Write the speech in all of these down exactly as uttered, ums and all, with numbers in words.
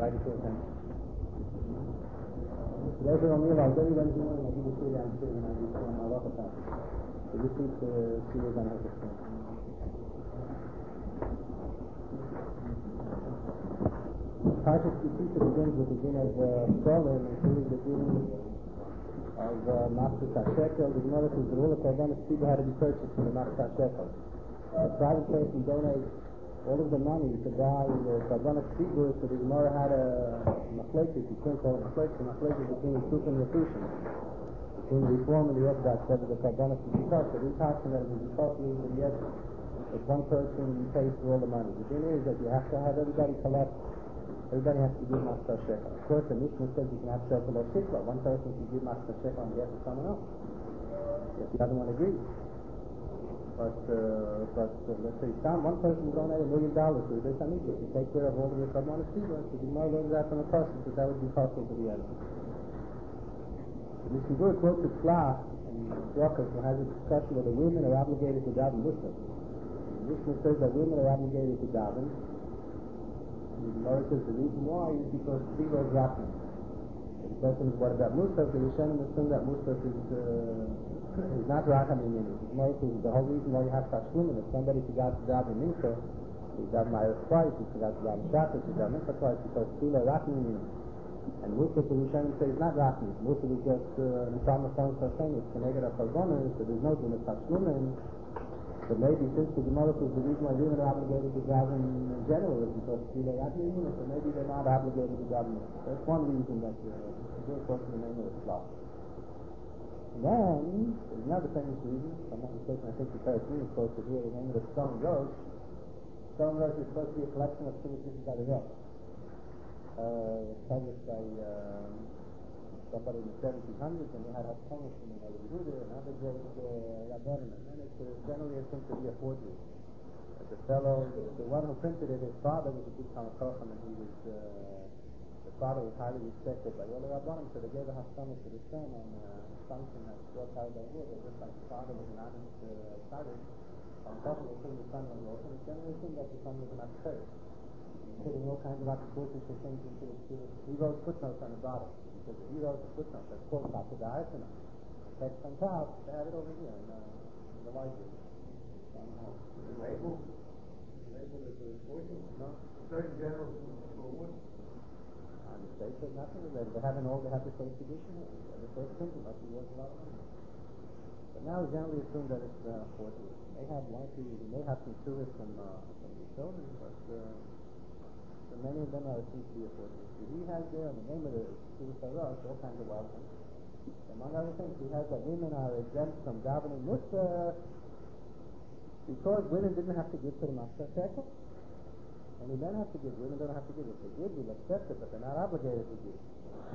right to attention. Today we don't realize everybody's doing it. I give you three answers and I just want to look at that. So this is the series on how to think. Parshas Kisisa begins with the din of Solim, including the din of Matzah Shekel. The Gemara says that all the Korbanos people had to be purchased from the Matzah Shekel. A private person donates all of the money to buy the Korbanos people, so the Gemara had a machlekes, you can't call it machlekes, machlekes between the Suf and the Rishon, between the Reform and the Orthodox, whether the Korbanos is because of the Tashon that is because means that yes, if one person pays for all the money. The thing is that you have to have everybody collect. Everybody has to give Matzah Shekel. Of course, the Mishnah says you can have Shekel or Shikla. One person can give Matzah Shekel on behalf of someone else if the other one agrees. But, uh, but uh, let's say some, one person will donate a million dollars to the Beis HaMikdash to take care of all of the Korbanos Tzibur. So the Gemara learns that from the person, because that would be possible to the other. The Mishnah Berurah quotes the Tzlach and Brochus, who has a discussion whether women are obligated to daven Muslim. The Mishnah says that women are obligated to daven. The Gemara says the reason why is because Tefillah is rachman. The question is, what about Musaf? The Rishonim assume that Musaf is, uh, is not rachman in it. The Gemara says the whole reason why you have Tashlumin, if somebody forgot to daven Mincha, he daven Ma'ariv twice, he forgot to daven Shabbos, he daven Mincha twice, because Tefillah is rachman in it. And Musaf, the Rishonim say, is not rachman. Musaf is just an Neshama Chon Sashen, it's connected to Chazonah, so there's no din of Tashlumin. So maybe since the Gemara says the reason why women are obligated to daven in general is because Tefillah is rachman, so maybe they're not obligated to daven. That's one reason that uh, we're quoting the name of the Tzlach. And then, there's another famous reason, if I'm not mistaken, I think the Parashin is quoted here, the name of the Stone Rosh. Stone Rosh is supposed to be a collection of things written by the Rosh. Uh, published by um, somebody in the seventeen hundreds, and they had Haftanah from the Yehuda and other great uh, Rabbanim, and then it's uh, generally assumed to be a forgery. Uh, the fellow, the one who printed it, his father was a big Talmid Chacham, and he was, uh, the father was highly respected by all the Rabbanim, so they gave a Haftanah to the son on uh, assumption that brought out by wood, just like the father was an honest uh, tzaddik. Talmid Chacham assumed the son was an orphan, and it's generally assumed that the son was an Atzeret. Putting all kinds of accusations for things into the spirit. He wrote footnotes on the bottom. Because if he wrote the footnotes, that's called Tata Da'artana. The text on top, they have it over here in, uh, in the library. The label? The label is the poison? No. Surgeon General for wood? On the state, there's nothing. They, they haven't all, they have the first edition. The first printing must be worth a lot of money. But now we generally assume that it's uh, forgery. They have one or two, they may have some tourists from, uh, from the children, but uh, so many of them are assumed to be a forgery. So he has there, in the name of the Sivus HaRosh, all kinds of wild things. Among other things, he has that women are exempt from davening Musaf because women didn't have to give to the Matzah Shekel. Only men have to give, women don't have to give. If they give, we'll accept it, but they're not obligated to give.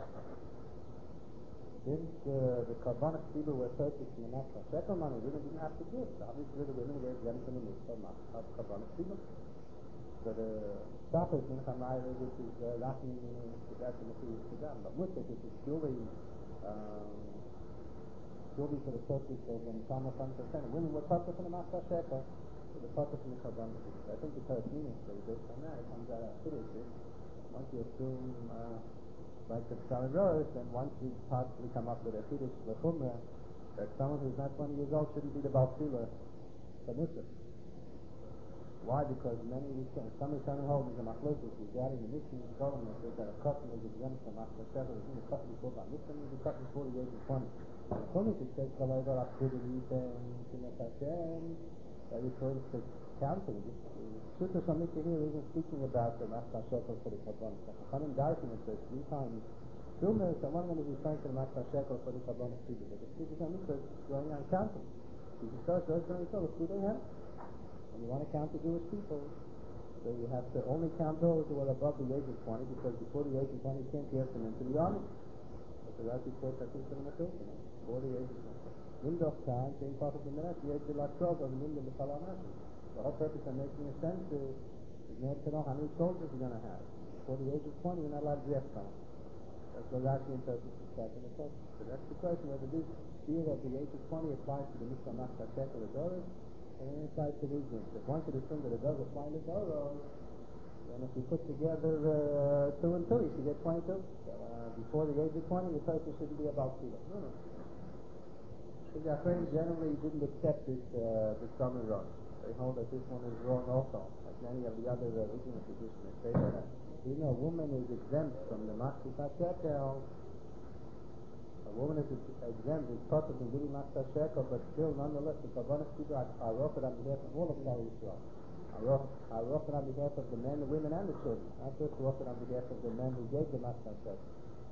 Since uh, the Korbanos people were purchased in the Matzah Shekel money, women didn't have to give. So obviously the women were exempt from the mitzvah of Korbanos people. So the Shabbos Mincha Ma'ariv, which is rachman, meaning that's the Messiah Kedam, but Musaf, which is purely um, purely for the purpose of the Neshama Chon Sashen. Women were purchased in the Matzah Shekel, so the purpose in the Korbanos people. So I think the Parashin is based on that. It comes out of Chiddush. Once you assume uh, like the Psalm Rosh, then once you possibly come up with a Chiddush L'chumra, that someone who's not twenty years old shouldn't be the Baal Tefillah for Musaf. Why? Because many Rishonim, some Rishonim hold is a machlokes regarding the Mishnah in Solomon that says that a custom is exempt from Matzah Shekel. It's in a custom before Bar Mitzvah, means a custom before the age of twenty. And the Chumash it says Kalei Barach Kudu Yiten Shinas Hashem. That refers to counting. Sutta Shamikha here isn't speaking about the Matzah Shekel for the Korbanos. The Chachamim Darshan it says three times. Filmers, and one of them is referring to the Matzah Shekel for the Korbanos people. But the Sutta Shamikha is going on counting. You can start those going to tell us who they have. And you want to count the Jewish people, so you have to only count those who are above the age of twenty, because before the age of twenty you can't get them into the army. But the Rashi quotes, I think, from the Mechilta, before the age of twenty. Nimdoch time, same part of the minute, the age of like twelve, or the Nimdoch L'Chala Nashim. The whole purpose of making a census is made to know how many soldiers you're going to have. Before the age of twenty, you're not allowed to draft someone. That's what Rashi interprets the chapter in the Torah. So that's the question, whether this fear of the age of twenty applies to the Mitzvah Matzah Shekel or Doris, and it applies to these things. If one could assume that it does apply to Doros, And if you put together uh, two and two, you should get twenty-two. So, uh, before the age of twenty, the person shouldn't be about Tila. No, no. The Achrein generally didn't accept this uh, this common wrong. They hold that this one is wrong also, like many of the other uh, original traditions. They say that even though a woman is exempt from the Machzis HaShekel, a woman is exempt, is taught from giving Machzis HaShekel, but still, nonetheless, the Kabbalah people are, are offered on behalf of all of Klal Yisrael. Are offered on behalf of the men, the women, and the children. Not just offered on behalf of the men who gave the Machzis HaShekel.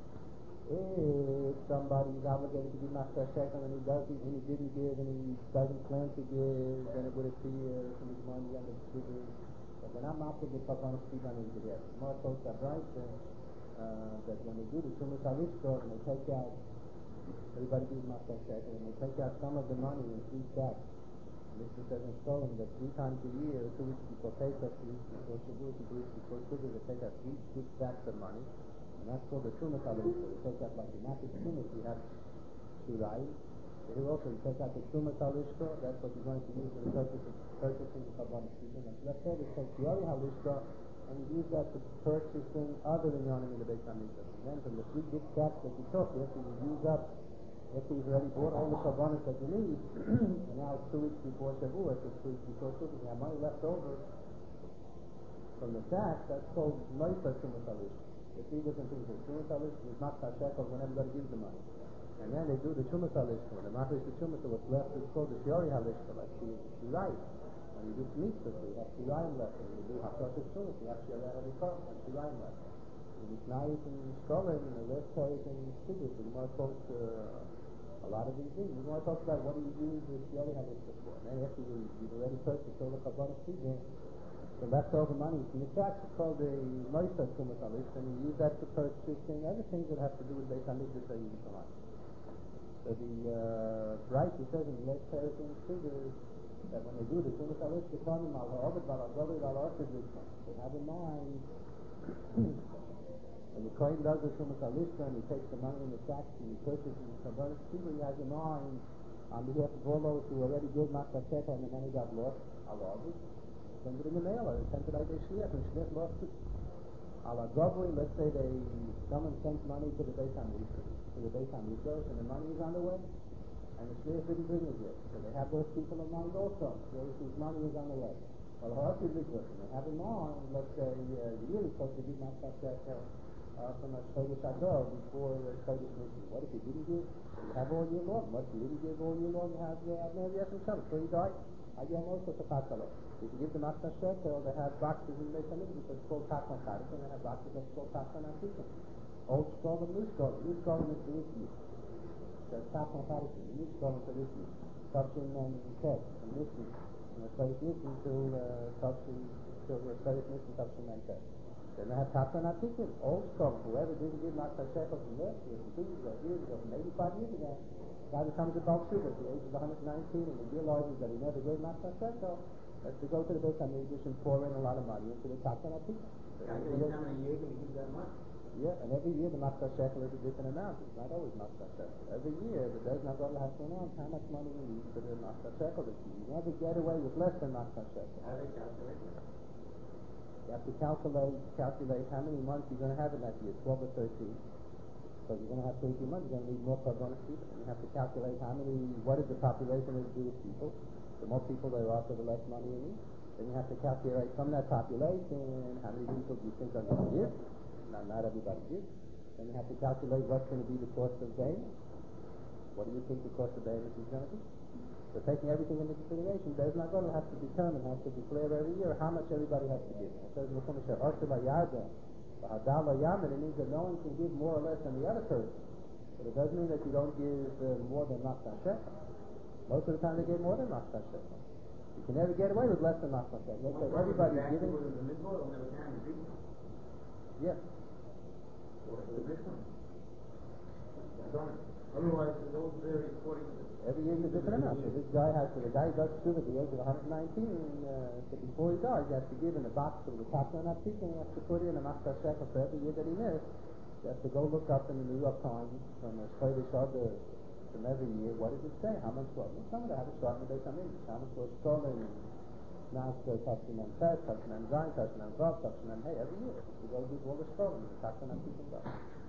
If somebody is obligated to give Machzis HaShekel and he doesn't, and he didn't give, and he doesn't plan to give, then it would appear from his money and the figures. But they're not mapped the Kabbalah people on his behalf. More folks are right uh, that when they do the Shumas HaRishko, and they take out, everybody gives Machzis HaShekel, and they take out some of the money in three stacks. This says in Stolen that three times a year, two weeks before Pesach, two weeks before Shavuot, two weeks before Sukkot, they take out three big stacks of money. And that's called the Shumas HaRishko. They take out like the Matis Shumas, you have Shurai. Here also, you take out the Shumas HaRishko, that's what you're going to use for the purpose of purchasing the Kabbalah people. And left over, you take the Ori HaRishko, and you use that for purchasing other inyanim in the Beit HaMikdash. And then from the three big stacks that you took, after you use up, after you've already bought all the Kabbalah that you need, and now it's two weeks before Shavuot, it's two weeks before Sukkot, you have money left over from the stack, that's called Loisa Shumas HaRishko. There's three different things. The Shumas HaRishko is not HaShekel when everybody gives the money. And then they do the Shumas HaRishko. When the Machris the Shumas, what's left is called the Shiori HaRishko, like the Shirai. When you do Mitzvah, so you have Shiraim left. When you do Haftarah Shumas, you have Shirai HaRishko, and Shiraim left. In Mishnayos and Shkolim, and the rest Torahs and Siddur, the Gemara talks uh, a lot of these things. The Gemara talks about what do you use the Shiori HaRishko for. And then after you, you've already purchased all the Kabbalah Siddur, the leftover money from the tax is called the Moisa Shumas HaRishko, and you use that for purchasing other things that have to do with Beit HaMikdash or Yerushalayim. So the uh, right, he says in the last paragraph in Siddur that when they do the Shumas HaRishko, Tani Mal Ha'ovid Bal Ha'govid Bal Ha'osid Rishon, they have in mind when the Kohen does the Shumas HaRishko and he takes the money in the tax and he purchases the Kabbalah people, he has in mind on behalf of all those who already gave Machzis HaShekel and the money got lost, Ha'ovid. Send it in the mail, or send it out to Shliach, and Shliach lost it. Ala Gobli, let's say they, someone sent money to the Beit HaMikdash, to the Beit HaMikdash, and the money is on the way, and the Shliach didn't bring it yet. So they have those people in mind also, those whose money is on the way. Well, Ha'osid Rishon, and they have in mind, let's say, uh, the year is supposed to give Machzis HaShekel uh, from a Chodesh Adar before uh, Chodesh Nisan. What if he didn't give? You have all year long. What if he didn't give all year long? You have uh, Abner Yeshem Shabbat, so he died. I get also to Chakalo. If you give the Machzis HaShekel, they have boxes in Beit HaMikdash that's called Takon Charik, and they have boxes that's called Takon Atikim. Old Shkolim, New Shkolim. New Shkolim is for this year. There's Takon Charik, the New Shkolim for this year. Tavshin and Tet, from Nisan. From the Chodesh Nisan till Tavshin, till the Chodesh Nisan, Tavshin and Tet. Then they have Takon Atikim. Old Shkolim, whoever didn't give Machzis HaShekel from last year, from two years ago, years ago, from eighty-five years ago, by the time of the Baal Shuvah, at the age of one hundred nineteen, and he realizes that he never gave Machzis HaShekel, has to go to the Beit HaMikdash and pour in a lot of money into the Takon Atikim. Calculate how many years he gives that much. Yeah, and every year the Machzis HaShekel is a different amount. It's not always Machzis HaShekel. Every year the Beis Nagol has to announce how much money he needs for the Machzis HaShekel this year. You never get away with less than Machzis HaShekel. How do they calculate that? You have to calculate calculate how many months you're going to have in that year, twelve or thirteen. So you're going to have thirteen months, you're going to need more Kabbalah people. And you have to calculate how many, what is the population of the Jewish people. The more people there are, the less money you need. Then you have to calculate from that population how many people do you think are going to give. Now, not everybody gives. Then you have to calculate what's going to be the cost of Behemoth. What do you think the cost of Behemoth is going to be? So taking everything into consideration, Beis Nagol has to determine, has to declare every year how much everybody has to give. It says in the Chumash, Osher Vayada, V'Hadal V'Yamin, it means that no one can give more or less than the other person. But it doesn't mean that you don't give uh, more than Machzis HaShekel. Most of the time they give more than Machzis HaShekel. You can never get away with less than Machzis HaShekel. Let's say everybody's giving. The mitzvah will never count the people. Yes. Or the Rishon. Otherwise, it all varies according to. Every year is a different amount. So this guy has to, the guy does Shuvah at the age of one hundred nineteen, uh, so before he dies, he has to give in a box of the Takon Atikim, he has to put in a Machzis HaShekel for every year that he missed. He has to go look up in the New York Times from a Chodesh Adar from every year, what does it say? How much was? Well, some of them have it starting with Beit HaMikdash. How much was stolen? Master touching them Tet, touching them Zion, touching them Vav, touching them Hey, every year. We go do all the Shkolim, and touching them people go.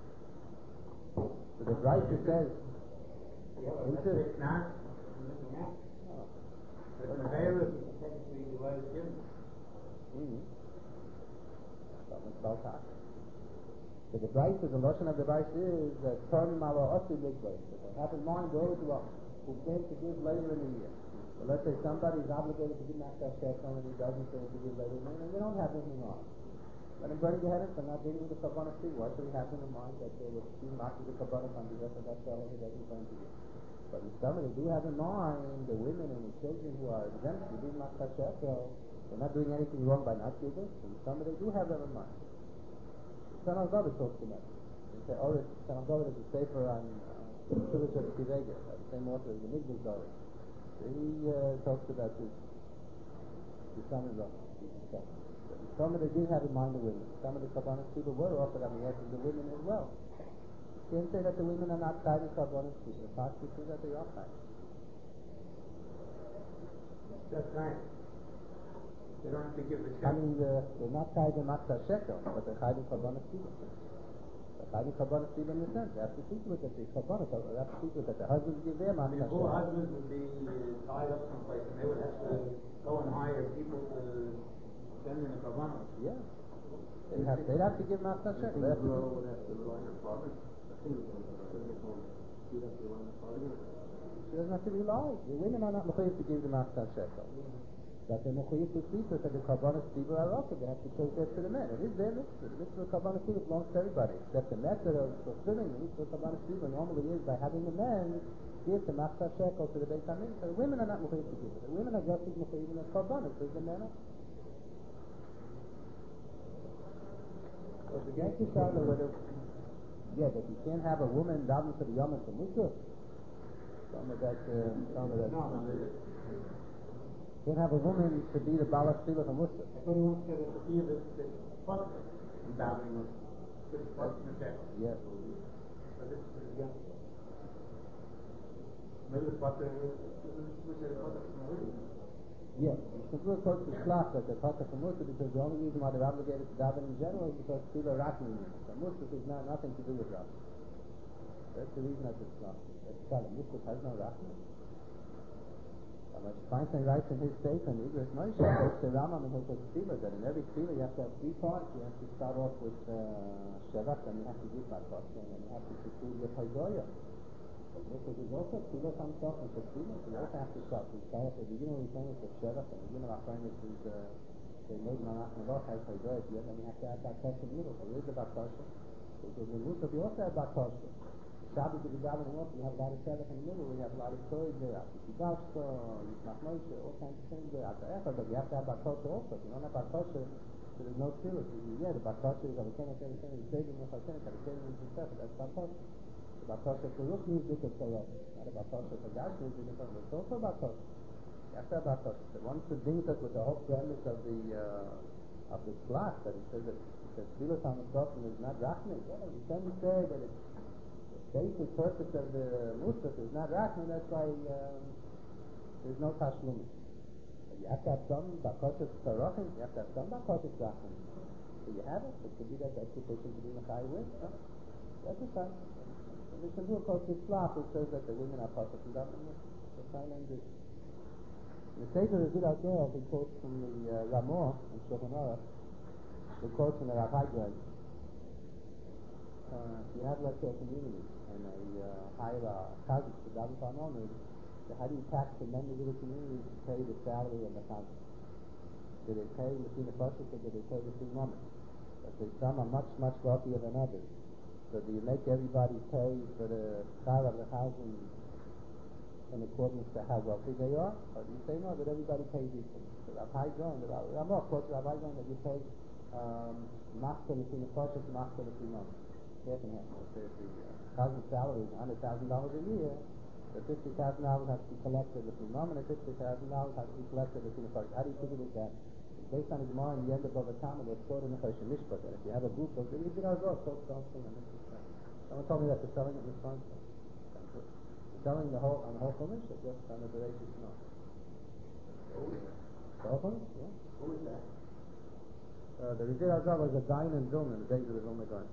So the writer says, Yeah, but that's it not looking at. oh, But the Avera is technically the way it's given. mm-hmm. Something's about that. So the Bryce is, the Lashon of the Bryce is that Tornim ala Osi Mikvah, that they have in mind those who, are, who came to give later in the year. So let's say somebody is obligated to give Master Shekel and he doesn't say to give later in the year, and they don't have anything on. Let him burn the head for not dealing with the Kabbalah tree. Why should he have in mind that they will see marking the Kabbalah on the rest of that fellow who doesn't burn to you? But in some they do have in mind the women and the children who are exempt to give Master Shekel. They're not doing anything wrong by not giving. And some they do have them in mind. Son of David talks about it. They say, oh, Son of David is a safer on Chilus of Kivega, the same author as the Migdal David. So he uh, talks about this, the son-in-law. Some of they did have in mind the women. Some of the Kabbalah people were offered on the edge of the women as well. You can't say that the women are not tied in Kabbalah people. The fact is that they are tied. That's right. They don't have to give the I check. mean, uh, they're not tied in Matzah Shekel, but they're tied in Kabbalah people. They're tied in Kabbalah people in the sense. They have to see to it that the Kabbalah, they have to see to it that the husbands give their I mean, Matzah the poor Shekel. husbands would be uh, tied up someplace, and they would have to go and hire people to send in the Kabbalah. Yeah. They'd have, they'd have to give Matzah Shekel. They have to would have to rely on father. I think it's she'd have to rely on father. She doesn't have to rely. The women are not mechuyev to give the Matzah Shekel. That they're mechuyev to see to it that the Kabbalah people are offered. They have to take that to the men. It is their mitzvah. The mitzvah of Kabbalah people belongs to everybody, except the method of fulfilling the mitzvah of Kabbalah people normally is by having the men give the Matzah Shekel to the Beit Hamin. So the women are not mechuyev to give it. The women are just as mechuyev in the Kabbalah as the men are. But the Yankee Shala, whether, yeah, that you can't have a woman davening for the Yom of the Musaf. Some of that, uh, some of that. No, no, they Can't have a woman to be the Balak Tefillah for Musaf. I thought he wants to get it to be the the fuck in davening with the fuck in the check. Yes. But this is again. Maybe the father which is the father from Muslim. Yes. You should do a quote to Shlach that the Fatah for Musaf, because the only reason why they're obligated to daven in general is because Tefillah Rakim in it. So Musaf is not nothing to do with Rakim. That's the reason that it's Shlach. That's Shalom. Musaf has no Rakim. Feinstein writes in his statement, in Igros Moshe, takes the Rambam and Hilchos Tefillah, that in every Tefillah you have to have three parts. You have to start off with uh, Shevach, then you have to give Batkos, and then you have to conclude with Haidoya. But Musaf is also Tefillah on top of Tefillah, so you also have to start. You start at the beginning of the Tefillah with Shevach, and the beginning of Achronis is the Nod Malach Malach has Haidoya at the end, and you have to add Batkos in the middle. So there is a Batkos. So in Musaf you also have Batkos. Shabbos is the davening also, you have a lot of Shevach in the middle, we have a lot of Torah there, Yishidashko, Yishmach Moshe, all kinds of things there, Ata but you have to have Batkosha also. If you don't have Batkosha, so there's no Tefillah. Yeah, the Batkosha is Avakena, everything is saving with Hashem, Kadishavim is Yisef, that's Batkosha. The Batkosha for Ruch music is Torah, not a Batkosha for Gash music, it's also Batkosha. You have to have Batkosha. So once it brings us with the whole premise of the, uh, of the Shlach, that it says that, that Tefillah Talmud Tofim is not Rachmei, yeah, we can say that it's basic purpose of the Musaf is not Rachman, that's why um, there's no Tashlum. But you have to have some Bakoshes Tarachim, you have to have some Bakoshes Rachman. So you have it, it could be that that's sufficient to be Mechai with. No? That's the time. So we can do a quote to Shlach which says that the women are Pasuk and Davening Musaf. So sign in this. The Sefer is out there, he quotes from the uh, Ramah and Shulchan Aruch, the quotes from the Rav Hai. Uh, if you have, let's say, a community and a uh, hire a chazan to daven for an owner, so how do you tax the members of the community to pay the salary of the chazan? Do they pay Messina Pasuk or do they pay the three moments? But they, some are much, much wealthier than others. So do you make everybody pay for the schar of the chazan in accordance to how wealthy they are? Or do you say no, that everybody pays equally? So Rav Hai Gaon, the Ramah quotes Rav Hai Gaon that you pay machzor Messina Pasuk, machzor the three moments. Half and half. So if the chazan's salary is one hundred thousand dollars a year, the fifty thousand dollars has to be collected with the mom, and the fifty thousand dollars has to be collected with the first. How do you figure this out? It's based on the Gemara in the end of Bava Kama, that's quote in the Choshen Mishpat, that if you have a group of, you did our God, folks don't sing on this. Someone told me that they're selling it in Wisconsin. They're selling the whole, on the whole Chumash, or just on the Bereshit Shema? Stochel? Yeah. Who is that? Uh, the Rizir Azal was a Dayan in Vilna in the days of the Vilna Gaon.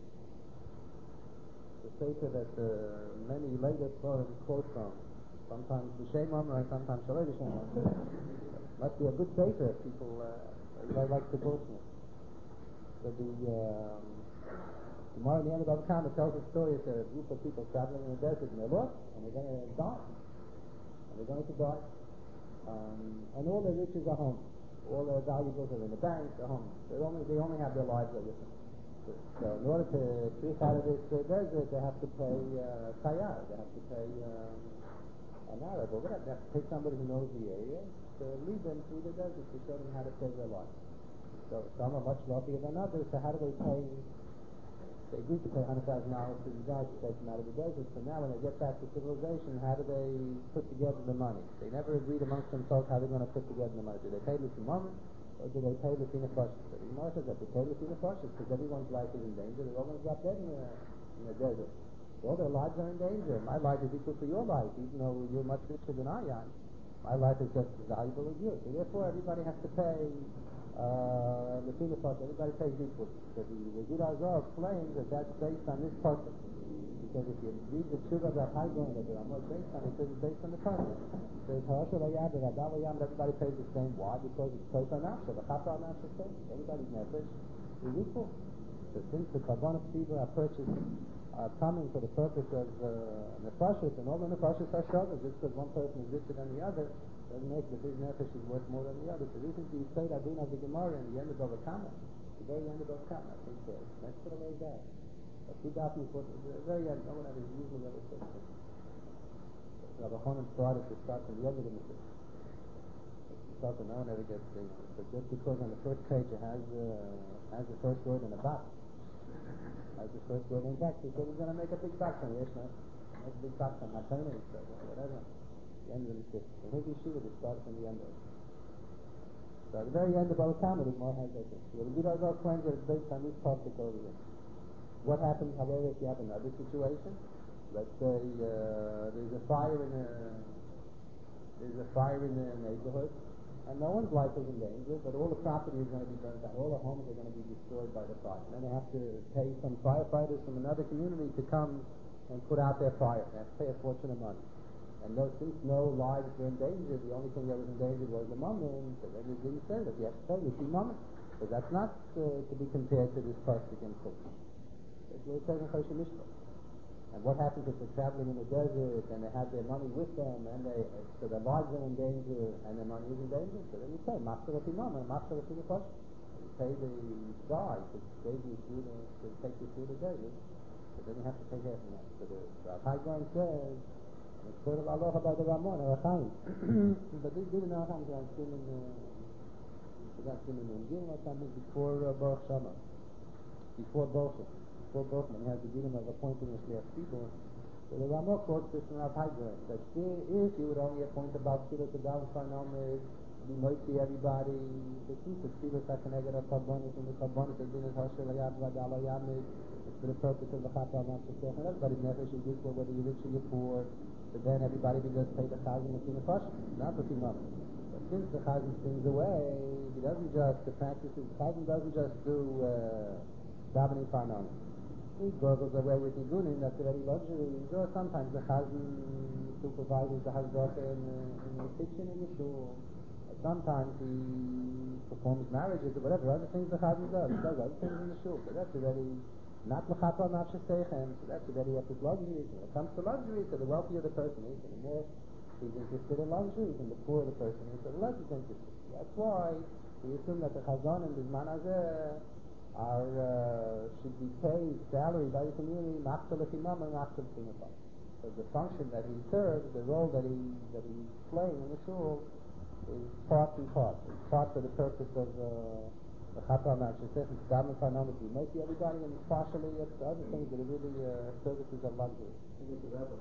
The sefer that uh, many later Torah quote from, sometimes B'Shem Omer and sometimes Shalei B'Shem Omer. Must be a good sefer if people, uh, everybody likes to quote from it. So the um, Gemara in the end of Bava Kama tells a story of a group of people traveling in the desert and they're lost and they're going to die. And they're going to die. Um, and all their riches are home. All their valuables are in the bank, they're home. They only, they only have their lives there with them. So, so in order to creep out of this uh, desert, they have to pay uh, tayar. They have to pay um, an Arab or whatever. They have to pay somebody who knows the area to lead them through the desert to show them how to save their lives. So some are much wealthier than others. So how do they pay? They agreed to pay one hundred thousand dollars to these guys to take them out of the desert. So now when they get back to civilization, how do they put together the money? They never agreed amongst themselves how they're going to put together the money. Do they pay Lucy Moment or do they pay Lucy Nefashis? So the Gemara says that they pay Lucy Nefashis because everyone's life is in danger. They're all going to drop dead in the, in the desert. All their lives are in danger. My life is equal to your life, even though you're much richer than I am. My life is just as valuable as yours. So therefore everybody has to pay Uh, the thing about everybody pays equally. So the Rizir Azar claims that that's based on this person. Because if you read the Tshuva of High Going that the Ramah is based on, it says it's based on the person. It says Harashal Ayad, Radal Ayam, everybody pays the same. Why? Because it's Tosa Nafsha, the Chapra Nafsha is same. Everybody's nefesh is equal. So since the Karban of Tzibur are purchased, are coming for the purpose of uh, Nefashis, and all the Nefashis are Shavas, just because one person is richer than the other, doesn't make that his nefesh is worth more than the other. So recently you say that Adin of the Gemara in the end of Bava Kama, the very end of Bava Kama, I think uh, next to the way there. But two documents, the very end, no one ever usually ever says it. Rabbi Chonon started to start from the end of the Mishnah. So no one ever gets the, so just because on the first page it has uh, has the first word in the box, has the first word in the box, he said he's going to make a big box on it, no? Make a big box on Matana, whatever. The end of the Mishnah. In his yeshiva, they start from the end of it. So at the very end of Bava Kama, the Gemara has that thing. So the Rizir Azar claims that it's based on this topic over here. What happens, however, if you have another situation? Let's say uh, there's a fire in a there's a fire in the neighborhood, and no one's life is in danger, but all the property is going to be burnt out. All the homes are going to be destroyed by the fire. And then they have to pay some firefighters from another community to come and put out their fire. They have to pay a fortune of money. And no, since no lives were in danger, the only thing that was in danger was the mammon. So then it didn't say that you have to pay the mammon. So that's not uh, to be compared to this pasuk in Chumash. It's what it says in Choshen Mishpat. And what happens if they're traveling in the desert and they have their money with them and they uh, so their lives are in danger and their money is in danger? So then you pay Machzor Mammon, Machzor Nefashis. You pay the guy to save you through the to take you through the desert. So then you have to pay half of that. So the High Ground says. It's sort of aloha by the Ramon or Chaim. But this didn't know how I'm still in the forgot still in the Gilm or something before uh, Baruch Shama. Before Baruch before Baruch when he has the Gilm of appointing a share of people. So the Ramon quotes this from Rav Haiger that if you would only appoint about Tzilah to Daven Farnomer, be moiti everybody, the since the Tzilah Sakaneged of Karbonis and the Karbonis of Dinas Hashel Ayad Vadal Ayamid, it's for the purpose of the Chata Ramsha and everybody's nefesh is equal whether you're rich or you're poor. So then everybody will just pay the chazan of the Nefashis, not the Timam. But since the chazan sings away, he doesn't just, the practice is, the chazan doesn't just do davening uh, farnam. He gurgles away with nigunim, that's already luxury. Or sometimes the chazan supervises the hazdocha in, uh, in the kitchen in the shul. Or sometimes he performs marriages or whatever other things the chazan does. He does other things in the shul. So that's already not l'chata nafshe seichem, so that's already up his luxuries. When it comes to luxuries, so the wealthier the person is, and the more he's interested in luxuries, and the poorer the person is, so the less he's interested. That's why we assume that the chazan and the zman hazeh are uh, should be paid salary by the community, machzor l'chimam and machzor l'chimafah. So the function that he serves, the role that he that he's playing in the shul, is part and part. It's part for the purpose of. Uh, The Chata Ramsha says it's davening farnam to make everybody, and partially it's other things that are really uh, services of luxury. Who is the rabbi?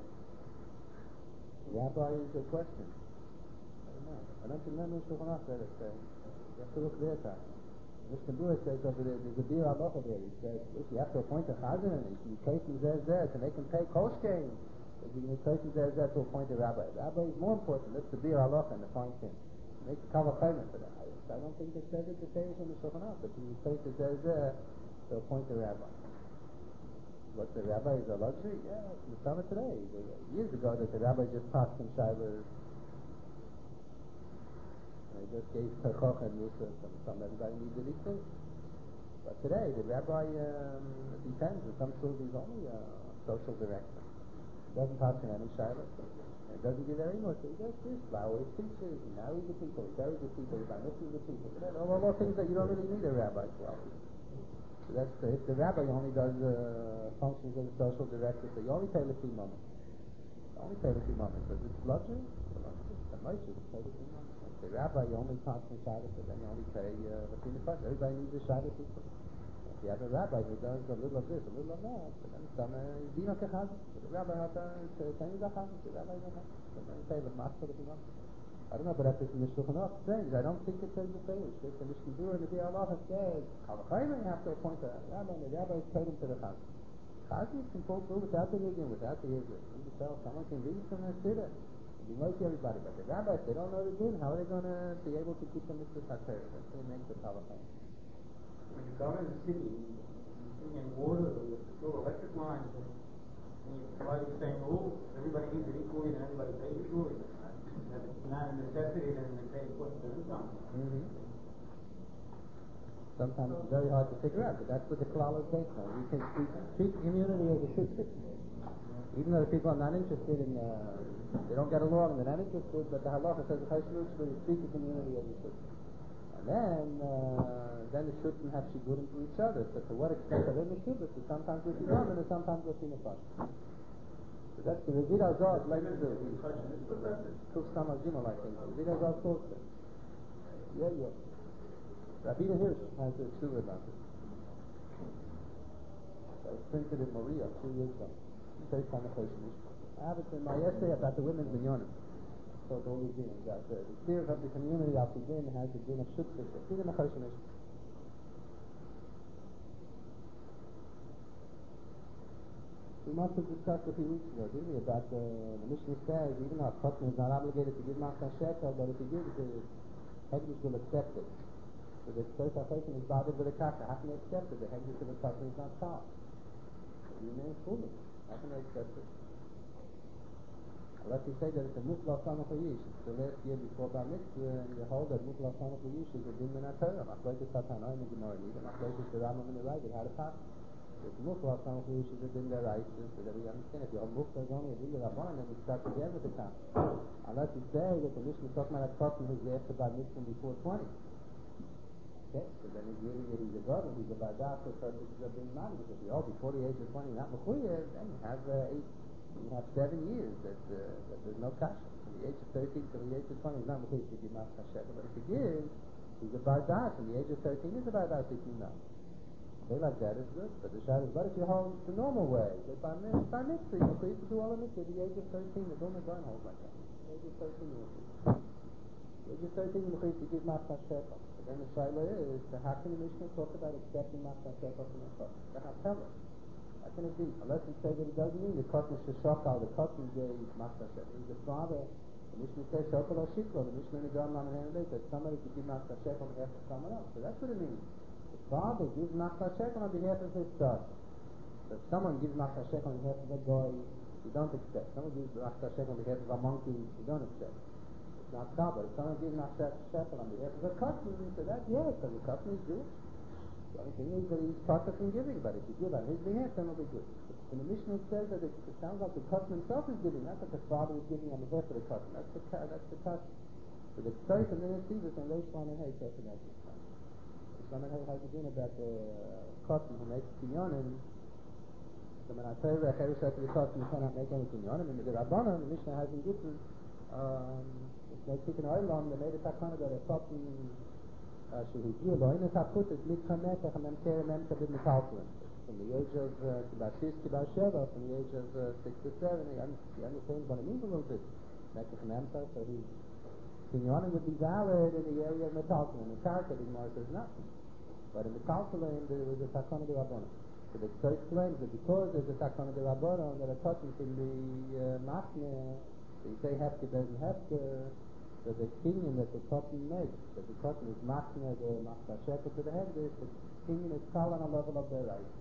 Rabbi is a question. I don't know. I don't remember Shulchan Aruch that it says. You have to look there, time. Mishnah Berurah says over there, there's a beer aloha there. He says, look, you have to appoint a chazan, and you take him there, there, to make him pay koshkein. If you can take him there, there to appoint a rabbi. Rabbi is more important. That's the beer aloha and the fine thing. Make a cover payment for that. I, I don't think it says it the same in the Shulchan Aruch, but in the place it says there, to appoint a rabbi. What, the rabbi is a luxury? Yeah, it's the summer today. Years ago that the rabbi just passed in Shiloh. They just gave Perchoch and Musa, some, some everybody needed these things. But today, the rabbi um, depends. In some schools, he's only a social director. He doesn't pass in any Shiloh. He doesn't give very much. He does this, flowers, teaches, he marries the people, he buries the people, he banishes the people. You know, all those things that you don't really need a rabbi for. So that's the, if the rabbi only does uh, functions as a social director, so you only pay the fee moment. Only pay the fee moment because it's luxury. It's a luxury. It's a luxury. You pay the fee moment. If the rabbi you only counts in Shabbos, so then you only pay uh, the fee moment. Everybody needs a Shabbos people. If you have a rabbi who does a little of this, a little of that, so then some is dino kechazim. So the rabbi has a ten is a chazim. The rabbi is a chazim. So then you pay the master the fee moment. I don't know, but that's just in the Shulchan Aruch. Strange. I don't think it says the same. It's just in the Mishnah Berurah, the Biur Halacha says, Kavachayim, you have to appoint a rabbi, and the rabbi is paid him to the chazim. Chazim can pull through without the Yidden, without the Yidden. You can tell someone can read from the Siddur. You know to everybody, but the rabbis, they don't know the din. How are they going to be able to keep the mitzvah HaTorah? That's what they make the Kavachayim. When you come in the city, you're sitting in water, or you throw electric lines, and you apply the same rules, everybody needs it equally, and everybody pays equally. If it's not a necessity, then they pay what they're income. Mm-hmm. Sometimes it's very hard to figure out, but that's what the klal is based on. You can treat, treat the community as a shitzik. Even though the people are not interested in, uh, they don't get along, they're not interested, but the halacha says, you treat the community as a shitzik. And then, uh, then the shuttim have shigurim to each other. So to what extent are they meshubas? So sometimes with Yidam and sometimes with Yinefesh. So that's the Ravida Zod, like the Kuf Samar Gimel, I think. Ravida Zod quotes it. Yeah, yeah. Rabbeinu Hirsch has a tshuva about it. It was printed in Moria two years ago. First time I have it in my essay about the women's minyanim. So all these things that the fear of the community of the din has the din of shutzik. See the mechashinish. We must have discussed a few weeks ago, didn't we, about the, the Mishnah says even though a person is not obligated to give Matzah Shekel, but if he gives the Hegdish will accept it. So the first person is bothered with a kasha. How can they accept it? The Hegdish of the person is not child. You remain foolish. How can they accept it? Unless you say that it's a Mufla Samach Yish. It's the last year before Bar Mitzvah, and you hold that Mufla Samach Yish is a din min HaTorah. Machlokes Tatanai in the Gemara, neither Machlokes the Rambam in the right, how to pass. If Mufla Samach Yish is a din der right, so that we understand. If your Mufla is only a din der Rabban, then we start again with the time. Unless you say that the Mishnah is talking about a person who's after Bar Mitzvah before twenty. Okay, so then he's really he's a god, he's a Bardas, so this is a being man. Because if you hold before the age of twenty, not Mechuyev, then you have uh, eight. You have seven years that, uh, that there's no kasha. From the age of thirteen to the age of twenty, he's not mechuyev to give Matzah Shekel. But if he gives, he's a bardas. From the age of thirteen, he's a bardas if you know. Okay, like that is good. But the shad is, but if you hold the normal way, that by mitzvah, by mitzvah, you're mechuyev to do all the mitzvah. The age of thirteen, the Doma don't hold like that. The age of thirteen, you're mechuyev. The age of thirteen, you're mechuyev to give Matzah Shekel. But then the shayla is, so how can the Mishnah talk about accepting Matzah Shekel from the chok? That's not tell us. How can it be? Unless you say that it doesn't mean the Katan Sheshokal, the Katan gave Matzah Shekel. He's the father. The Mishnah says Shokal or Shiklo. The Mishnah in the Gam Lam and that somebody could give Matzah Shekel on behalf of someone else. So that's what it means. The father gives Matzah Shekel on behalf of his son. So if someone gives Matzah Shekel on behalf of a boy, you don't accept. Someone gives Matzah Shekel on behalf of a monkey, you don't accept. It's not Kabbalah. If someone gives Matzah Shekel on behalf of a Katan, so that, yes, because the Katan is Jewish. The only thing is that he's part of him giving, but if you give on his behalf, then it'll be good. In the Mishnah it says that it, it sounds like the Katan himself is giving, not that the father is giving on behalf of the Katan. That's the that's the Katan. So the Tzayt and then it sees it, and Reish Lamed Hey talks about this. Reish Lamed Hey has a din about the Katan who makes kinyonim. So when I tell you that Cheresh to the Katan, you cannot make any kinyonim. And the Rabbanan, the Mishnah has in Gittin, um, if they speak in Olam, they made a takana that a Katan שהגיעו לו, הנה תפות את מתחמק, איך הממכר ממכר במטלטלן. From the age of about six to about seven, from the age of uh, six to seven, he understands what it means a little bit. Mekach memkar, so his kinyonim would be valid in the area of metaltalin. In the Karka, the Gemara says nothing. But in the metaltalin, there was a takana de Rabbanan. So the Tzayt claims that because there's a takana de Rabbanan, that a katan can be uh, machne, so you say hefker doesn't hefker, So the kinyan that the cotton makes, that the cotton is machna the machna shekel to the hegdish, the kinyan is called on a level of their rights.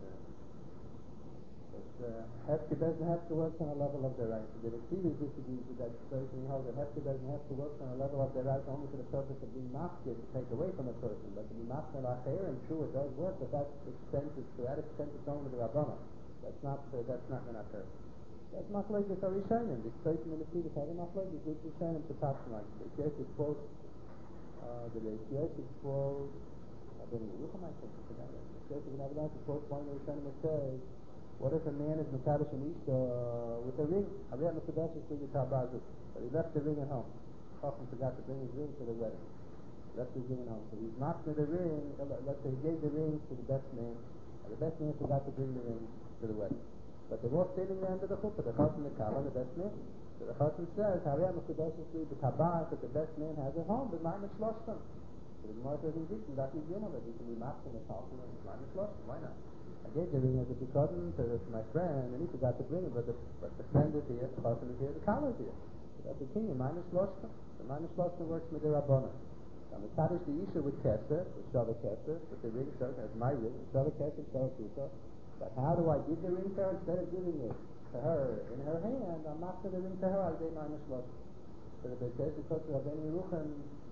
But Hefke doesn't have to work on a level of their rights. The Rashidus disagrees with that situation. He holds that Hefke doesn't have to work on a level of their rights only for the purpose of being machna to take away from a person, but to be machna l'acher, and true it does work, but that extent is to that extent it's only the Rabbana. That's not uh, that's not Menacher. That's Machlokes Arishonim. The expression in the Rashidus have a Machlokes with Rishonim to pass like the Yosef quotes uh, the Yosef quotes I don't know who I think I forgot it. Yosef would have that to quote one of the Rishonim that says, what if a man is Mekadosh and Isha with a ring? Haviyat Mekadosh is with Tabazu, but he left the ring at home. Chacham forgot to bring his ring to the wedding. Left his ring at home. So he's not with the ring. Let's say he gave the ring to the best man, and the best man forgot to bring the ring to the wedding. But they're all standing there under the chuppah, the chacham, the kala, the best man. So the chacham says, Haviyat Mekadosh is with the Tabaz that the best man has at home, but mine is shloshtam. So the Gemara says in Dikton, that is Yom, that he can be mapped in the chacham, and mine is shloshtam. Why not? I gave the ring as a picodon to, to my friend, and he forgot to bring it, but the, but the friend is here, the person is here, the collar is here. So that's the king, minus Shloshka. The minus Shloshka works with the Rabbana. Now, the Kaddish the Isha with Keser, with Shavah Keser, with the ring shows as my ring, Shavah Keser, Shavah Kusa. But how do I give the ring to her instead of giving it to her in her hand? I'm not going to the ring to her, I say minus Shloshka. So the Beis Yisrael of Rabbeinu Yerucham,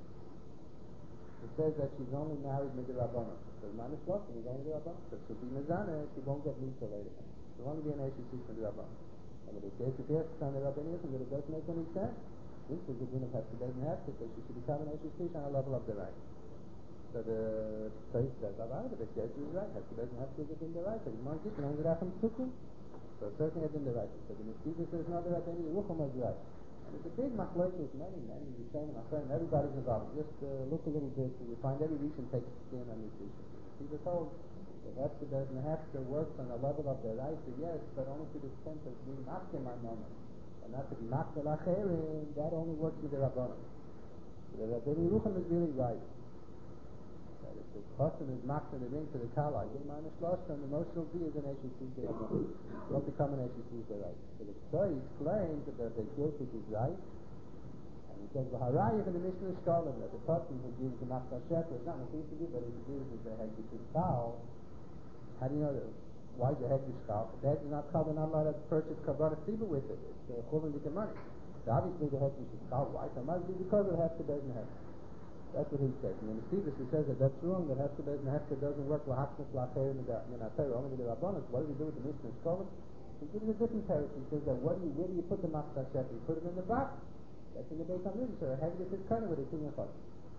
it says that she's only married with the Rabbana. So minus Shloshka, she's only the Rabbana. So she'll be Mizana, she won't get Misa later. She'll only be an Eshes from the Rabbana. And the Beis Yisrael on the Rabbeinu Yerucham, that it doesn't make any sense. This is the din of Hefker doesn't have to, so she should become an Eshes on a level of the right. So the Tzayis says, alright, the Beis Yisrael is right. Hefker doesn't have to get in the right. So you want to get in the Racham Tzukim. So certainly has in the right. So the Mesidah says, no, the Rabbeinu Yerucham was right. And it's a big machlokes, many, many, we say, my friend, everybody's involved. Just uh, look a little bit, you find every reason takes a stand on this issue. See, the whole, the Hefker doesn't have to work on the level of their right, so yes, but only to the extent of being machke my moment. And not to be machke l'acherim, that only works with the Rabbana. So the Rabbeinu Yerucham is really right. That if the custom is machke the ring to the kala, they minus lost, and the emotional B is an Eshes the Rabbana. It won't become an Eshes the right. So the Tzayis claims that the Yosef is right, and he says, the Harayah in the Mishnah Shkolim, that the custom who gives the machke shekel is not nothing to give, but if he gives it the Hegdish Kal, how do you know that? Why is the Hegdish Kal? The Hegdish is not Kal, they're not allowed to purchase Kabbalah Siba with it. It's uh, Chulin to get money. So obviously the Hegdish is Kal. Why? So it must be because of the Hefker doesn't have it. That's what he says. And in the Sivus he says that that's wrong, that Hefker doesn't, Hefker doesn't work L'Hachmas L'Acher in the Torah, only with the Rabbanos. What do we do with the Mishnah Shkolim? He gives a different teretz. He says that what do you, where do you put the Machzah Shekel? You put it in the box. That's in the Beit HaMikdash. So a Hegdish is kind of with a king of Choshen.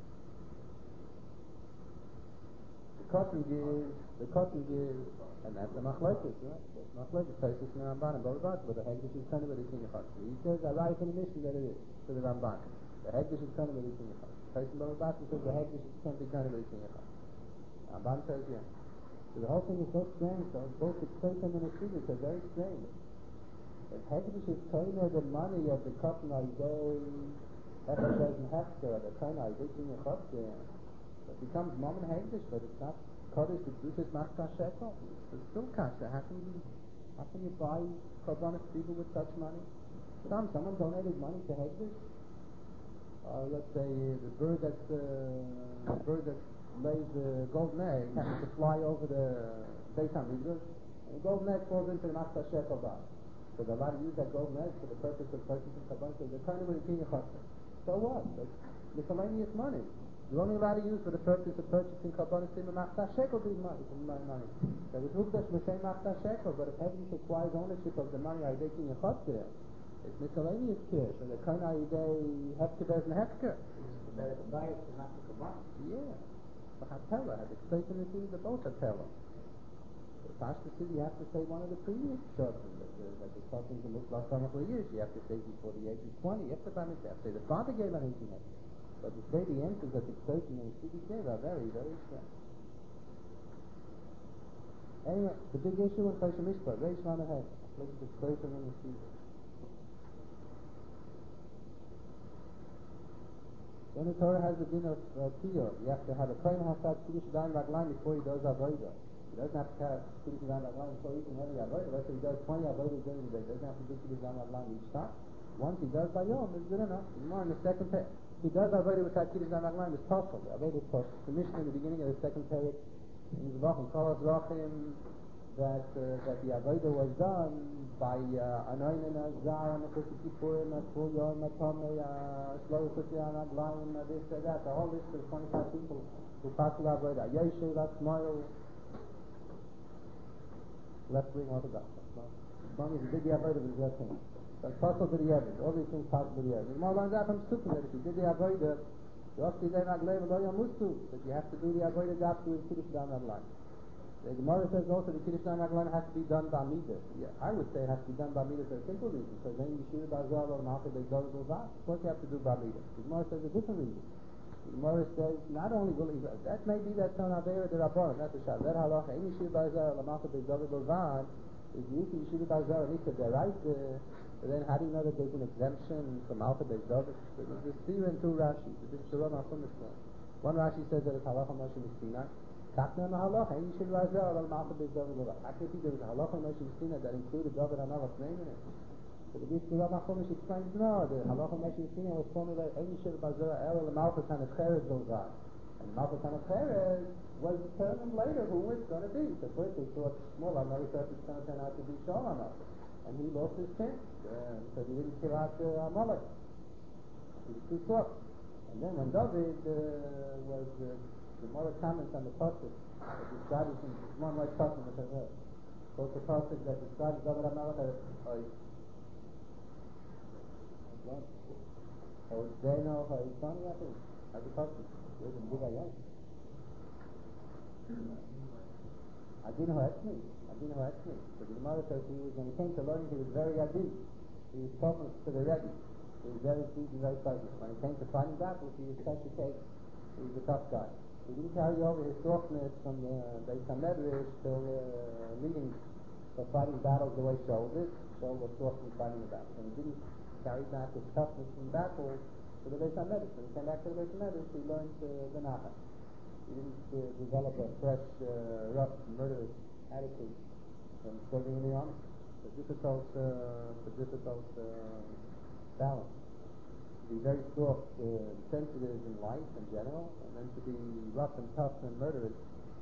The cotton gives, the cotton gives, and that's the machlokes, right? That's machlokes, Tosfos and the Ramban and both about, but the Hegdish is kind of with a king of Choshen. He says, I write in the Mishnah that it is, to the Ramban. The Hegdish is kind of with a king of Choshen. Tosfos and both about says the Hegdish can't be kind of with a king of Choshen. Ramban says, yeah. So the whole thing is so strange, so both the Tzayis and the Sivus are very strange. If Hegdish is kind of the money of the cotton I day, Hefker doesn't have to, the kind I day king of Choshen, it becomes mom and Hegdish, but it's not Kodesh, the Judas Machzah Shekel. It's still kasha. How can you, how can you buy Korbanos people with such money? Some, someone donated money to Hegdish. Uh, let's say uh, the bird that's uh, the bird that lays the golden egg happens to fly over the Beit HaMikdash, and the golden egg falls into the Machzah Shekel box. So they're allowed to use that golden egg for the purpose of purchasing Korbanos. So they're kind of with a king of Choshen. So what? That's miscellaneous money. You're only allowed to use for the purpose of purchasing Korbanos in the Machzah Shekel these money. money. So with Hukdash Moshe Machzah Shekel, but if Hegdish acquires ownership of the money I day king of Choshen, it's miscellaneous care. So the kind of day Hefker doesn't Hefker. It's better to buy it than not to come on. Yeah. The Hatela has explained in the city that both Hatela. So Pashta City, you have to say one of the previous children that the, that the Choshen can look last time for years. You have to say before the age of twenty. You have to buy it. You have to say the father gave on eighteen. But to say the answers that the Tzayis and the Sivus gave are very, very strange. Anyway, the big issue in Choshen Mishpah, Reish Lamed Hey. Look at the Tzayis and the Sivus. Then the Torah has the din of uh, Tiyah. You have to have a Kohen Hasad Kiddush Yadayim Raglayim before he does Avodah. He doesn't have to have Kiddush Yadayim Raglayim before he can have the Avodah. Let's say he does twenty Avodah during the day. He doesn't have to do Kiddush Yadayim Raglayim each time. Once he does by Yom, it's good enough. It's more in the second page. he does avoid it with that Kiddush Raglan, it's possible. Avoid it possible. The Mishnah in the beginning of the second period, in the Zvachim, Kolos Rachim, that uh, that the avodah was done by anointing a zar and a Kippurim, a full yom, a tomei, a slow Kutyan, a lion, a this, a that, the whole list of twenty-five people who passed the avodah. Yeshiv, that's Moil, left-wing Orthodox. As long as he did the avodah, it was left hand. That's possible to the Yevid. All these things possible to the Yevid. The more learns out from Sukkim that if you did the avodah, you have to do that you have to do the avodah after with Kiddush Dam Raglan. The Gemara says also the Kiddush Dam Raglan has to be done by Midah. Yeah, I would say it has to be done by Midah for a simple reason. Because then you shoot by Zal or Malchus, they go to the Of course you have to do by Midah. The Gemara says a different reason. The Gemara says not only will he, that may be that son Avera the Rabbanon, that's the Shah. That halacha, any shoot by Zal or Malchus, they go to the Of is you can shoot by Zal or Malchus, they're right. But then how do you know that there's an exemption from Alpha Beis David? There's three and two Rashis. This is the Ram Achum Mishnah. One Rashi says that it's halacha Moshe Mistina. Kachna halacha, and you should rise there on Alpha Beis David. I can see there was a halacha Moshe Mistina that included David Hamelach's name in it. So the Ram Achum explains no. The halacha Moshe Mistina was formulated. And you should rise there on Malchus and Cheres Zolzar. And Malchus and Cheres was determined later who it's going to be. So first they thought Shmuel Amar thought it's going to turn out to be Shaul Amar. And he lost his chance, uh, because he didn't kill out uh, Amalek. He was too soft. And then when David uh, was, uh, the more comments on the Pasuk, that describes him, it's one like Pasuk that I've heard. Quote the Pasuk that describes David Amalek as, oh, Zeno, Haitani, I think, as a Pasuk. There's a big ayah. Adin Hoetzmi. Adin Hoetzmi. So the Gemara says he was, when he came to learning, he was very adin. He was talking to the Rebbe. He was very sweet and very silent. When he came to fighting battles, he was such a cake. He was a tough guy. He didn't carry over his softness from the Beis HaMedrash till uh, leading for fighting battles the way Shaul did. Shaul was soft in fighting the battles. And he didn't carry back his toughness from battles to the Beis HaMedrash. When he came back to the Beis HaMedrash, he learned uh, the Nachat. He didn't uh, develop a fresh, uh, rough, murderous attitude from serving in the army. It's a difficult, uh, it's a difficult uh, balance. To be very soft, uh, sensitive in life in general, and then to be rough and tough and murderous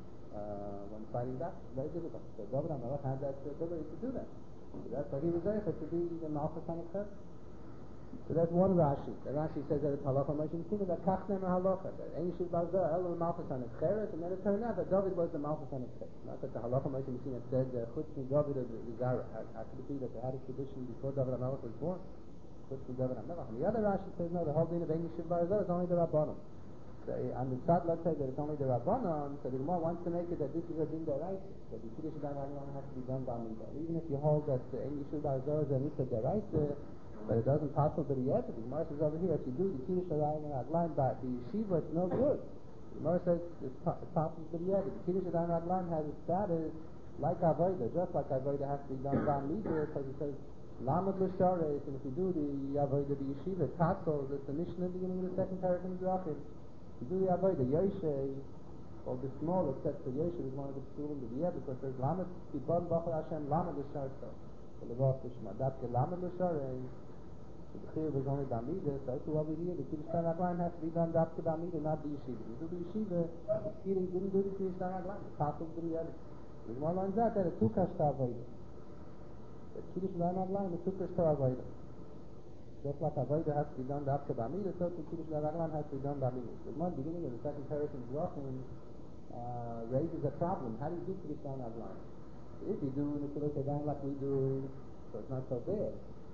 uh, when fighting back. It's very difficult. So David HaMelech had that ability to do that. So that's why he was there, to be the Malchus on the church. So that's one Rashi. The Rashi says that it's halacha Moshe Mistina, that kachnem halacha, that ein yishuv bazar elo Malchus on the cheres, and then it turned out that David was the Malchus on the cheres. Not that the halacha Moshe Mistina said that chutz mi David of the Zara. How could it be that they had a tradition before David HaMelech was born? Chutz mi David HaMelech. And the other Rashi says no, the whole din of ein yishuv bazar is only the Rabbanon. So on the side, let's say that it's only the Rabbanon, so the Gemara wants to make it that this is a din deraisa, that the Kiddush Raglan has to be done by Midah. Even if you hold that the ein yishuv bazar is a mitzvah deraisa, but it doesn't possible to the Yeved. The Gemara says over here, if you do the Kiddush Raglan by the Yeshiva, it's no good. The Gemara says it's, po- it's possible to the Yeved. The Kiddush Raglan has a status like Avodah, just like Avodah has to be done by Midah, because it says Lamed L'Shares, and if you do the Avodah, the Yeshiva, Tatzos, it's the Mishnah in the beginning of the second paragraph in Zachim. You do the Avodah, Yoshe, or the small, except for Yoshe, is one of the schools of the Yeved, because there's Lamed, Kibon Bachar Hashem, Lamed L'Shares, so the Levach Tishma, Dapke Lamed L'Shares. The Chiyuv is only Bamida, so to over here, the Kiddush Raglan has to be done after Bamida, not the Yeshiva. You do the Yeshiva, he didn't do the Kiddush Raglan. It's possible to the other. The Gemara learns out that a Tukash Ta'avodah. The Kiddush Raglan, the Tukash Ta'avodah. Just like Avodah has to be done after Bamida, so the Kiddush Raglan has to be done Bamida. The Gemara, beginning of the second paragraph in Zvachim, uh, raises a problem. How do you do Kiddush Raglan? If you do the Kiddush Raglan like we do, so it's not so bad.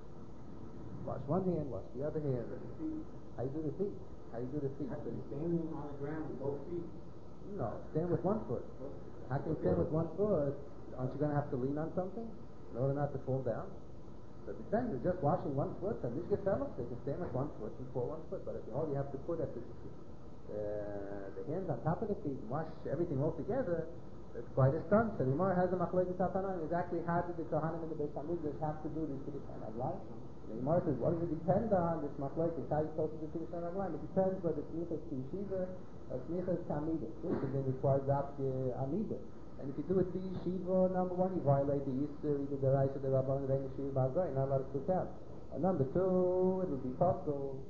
Wash one hand, wash the other hand. How you do the feet? How you do the feet? So you're standing on the ground with both feet? No, stand with one foot. How can you stand with one foot? Aren't you going to have to lean on something in order not to fall down? So it depends. You're just washing one foot, and this gets fellows, they can stand with one foot and fall one foot. But if you all you have to put at the, uh, the hands on top of the feet and wash everything all together, it's quite a stunt. So the Gemara has a machlokes tafanaim. Exactly how did the Kohanim and the Beis Hamikdash have to do this Kiddush Raglan? The Gemara says, what does it depend on? This machlokes, how you supposed to do Kiddush Raglan? It depends whether smichas to yeshiva or smichas to amida. This is then requires that amida. And if you do it to yeshiva, number one, you violate the Yisur, either the Raisa, the Rabban, the Yeshiva Bazar. You're not allowed to cook out. And number two, it will be possible to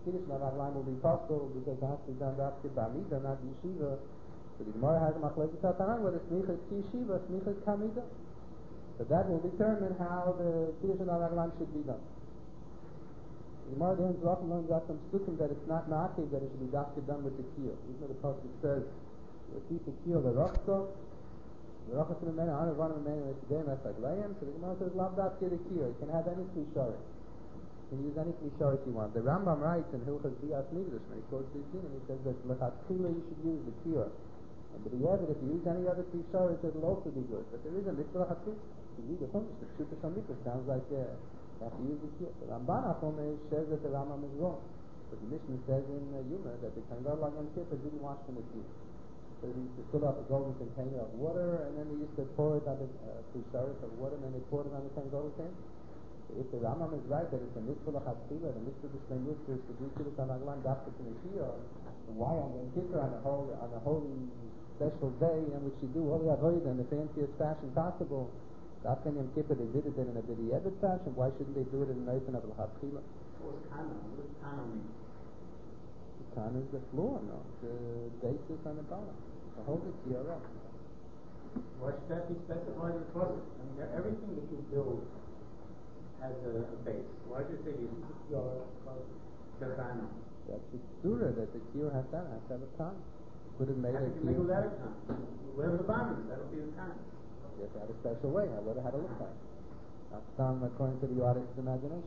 Kiddush on Raglayim will be possible because it has to be done after Bamida, not Yeshiva. So the Gemara has a machlokes Tanan whether smicha is Yeshiva, smicha is Kamida. So that will determine how the Kiddush on Raglayim should be done. The Gemara then learns out from Sukkim that it's not Na'akiv, that it should be done with the kiyah. Even though the pasuk says, "Keep the kiyah the rochso." The rochas in the man, I don't want to remain in the today, that's like layim. So the Gemara says, "Lav dafke the kiyah." You can have any klisharet. You can use any klisharet you want. The Rambam writes in Hilchas Bias Migdash when he quotes this din, and he says that lechatchila you should use the kiyah. And but the if you use any other klisharet, it'll also be good. But there is a mitzvah lechatchila. You read the Chumash, the Pshuta Shamikra sounds like uh, you have to use the kiyah. The Ramban Achomesh says that the Rambam is wrong. But the Mishnah says in uh, Yuma that the Kangar Lagam Kippur didn't wash from the kiyah. So they used to fill up a golden container of water, and then they used to pour it on the klisharet uh, of water, and then they poured it on the same golden container. So if the Rambam is right that it's a mitzvah l'chatchila, the mitzvah b'shleimus is to do kiddush on Raglayim dafka to the kiyah, why on the Kippur on the whole on the holy special day in which you do all the avodah in the fanciest fashion possible? Dafka in Yom Kippur they did it in a b'di'evet fashion. Why shouldn't they do it in an open of l'chatchila? What was Kana? What does Kana mean? Kana is the floor, no, the basis on the bottom. The whole is kiyah. Why should that be specified in the pasuk? I mean, everything that you build has a, a base. Why should it say you your Kana? That's the surah that the kiyah has that has to have a time. Could have made a kiyah. Make that a time. Whatever the bottom is, that'll be the time. You have to have a special way. How would it have to look like? Not done according to the artist's imagination.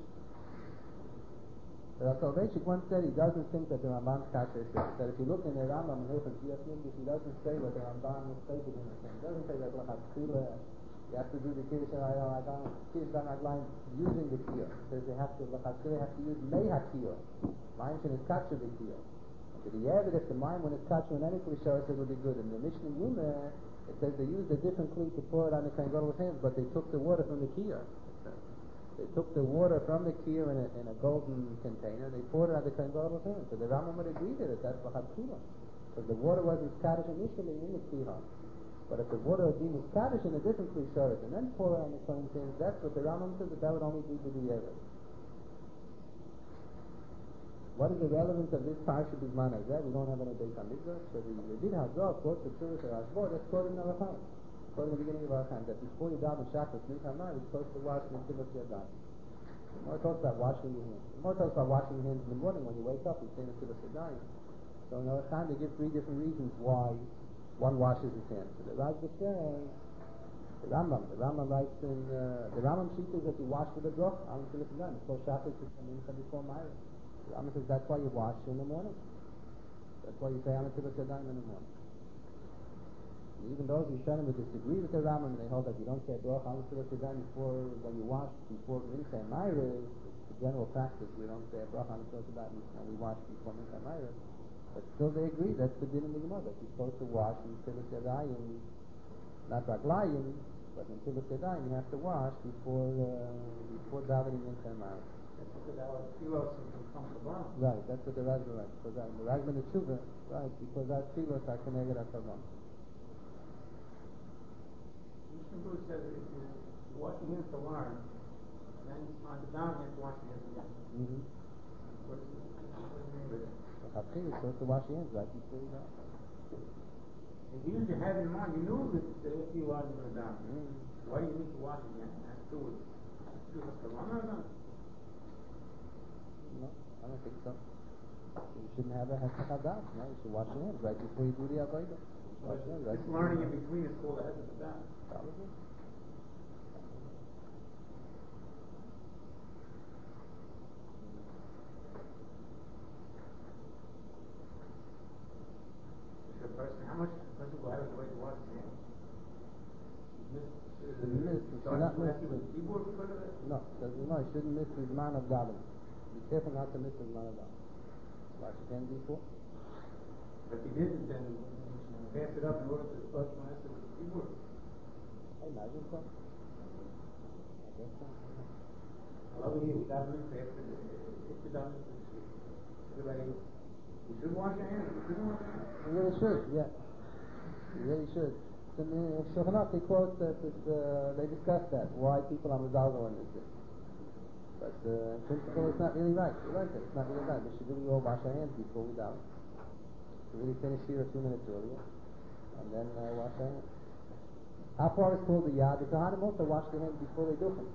But Soloveitchik once said he doesn't think that the Ramban's kasha is said. That if you look in the Rambam and Hilchos Bias Migdash, he doesn't say what the Ramban is stated in the thing. He doesn't say that l'chatchila you have to do the kiddush on Raglayim using the kiyah. He says they have to l'chatchila have to use mei hakiyah. Mayim shen is kasha the kiyah. But the Yevid, if the mayim when it's kasha in any klisharet it would be good. In the Mishnah Yuma it says they used a different kli to pour it on the Kohen Gadol's hands, but they took the water from the kiyah. They took the water from the kiyah in a, in a golden container, they poured it on the Kohen Gadol's hands. So the Rambam would agree that that's l'chatchila. Because the water wasn't kaddish initially in the kiyah. But if the water had been kaddish in a different klisharet and then pour it on the Kohen's hands, that's what the Rambam says that that would only be to the Yevid. What is the relevance of this parsha b'zman hazeh? We don't have any Beis HaMikdash. So the Rebbe Hazor quotes the Tzuras HaRashba, that's quoted in Arachayim. Quoted in the beginning of Arachayim, that before you daven Shachris Mincha Mai, you're supposed to wash your Netilas Yadayim. The more talks about washing your hands. The more talks about washing your hands in the morning when you wake up, you say Netilas Yadayim. So in Arachayim they give three different reasons why one washes his hands. So the Rashba says, the Rambam, the Rambam writes in, uh, the Rambam teaches that you wash with a broch, on Netilas Yadayim. Before Shachris Mincha before Mai. The Rambam says that's why you wash in the morning. That's why you say Netilas Yadayim in the morning. And even those Rishonim would disagree with the Rambam, and they hold that you don't say a bracha on Netilas Yadayim before when you wash before Mincha and Ma'ariv. It's the general practice. We don't say a bracha on Netilas Yadayim when we wash before Mincha and Ma'ariv. But still, they agree. That's the din in the Gemara that you're supposed to wash Netilas Yadayim, not Raglayim, but Netilas Yadayim you have to wash before uh, before davening Mincha and Ma'ariv. Right, that's what the Rashba writes. Because the Rashba in the Tshuva, right, because our tefillos are connected at Kavam. Mishnah Berurah says that if you wash your hands to learn, then on the down you have to wash your hands again. Mm-hmm. What is it? What does it mean by that? The Chafir is supposed to wash your hands right before you daven. If you used to have in mind, you knew that if you are going to down. Mm-hmm. Why do you need to wash again? It has to do with Tzuras Kavanah or not? No, I don't think so. You shouldn't have a hesach hadas. No, you should wash your hands right before you do the avodah. Wash your hands right. Just learning in between is called a hesach hadas. Probably. The person, how much the person will have the way to wash his hands? Miss, uh, Should miss. You should not miss. Keyboard because of it? No, doesn't no. You shouldn't miss the man of davening. Be careful not to miss the man of davening. Wash your hands before. But if he didn't, then pass it up in order to start my answer with the keyboard. I imagine so. I guess so. Over here, we got to pass it. It's the done. Everybody, you should wash your hands. You shouldn't wash your hands. You really should, yeah. You really should. So in the Shulchan Aruch, they quote that this, uh, they discuss that, why people are mezalzel in this. So But uh, in principle, it's not really right. You learned it. It's not really right. We should really all wash our hands before we daven. We really finish here a few minutes earlier, and then uh, wash our hands. How far is called the yad? The Kohanim also wash their hands before they do it.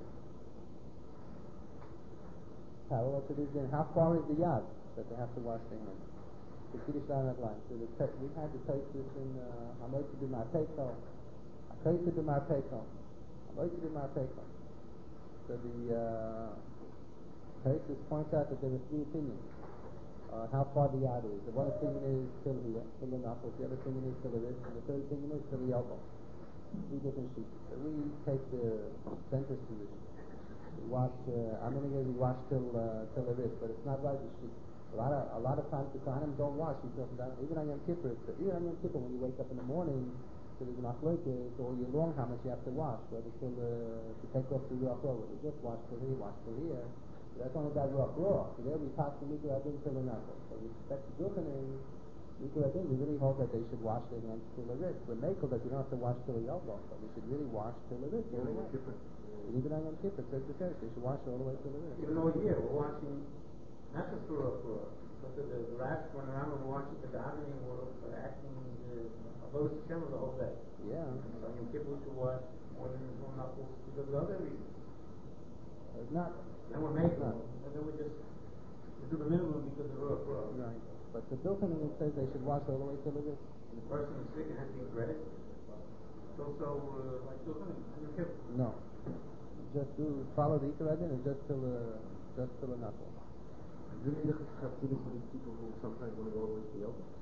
Parallel to this, then how far is the yad that they have to wash their hands? The Kiddush Lamed line. So the te- we had the Tosfos in Hamoed to be Marpeko, Hakoy to be Marpeko, Hamoed to be Marpeko. So the uh, Tosfos points out that there are three opinions on uh, how far the yad is. The one opinion is till here, till the knuckles. The other opinion is till the wrist, and the third opinion is till the elbow. Three different sheets. So we take the center position. We wash. Uh, I'm going to we wash till uh, till the wrist, but it's not right to sheet. A lot of a lot of times the Kohanim don't wash. You talk about even on Yom Kippur. It's, even on Yom Kippur, when you wake up in the morning, so there's machlokes all year long how much you have to wash. Whether till uh, to take off the ruach roh, whether just wash till here, wash till here. So that's only about ruach roh. So there we pass the mikra adin till the knuckle. So we expect to do it in mikra adin. We really hold that they should wash their hands till the wrist. We're makel that you don't have to wash till the elbow, but we should really wash till the wrist. Even on Yom Kippur. Even on Yom Kippur, it says the church they should wash all the way till the wrist. Even though here we're washing. Not just for for but the the rash going around and watching the davening or for acting the Avodas Hashem the whole day. Yeah. So you people should watch more than one knuckles because of other reasons. It's not. And we're making them, and then we just we do the minimum because of the ruach. Right. But the Bilchan it says they should wash all the way till the wrist. And the person is sick and has to be bread. It's also uh, like Bilchan and you kept. No. Just do follow the Ikar Adin and just till the just till the knuckle. Is there any chassidus for these people who sometimes want to go all the way to the elbow?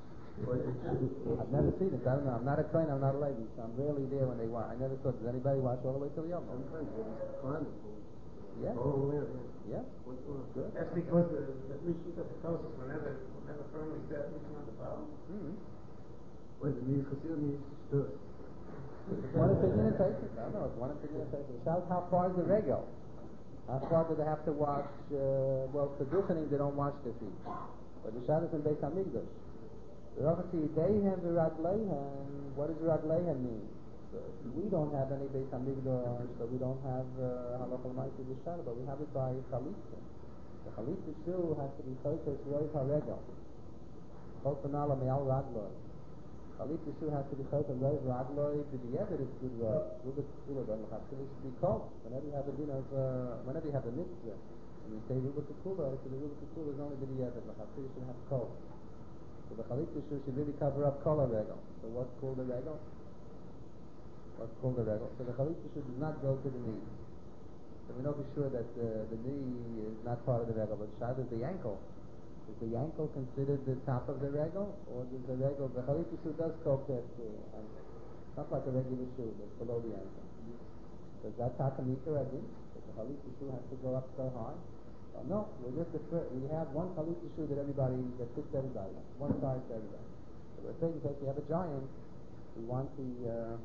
I've never seen it. I don't know. I'm not a Kohen, I'm not a Levi, so I'm rarely there when they wash. I never thought, does anybody wash all the way till the elbow? Sometimes these climbers who Yeah. go all the way up. Yeah. What's going on? Good. That's because the the three sheets of the Tosfos whenever whenever firmly set reaching on the bottom. Mm-hmm. Wait, the means chassidus means stir. One opinion is taken. I don't know. It's one opinion is taken. How, how far is the regel? How far do they have to wash? Uh, well, for duchening, they don't wash their feet. But the Shabbos and Beis Hamikdash. The Rav Tzideihem v'Ragleihem. What does Ragleihem mean? So we don't have any Beis Hamikdash, so we don't have Halacha L'Maaseh uh, Shabbos, but we have it by Chalitza. The Chalitza shoe has to be Choshes Roiv HaRegel. Choshanala Me'al Ragloi. Chalitza shoe has to be Choshes Roiv Ragloi. B'di'evet is good Roiv. Good Kula, but L'Chashiv should be cold. Whenever you have a din of, uh, whenever you have a mitzvah, and we say Ruba Kula, so the Ruba Kula is only B'di'evet. L'Chashiv should have cold. So the Chalitza shoe should really cover up Kol HaRegel. So what's called the Regel? What's called the Regel? So the Chalitza shoe does not go to the knee. So we know for sure that uh, the knee is not part of the Regel, but Shad is the ankle. Is the ankle considered the top of the Regel? Or does the Regel, the Chalitza shoe does go past the ankle. It's not like a regular shoe that's below the ankle. Does that Takamika Adin? Does the Chalitza shoe has to go up so high? Uh, no, we're just a fr- we have one Chalitza shoe that everybody, that fits everybody, one size for everybody. So we're saying that if you have a giant, we want the uh,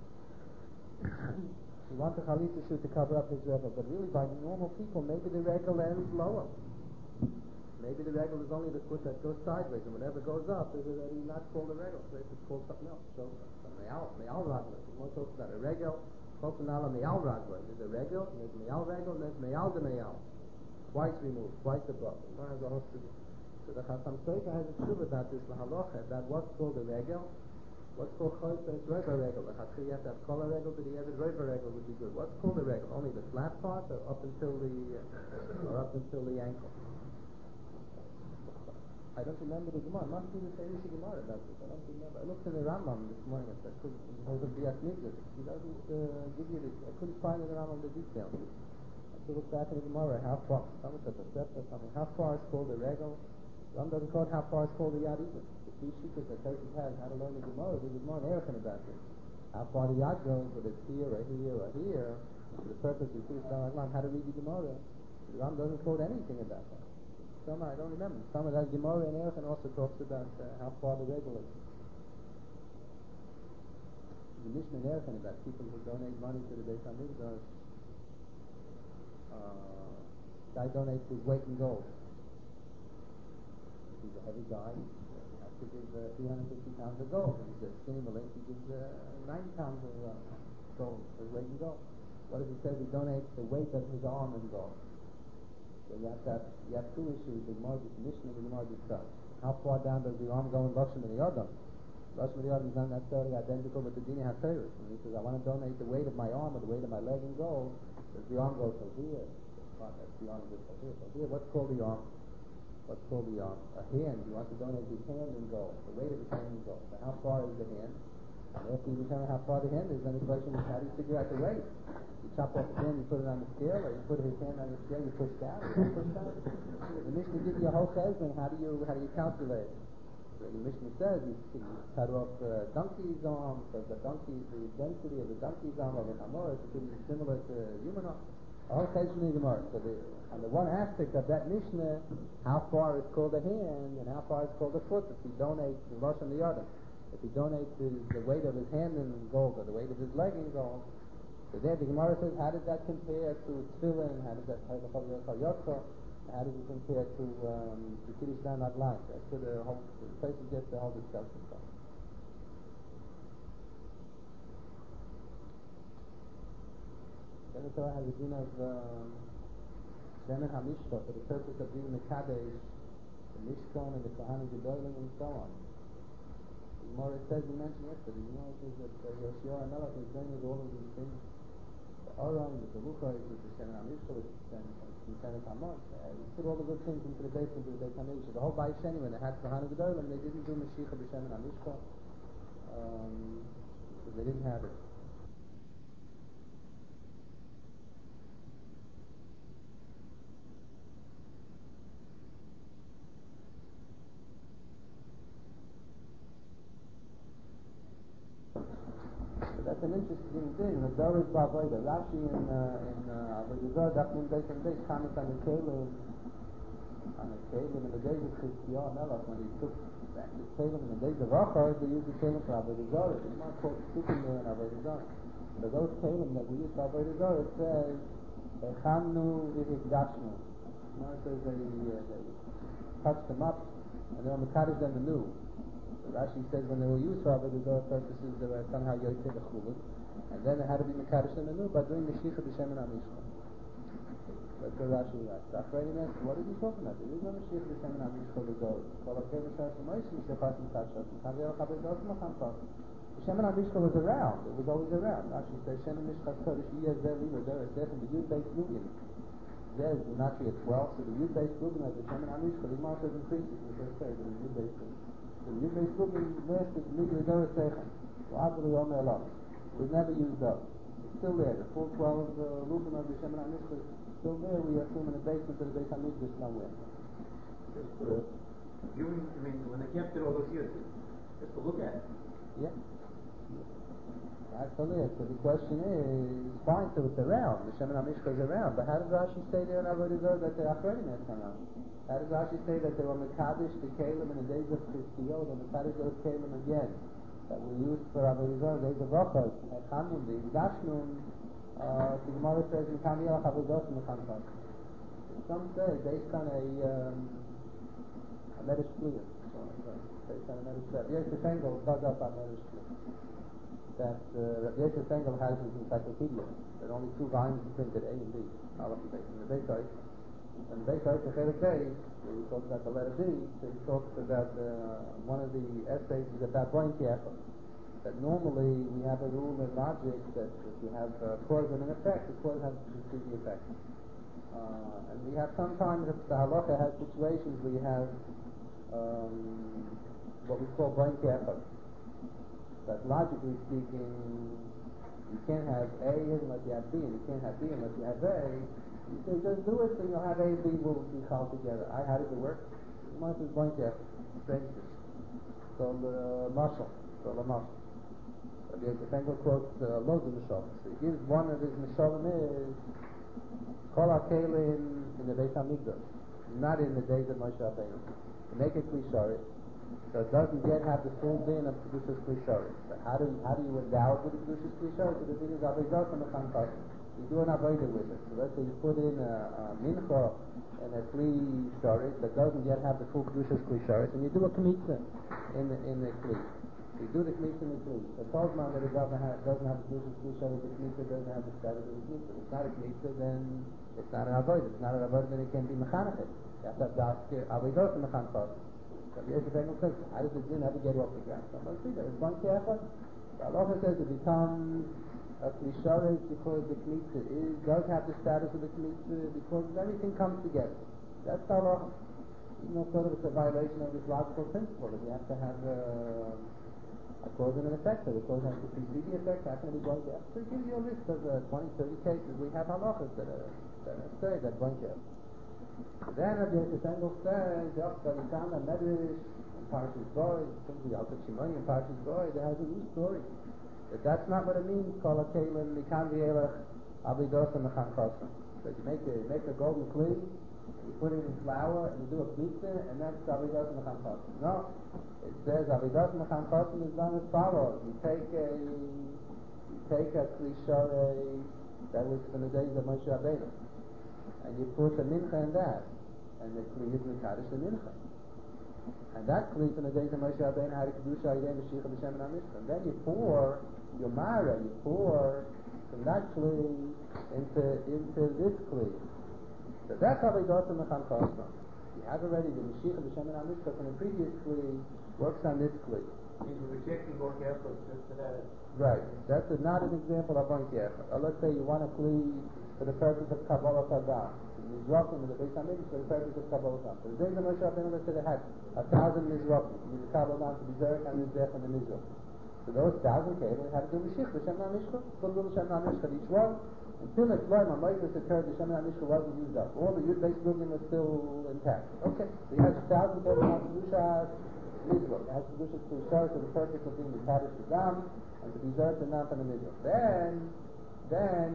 we want the Chalitza shoe to cover up his regel, but really by normal people, maybe the regel ends lower. Maybe the regel is only the foot that goes sideways, and whatever goes up is already not called a regel, so it's called something else. So, me'al, me'al ragla. One talks about a regel, chosanala me'al ragla. There's a regel, and there's me'al regel, and there's me'al de me'al. Twice removed, twice above. One has a host of. So the Chasam Sofer has a truth about this lahalocha, about what's called a regel, what's called choysa, it's roiva regel. The Chasam you have to have kol regel, but the other roiva regel would be good. What's called a regel? Only the flat part, or up until the, uh, or up until the ankle. I don't remember the Gemara. It must be the same Gemara about this. I don't remember. I looked in the Rambam this morning. I couldn't. It was a Bias Mikdash. He doesn't uh, give you the. I couldn't find in the Rambam the details. To look back in the Gemara, how far, someone said the step or something, how far is called the regel? Ram doesn't call it how far is called the yad either. The three shittas that Tosfos has how to learn the Gemara, there was more an erichin about this. How far the yad goes, whether it's here or here or here, for the purpose of Tudas Raglan, how to read the Gemara. The Ram doesn't quote anything about that. Some I don't remember. Some of that Gemara and erichin also talks about uh, how far the regel is. The Mishnah and erichin about people who donate money to the Beis Hamikdash. Uh, guy donates his weight in gold. If he's a heavy guy, he has to give uh, three hundred fifty pounds of gold. If he's a skinny malink, he gives uh, ninety pounds of uh, gold, his weight in gold. What if he says he donates the weight of his arm in gold? So you have to have, you have two issues, the Gemara, the Mishnah, and the Gemara itself. How far down does the arm go in Lashon and the Adam? Lashon and the Adam is not necessarily identical with the Dini HaTorah. When he says, I want to donate the weight of my arm or the weight of my leg in gold, does the arm go till here? That's the arm goes till here. So here, what's called the arm? What's called the arm? A hand. You want to donate his hand in gold, the weight of his hand in gold. So how far is the hand? And after you determine how far the hand is, then the question is, how do you figure out the weight? You chop off the hand, you put it on the scale, or you put his hand on the scale, you push down, you don't push down. The Mishnah gives you a whole cheshbon, how do you how do you calculate? So the Mishnah says you, you cut off the donkey's arm, so the donkey, the density of the donkey's arm of a hamor is similar to human arm. A whole cheshbon is a mark. So the, on the one aspect of that Mishnah, how far is called a hand and how far is called a foot if he donates the Lashon the Yadam. If he donates his, the weight of his hand in gold or the weight of his leg in gold, so there the Gemara says, how does that compare to tefillin? How does that how does it compare to um, the Kiddush Dan Adlan? That's where the whole the place gets the whole discussion from. Then the Torah has a din of Shemen HaMishcha for the purpose of being Mekadesh, the Mishkan and the Kohanim Gedolim and so on. The Gemara says, we mentioned yesterday, the Gemara says that uh, Yoshua HaMelech is going with all of these things. The Aron, the Belucha, with the Shemen HaMishcha, with the Shemen HaMon. He put all the good things into the basement of the Beit HaMikdash. The whole Beit Sheni, when they had Kohanim Gedolim, they didn't do Mashiach b'Shemen HaMishcha, um, because they didn't have it. That's an interesting thing. The Doris Bavoida, Rashi in uh, in Avodah Zarah, Dafnim Beis and Beis, comment on the Kalim, on the Kalim in the days of Chizkiah Melech, when he took back the Kalim in the days of Achaz, they used the Kalim for Avodah Zarah. It's not called Sukkim there in Avodah Zarah. So those Kalim that we use for Avodah Zarah, it says, Echamnu v'hikdashnu. It says they, uh, they touched them up, and they were Mekadosh them anew. Rashi says when they were used for Avodah Zarah purposes, they were somehow yotzei l'chulus, and then they had to be mekadosh them anew by doing Mashiach b'Shemen HaMishcha. That's what Rashi writes. The Achronim asks, what is he talking about? There is no Mashiach b'Shemen HaMishcha b'Zorah. Kol HaKev V'Shar Shemois Mishachas M'Tashas M'Chaver HaChaber Dos M'Chamtas. B'Shemen HaMishcha was around. It was always around. Rashi says, Shemen Mishchas Kodesh Yeh Zeh Li V'Zorah Zeh from the Yud-based Lugin. Zeh is Gematria twelve, so the Yud-based Lugin of the Shemen HaMishcha, the Gemara says increases in the first page of the Yud-based Lugin. The Yud-based Lugin left is Migdal Dora Sechem. V'Adru Yom Elam. It was never used up. It's still there. The full twelve uh, Lugin of the Shemen HaMishcha is still there. We assume in the basement of the Beit HaMikdash somewhere. Just uh, viewing, I mean, when they kept it all those years, just to look at it. Yeah. Absolutely. So the question is, fine, so it's around. The Shemen HaMishcha is around. But how does Rashi say there in Avodah Zarah that the Achronim has come out? How does Rashi say that they were Mekadosh, the Kalim, in the days of Chizkiah, the Mekadosh those Kalim again, that were used for Avodah Zarah, the days of Achaz, Echamnum, the Igdashnum, uh, the Gemara says, Mekam Yelach Avodah Mechamtas. Some say, based on a, um, a Medrash Kliyah, based on a Medrash Kliyah. Rabbi Yosef Engel dug up on Medrash Kliyah. That uh, Rabbi Yosef Engel has his encyclopedia, that only two volumes are printed, A and B, Aleph and Beis. And the Beis And Beis Ha'ik, the Chelik Beis, where he talks about the letter B, so he talks about uh, one of the essays is about Boin Kiachos. That normally we have a rule in logic that if you have a cause and an effect, the cause has to precede the effect. Uh, and we have sometimes, if the halacha has situations where you have um, what we call Boin Kiachos. That logically speaking, you can't have A unless you have B, and you can't have B unless you have A. You say, just do it, so you'll have A and B will be called together. I, how does it work? One is going to strangers. So the muscle, so the muscle. So the Engel quotes uh, loads of Mishalim. So he gives one of his Mishalim is Kol HaKelim in the Beit HaMikdash, not in the days of Moshe Rabbeinu. To make it Klisharit, so it doesn't yet have the full din of Kedushas Klisharit. So how do you, how do you endow it with the Kedushas Klisharit? So the thing is, Avodah Zarah Mechamtas. you do an avodah with it. So let's say you put in a, a mincha and a kli sharet that doesn't yet have the full kedushas kli sharet, and you do a kmitza in the in the kli. You do the kmitza in the kli. The Tolman that it doesn't have doesn't have the kedushas kli sharet, the kmitza doesn't have the status of the kmitza. If it's not a kmitza, then it's not an avodah. If it's not an avodah, then it can be mechanechet. You have to have the avodah and mechanechet. So here's the second question: how does the din ever get off the ground? So let's see. There's one kefir. The halacha says it becomes a klisharet because the kmitza is does have the status of the kmitza because everything comes together. That's the halacha. You know, sort of it's a violation of this logical principle that you have to have uh, a cause and an effect. So the cause has to precede the effect. How can it be going to? So it gives you a list of uh, twenty, thirty cases. We have halachas that are that are say that one case. Then Rabbi Yosef Engel says, that he found a medrash in Parshas Boy, simply Al Shimoni in Parshas Boy, that has a new story. That that's not what it means, Kol HaKelim, Mikan V'elech, Avidos and Mechan Chosim. That you make a, make a golden kli, you put it in flour, and you do a pizza, and that's Avidos and Mechan Chosim. No, it says Avidos and Mechan Chosim is done as follows. You take a, you take a kli shorei that was from the days of Moshe Rabbeinu, and you put a mincha in that, and the kli is mekadosh the mincha. And that kli from the days of Moshe Rabbeinu had a kedusha yidei Mashiach b'Shem and Amishcha. And then you pour your mara, you pour from that kli into into this kli. So that's how they go to Mechan Chosim. You have already the Mashiach b'Shem and Amishcha from the previous kli works on this kli. You're rejecting Bon Kefir just for that. Right. That's a, not an example of Bon Kefir. Or let's say you want a kli for the purpose of Kabbalah Tadam. Mizrachim in the Beis HaMikdash for the purpose of Kabbalah Tadam. For the days of Moshe Rabbeinu, let's say they had a thousand Mizrachim. You need the Kabbalah Tadam to be Zerek and Mizrach and the Mizrach. So those thousand came and had to do Mashiach b'Shem Amishcha, put a little Shem Amishcha each one. Until the Shloim HaMoises occurred, the Shem Amishcha wasn't used up. All the Yud Beis Lugim was still intact. Okay. So he has a thousand came and had to do Shas Mizrach. It has to do Shas Mizrach for the purpose of being Mekadosh Adam and to be Zerek and Nam and the Mizrach. Then, then,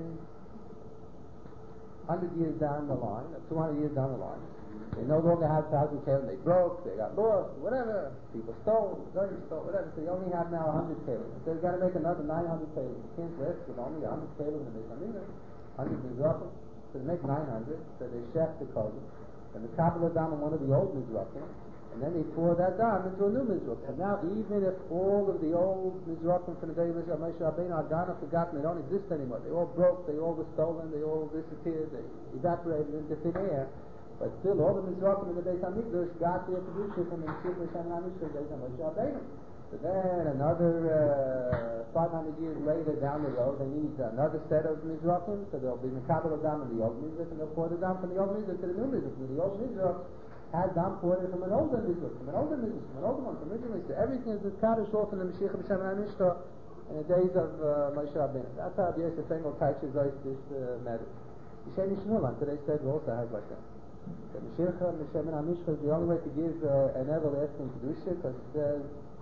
hundred years down the line, or two hundred years down the line, they no longer had thousand kelim. They broke, they got lost, whatever. People stole, guns stole, whatever. So you only have now a hundred kelim. So you've got to make another nine hundred kelim. You can't rest with only a hundred kelim in the Beis HaMikdash. Hundred mizrachim. So they make nine hundred. So they chef the kolim. And the Kabbalah Dam on one of the old mizrachim. And then they pour that down into a new mizrach. So now even if all of the old mizrachim from the day of Moshe Rabbeinu are gone or forgotten, they don't exist anymore. They all broke, they all were stolen, they all disappeared, they evaporated into thin air. But still, all the mizrachim in the Beis HaMikdash got their kedusha from the Mashiach b'Shem Amishcha, the days of Moshe Rabbeinu. So then another uh, five hundred years later down the road, they need another set of mizrachim. So there'll be Mekabel Dam in the old mizrach, and they'll pour the dam from the old mizrach to the new mizrach. And the old mizrach had dam poured from an older mizrach, from an older mizrach, from an older one, from originally. So everything is Mekadosh off in the Mashiach b'Shem Amishcha in the days of uh, Moshe Rabbeinu. That's how Rabbi Yosef Engel touches this uh, matter. Yisheni Shmuel today's table also has like that. The Mashiach b'Shem Amishcha is the only way to give uh, an everlasting kedusha, because it says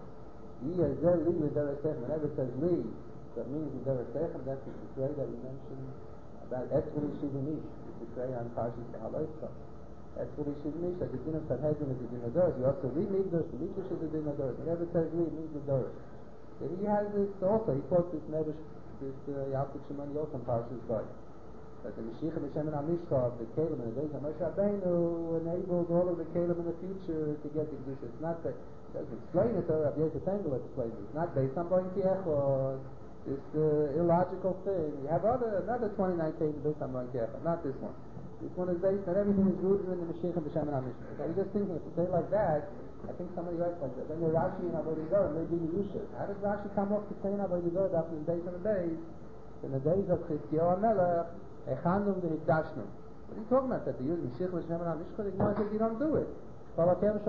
Yi Azel Li L'Deresechem. Whenever it says Li, that means L'Deresechem. That's the decree that we mentioned about Etzvuli Shivinish, the decree on Parshas Behaloischa. Etzvuli Shivinish, that the din of Sanhedrin is the din of Doros. You also Li Migdash, the Migdash is the din of Doros. Whenever it says Li, it means the Doros. So he has this also. He quotes this Medrash, this Yalkut Shimoni also in Parshas Boy. That the Mashiach b'Shem Amishcha, the Kelim in the days of Moshe Rabbeinu, enabled all of the Kelim in the future to get the kedusha. It's not that it doesn't explain it, or Rabbi Yosef Engel explains it. It's not based on Bon Kefir, this uh, illogical thing. You have other another twenty-nine cases based on Bon Kefir, not this one. This one is based on everything is rooted in the Mashiach b'Shem Amishcha. I was just thinking, if you say like that, I think somebody writes like that. Then your Rashi and Avodah Zarah may be Yerusha. How does Rashi come off to say in Avodah Zarah after the days of the days? In the days of Chizkiyahu HaMelech, Echanum the Hikdashnum. What are you talking about? That they use Mashiach b'Shem Amishcha? The Gemara says you don't do it. So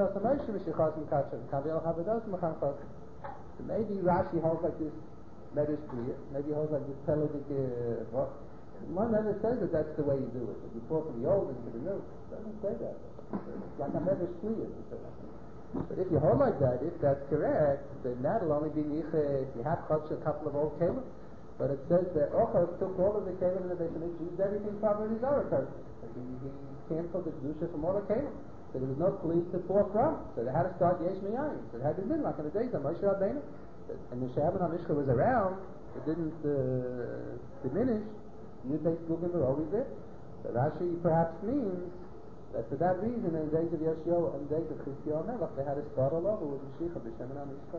maybe Rashi holds like this Medrash clear. Maybe he holds like this Pelagic uh, book. One never says that that's the way you do it. That you pour from the old into the new. It doesn't say that. It's like a Medrash clear. But if you hold like that, if that's correct, then that'll only be niche if you have such a couple of old kelim. But it says that Ochos took all of the kelim in the Beis HaMikdash, used everything covered in his other person. He, he canceled the kedusha from all the kelim. So there was no kli to pour from. So they had to start yesh miyayin. So it had to be like in the days of Moshe Rabbeinu. And the Shabbat Amishcha was around. It didn't uh, diminish. Yud Beis Gugim V'Rovi Zeh. So Rashi perhaps means that for that reason, in the days of Yoshio and the days of Chizkiyahu Melech, they had a start all over with Mashiach B'Shem and Amishka.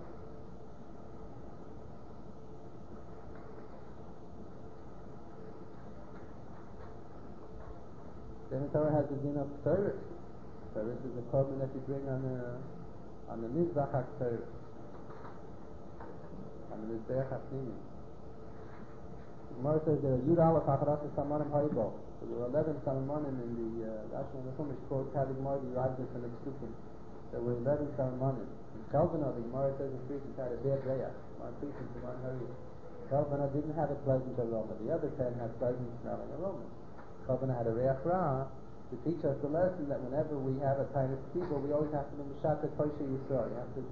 Then the Torah has the din of Tzeres. Tzeres is a korban that you bring on the on the Mizbach HaTzeres, on the Mizbech HaPnimi. Gemara says there are Yud Aleph Acharas Samanim Haibo. So there were eleven Samanim in the Rashi and the Chumash quote Kavig Gemara the Yudhidus and the Psukim. There were eleven Samanim. In Kalvana, the Gemara says the priest had a bad rayah. One priest and one hurry. Kalvana didn't have a pleasant aroma. The other ten had pleasant smelling aroma. Kalvana had a rayah ra to teach us the lesson that whenever we have a kind of people, we always have to be Mishatet Kosher Yisrael. You have to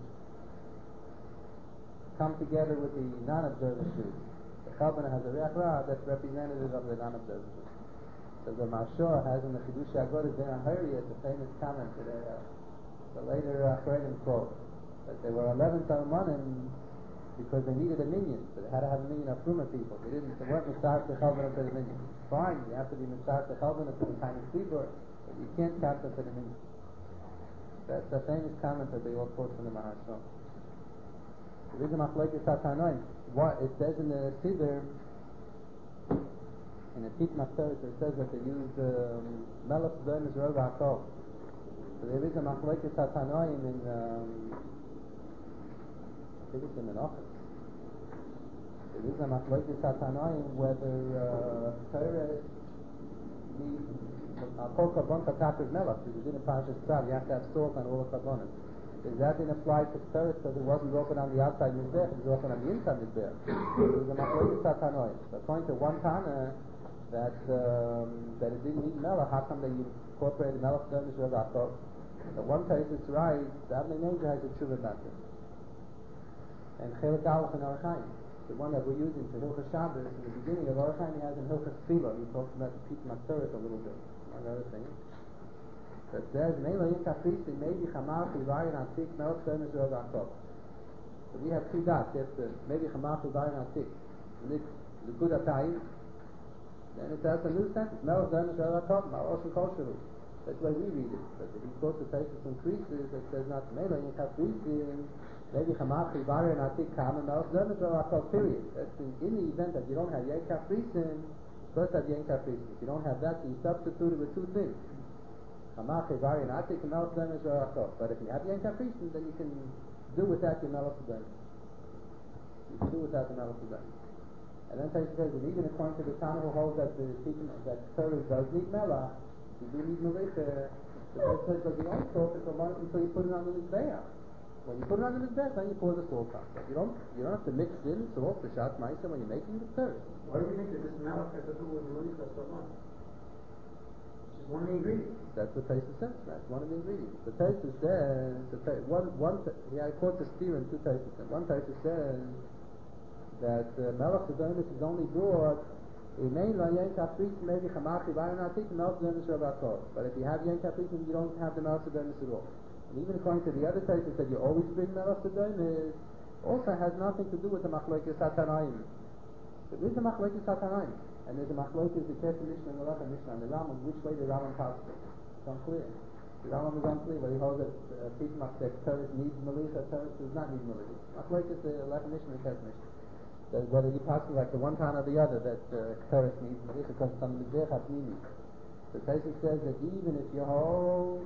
come together with the non-observant Jews. The Kalvana has a rayah ra that's representative of the non-observant Jews. So the Mashor has in the Chidush Agodah Ben Ahari the famous comment that uh, the later Achredim quote that there were eleven Salmanim because they needed a minion, so they had to have a minion of Fruma people. They didn't, they weren't Mitzvah to Chalvana to the minion. Fine, you have to be Mitzvah to Chalvana to the kind of Tzibur, but you can't count them to the minion. That's the famous comment that they all quote from the Maharshal. The reason Machlokes HaTanoim, what it says in the Siddur, in the Tit Machteres, it says that they used um, Melech Zdoim Yisrael V'Akol. So there is a Machlokes HaTanoim in um, I think it's in the Menachos. There is a Machlokes HaTanoim whether uh, Torah needs Kol Karbon Katapiv Melech, which is in the Parashas Tzav, you have to have salt on all the Karbonim. Does that been applied to Torah because it wasn't broken on the outside Mizbech, it was broken on the inside Mizbech? There is a Machlokes HaTanoim. So according to one Tana, that um, that it didn't need Melech, how come they incorporated Melech Zdoim Yisrael V'Akol? The one place it's right, the Avnei Nezer has a tshuva about this. And Chelik Aleph and Orach Chaim, the one that we're using for Hilchos Shabbos, in the beginning of Orach Chaim he has in Hilchos Tefillah, he talks about the Pit Machtoret a little bit, among other things. So it says, Meila Yinka Priesti, maybe Chamar Chivayin Atik, Melech Zdoim Yisrael V'Akol. So we have two dots, there's the maybe Chamar Chivayin Atik, Likud Atayim, then it has a new sentence, Melech Zdoim Yisrael V'Akol, Ma'osh and Kol Shavu. That's why we read it. But if he quotes the Taisus from Creases, it says not Meila Yinka Priesti, maybe Chamar Chivayin Atik, Kam and Melech Zdoim Yisrael V'Akol, period. That's in, in the event that you don't have Yinka Priestin, first have Yinka Priestin. If you don't have that, so you substitute it with two things. Chamar Chivayin Atik and Melech Zdoim Yisrael V'Akol. But if you have Yinka Priestin, then you can do without your Melech Zdoim. You can do without the Melech Zdoim. And then Taisus says that even according to the Tana who holds that the teaching that Torah does need Melech, you do need Melicha. The Taisus says that you don't talk it for months until you put it on the Mizbeach. When you put it on the Mizbeach, then you pour the salt on. But you don't you don't have to mix in salt for Shat Ma'isa when you're making the Torah. Why do we think that this Melech has to do with Melicha Salman? Which is one of the ingredients. That's what Taisus says. That's one of the ingredients. The Taisus says the ta- one one yeah I quote the steer in two Taisus. One Taisus says that uh, Melech Zedonis is only brought in main line Yanka Priest maybe Chamar Chivayin Atik and Melech Zedonis Rabakol. But if you have Yanka Priest, you don't have the Melech Zedonis at all. And even according to the other Taisus that you always bring Melech Zedonis, also has nothing to do with the Machlokes HaTanoim. There is a Machlokes HaTanoim, and there's a Machlokes the Kesef Mishnah and the Lechem Mishnah and the Rambam, which way the Rambam passes it. It's unclear. The Rambam is unclear, but he holds that uh, Pitmach that Torah needs Melicha, Torah does not need Melicha. Machlokes the Lechem Mishnah and the Kesef Mishnah. That whether you pass like the one time or the other, that uh, Torah needs Melicha because it's on the Mizbech HaPnimi. The Taisus says that even if you hold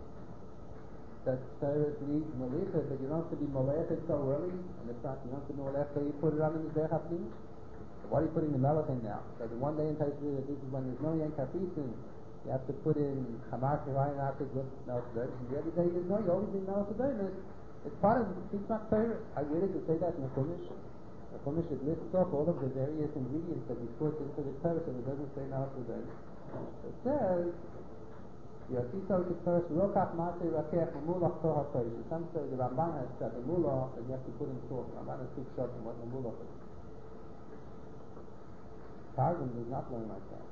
that Torah needs Melicha, that you don't have to be Melech so early, and it's not, you don't have to be Melech so you put it on the Mizbech HaPnimi. So why are you putting the Melech in now? So the one day in Taisus says that this is when there's no Yanka Priestin, you have to put in Chamar Chivayin Atik with Melech Zedonis, and the other day there's no, you always need Melech Zedonis. It's part of the Pitmach Torah. I where does it say that in the Chumash? The Chumash it lists off all of the various ingredients that we put into the Torah, so it doesn't say Melech Zedonis. It says, Yotito Shektoris Rokach Matei Rakech Mulach Torah Kodesh. Some say the Ramban has said the Mulach, and you have to put in salt. The Ramban has two shots on what the Mulach is. Targum does not learn like that.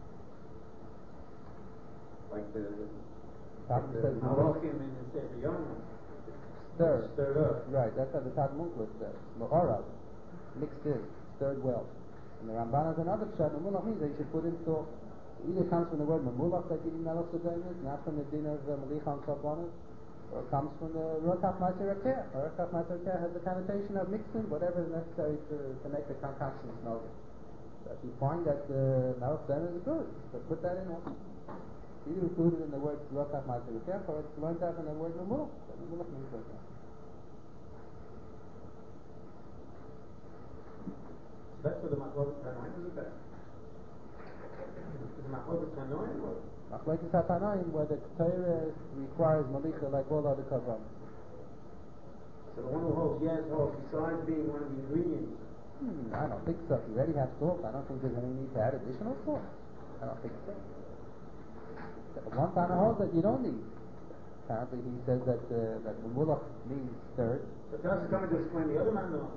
Like the Targum says Malachim in the Sefer Yonah. stir. Stirred up. Right, that's how the Talmud says. Ma'orav, mixed in, stirred well. And the Ramban has another pshat. Memulach means that you should put in salt. Either comes from the word memulach that you need melech sedonis, not from the din of uh, melicha and karbonis, or it comes from the rokach maser rakeh. Rokach maser rakeh has the connotation of mixing whatever is necessary to, to make the concoction smell good. So if you find that the uh, melech sedonis is good, so put that in also. Either included in the word rokach maser rakeh, or it's learned out in the word memulach. So memulach means rakeh. That's for the Machlokes Tanoim, is it better? The Machlokes Tanoim, or? Machlokes Tanoim, where the Torah requires malicha like all other karbanos. So the one who holds yes holds besides being one of the ingredients. Hmm, I don't think so. If you already have salt, I don't think there's any need to add additional salt. I don't think so. One Tana holds that you don't need. Apparently he says that uh, that memulach means third. So Tasha coming to explain the other man though.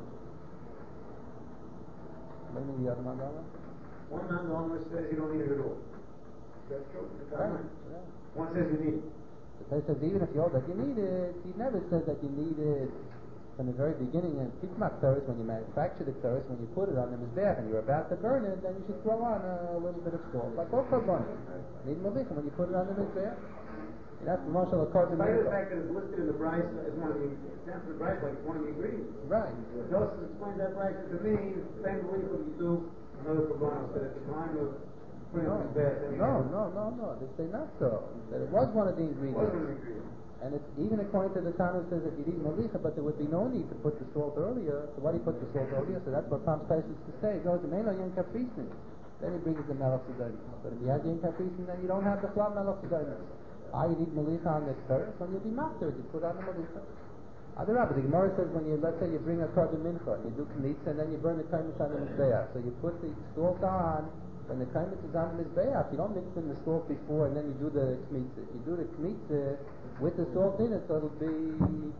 Maybe the other man down One man the says you don't need it at all. That's true. Right. Yeah. One says you need it. The Torah says even if you hold that you need it, he never says that you need it from the very beginning. And tikmak Torahs, when you manufacture the Torahs, when you put it on the mizbeach and you're about to burn it, then you should throw on a little bit of salt, like all karbanos. Need malicha when you put it on the mizbeach. And that's the marshal of carbon. Despite the fact that it's listed in the price as one of the ingredients, the price like it's one of the ingredients. Right. Joseph explains that price to me, the same belief that you do another karbanos, that at the time of putting No, it in bed, no, no, no, no. They say not so. That it was one of the ingredients. It was one of the ingredients. And it's even according to the Tana who says that you need malicha, but there would be no need to put the salt earlier. So why do you put the salt earlier? So that's what Tom Spice is to say. It goes to Mela Yen Kaprisin. Then he brings the melech sedonis. But if you have Yen Kaprisin, then you don't have the flat melech sedonis. Ah, you need malicha on this first, when you be master, you put on the malicha. Adarabah, the Gemara says when you, let's say you bring a carbon mincha, you do kmitza, and then you burn the kaimitz on the mizbeach. So you put the salt on when the kaimitz is on the mizbeach. You don't mix in the salt before and then you do the kmitza. If you do the kmitza with the salt in it, so it'll be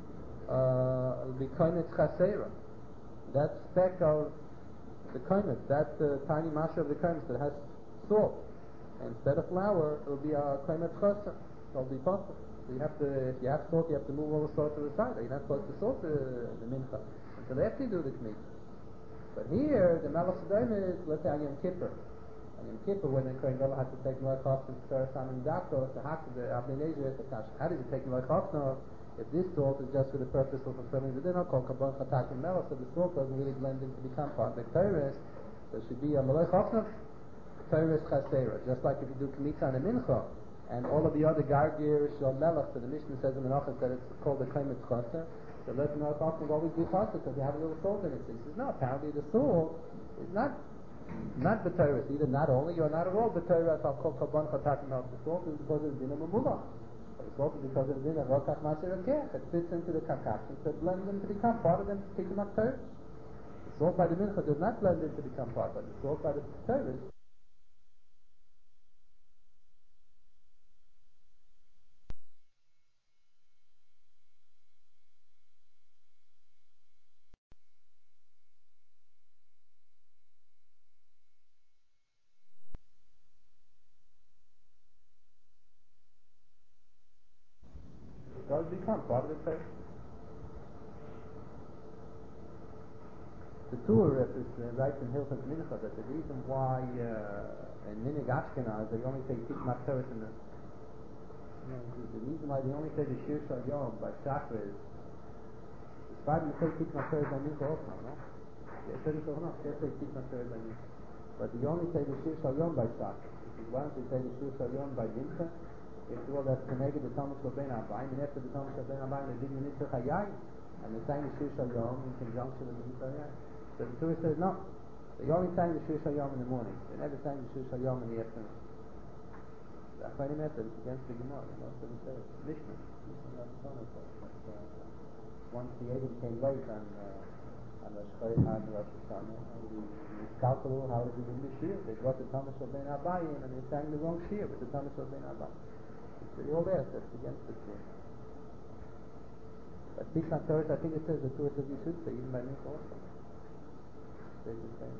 uh, it'll be kaimitz chasera. That speck of the kaimitz, that uh, tiny masha of the kaimitz that has salt. And instead of flour, it'll be a kaimitz chaser. It'll be possible. So you have to, if you have salt, you have to move all the salt to the side. You're not supposed to salt the, the mincha until after you do the kmitza. But here, the melech sedonis, let's say on Yom Kippur. On Yom Kippur, when the Kohen Gadol has to take Noach off and stir some in Dapto, to hack the Abnei Nezer, how does he take Noach off now? If this salt is just for the purpose of fulfilling the dinner, called Kabon Chatak and Melech, so the salt doesn't really blend in to become part of the Torah. There should be a Melech Hofnov, Torah Chasera, just like if you do kmitza on the mincha. And all of the other gargir shel melech, so the Mishnah says in Menachos that it's called the kaimitz chaser. So let the melech will always be chaser because you have a little salt in it. So he says, no, apparently the salt is not not b'Torah, either not only or not at all b'Torah. I'll call kabban chatak melech. The salt is because of the din of memulach. The salt is because of the din of rokach maser rakeh. It fits into the concoction to blend them to become part of them to take them up Torah. The salt by the mincha does not blend in to become part, but the salt by the Torah. Does become part of the faith. The Tur is uh, writes in Hilchos Mincha that the reason why uh, in Minig Ashkenaz they only say Tikmat Torah in the you know, the reason why they only say the Shir Shal Yom by Shachar is despite them say Tikmat Torah by Mincha also, no? They say it no, they say Tikmat Torah by Mincha. But they only say the Shir Shal Yom by Shachar. Why don't they say the Shir Shal Yom by Mincha? If all that's connected to Talmud Shel Ben Abayim, and after the Talmud Shel Ben Abayim, they did the Mitzvah Chayai, and they're saying the Shir Shal Yom in conjunction with the Mitzvah Chayai. So the Torah says no. They only sang the Shir Shal Yom in the morning. They never sang the Shir Shal Yom in the afternoon. The Achronim method is against the Gemara. Most of them say it. Mishnah. Mishnah Rabbanon says that uh, once the Eidim came late on uh, on Rosh Chodesh, on Rosh Hashanah, we miscalculated how to do the Shir. They brought the Talmud Shel Ben Abayim, and they sang the wrong Shir with the Talmud Shel Ben Abayim. So you're all there, that's against the Torah. But Tikmat Torah, I think it says the Torah says you should say, even by Mincha also. Say the same.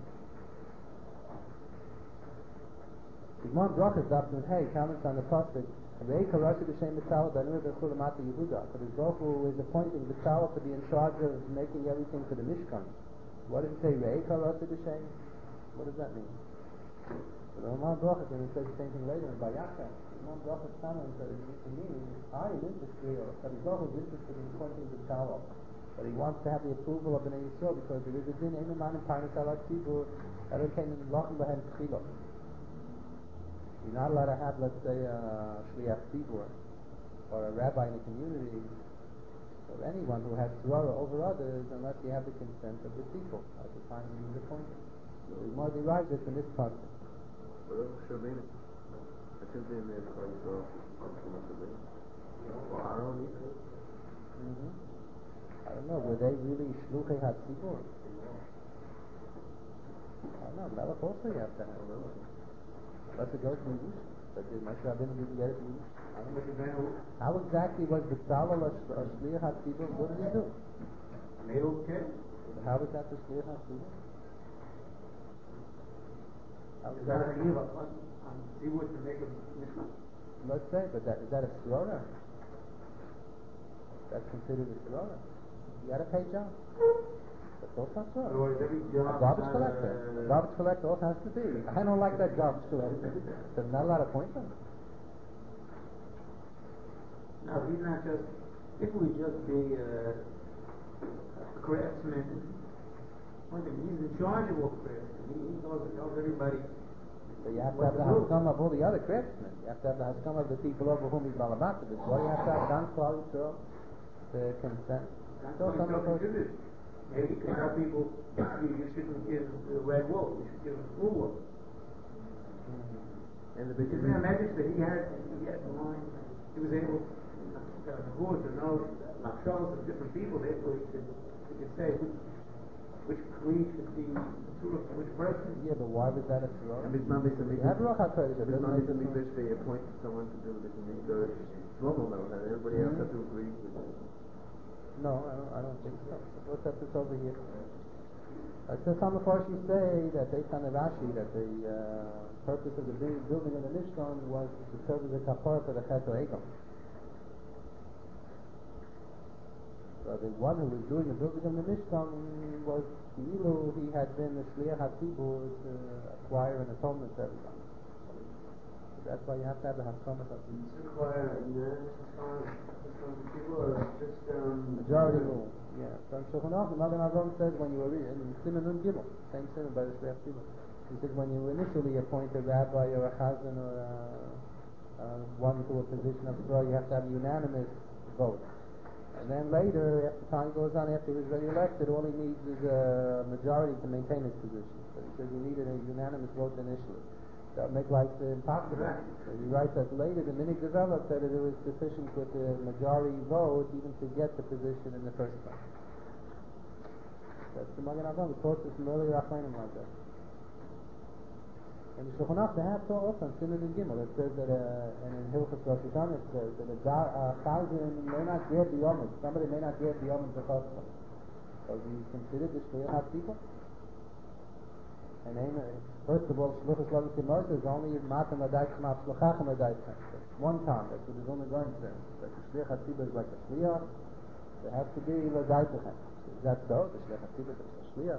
The Gemara Brachas Dafnun Hey comments on the pasuk, Rei Karashi B'Shem B'Tzalel B'Anur B'Chul Amata Yehuda. But his Baruch Hu is appointing B'Tzalel to be in charge of making everything for the Mishkan. What does it say? Rei Karashi B'Shem? What does that mean? So the Ramon Brachas, and it says the same thing later in Bayaka, the Ramon Brachas comments that it means I am interested, or Kavizoch is interested in pointing to Shalom, but he wants to have the approval of Bnei Yisrael because there is a din in the man in Parnas Alat Tzibur that it came in Lochem Behem Tchilo. You're not allowed to have, let's say, a Shliach Tzibur or a rabbi in the community, or anyone who has Tzvara over others, unless you have the consent of the people at the time he is appointed. So the more derives it from this part. Baruch Shabbat. I think they made it quite so. Well, Aaron either. Mm-hmm. I don't know, were they really Shluchei HaTzibur? I don't know, Melech also you have to have. Unless it goes to Yish. But did Moshe Rabbeinu didn't get it to Yish? I don't know. How exactly was B'Tzalel a Shliach HaTzibur? What did he do? Made okay. How was that the Shliach HaTzibur? How was Is that that? a give up on, on Tzibur to make a Mishnah? Let's say, but that, is that a Srora? That's considered a Srora. You got to pay John. That's also not Srora. Or is every A job garbage not, collector. uh, A garbage collector also has to be. I don't like that garbage collector. There's not a lot of points on it. No, he's not just. If we just be uh, a craftsman, one thing, he's in charge of all craftsmen. He, he goes and tells everybody. So you have to what have the to do. Haskam of all the other craftsmen. You have to have the Haskam of the people over whom he's Balabativ. Well, you have to have Dan Klal Yisrael to consent. That's So why some he of tells those- you this. Maybe he could tell people, you, you shouldn't give the red wool, you should give the blue wool. And the Because big in a message that he had, he had in mind, he was able uh, who to know machshavos of different people. Therefore, he could, he could say which which kli should be suitable for which person. Yeah, but why was that a Srora? And Bisman Bisa You have Ruach HaKodesh. It doesn't make Bisman a Bisa they appointed someone to do the Shlomo Shlomo level, and everybody else had to agree with it. No, I don't, I don't think so. Let's set this over here. It says some of you say that based on the Rashi that the uh, purpose of the building, building of the Mishkan was to serve as a kapara for the Chet Egel. So the one who was doing the building of the Mishkan was Ki'ilu, he had been the Shliach HaTzibur to acquire an atonement for everybody. So that's why you have to have the Haskamat of the Require people or just um majority rule. Yeah. So Shulchan Aruch, the Magen Avram says when you were in Siman Nun Gimel, same Siman by the Shliach Tzibur. He says when you initially appoint a rabbi or a chazan or a, uh, one to a position of Torah, you have to have a unanimous vote. And then later, after time goes on, after he was already elected, all he needs is a majority to maintain his position. So he says he needed a unanimous vote initially. That would make life impossible. So he writes that later the Minig developed that it was sufficient with the majority vote even to get the position in the first place. That's the Magen Avram. We quote this from earlier Achronim like that. And the Shulchan Aruch, they have Torah also on Siman and Gimel. It says that, uh, and in Hilchos Rosh Hashanah it says that a uh, chazan may not get the yomim. Somebody may not get the yomim to chosma. So do you consider the Shliach HaTzibur? And then, uh, first of all, Shluchas Lo L'Kimos is only Matam L'Daitchem Ha'Shluchachem L'Daitchem. One time, that's what the Zona Goin says. That the Shliach HaTzibur is like a Shliach. There has to be L'Daitchem. Is that so? The Shliach HaTzibur is a Shliach.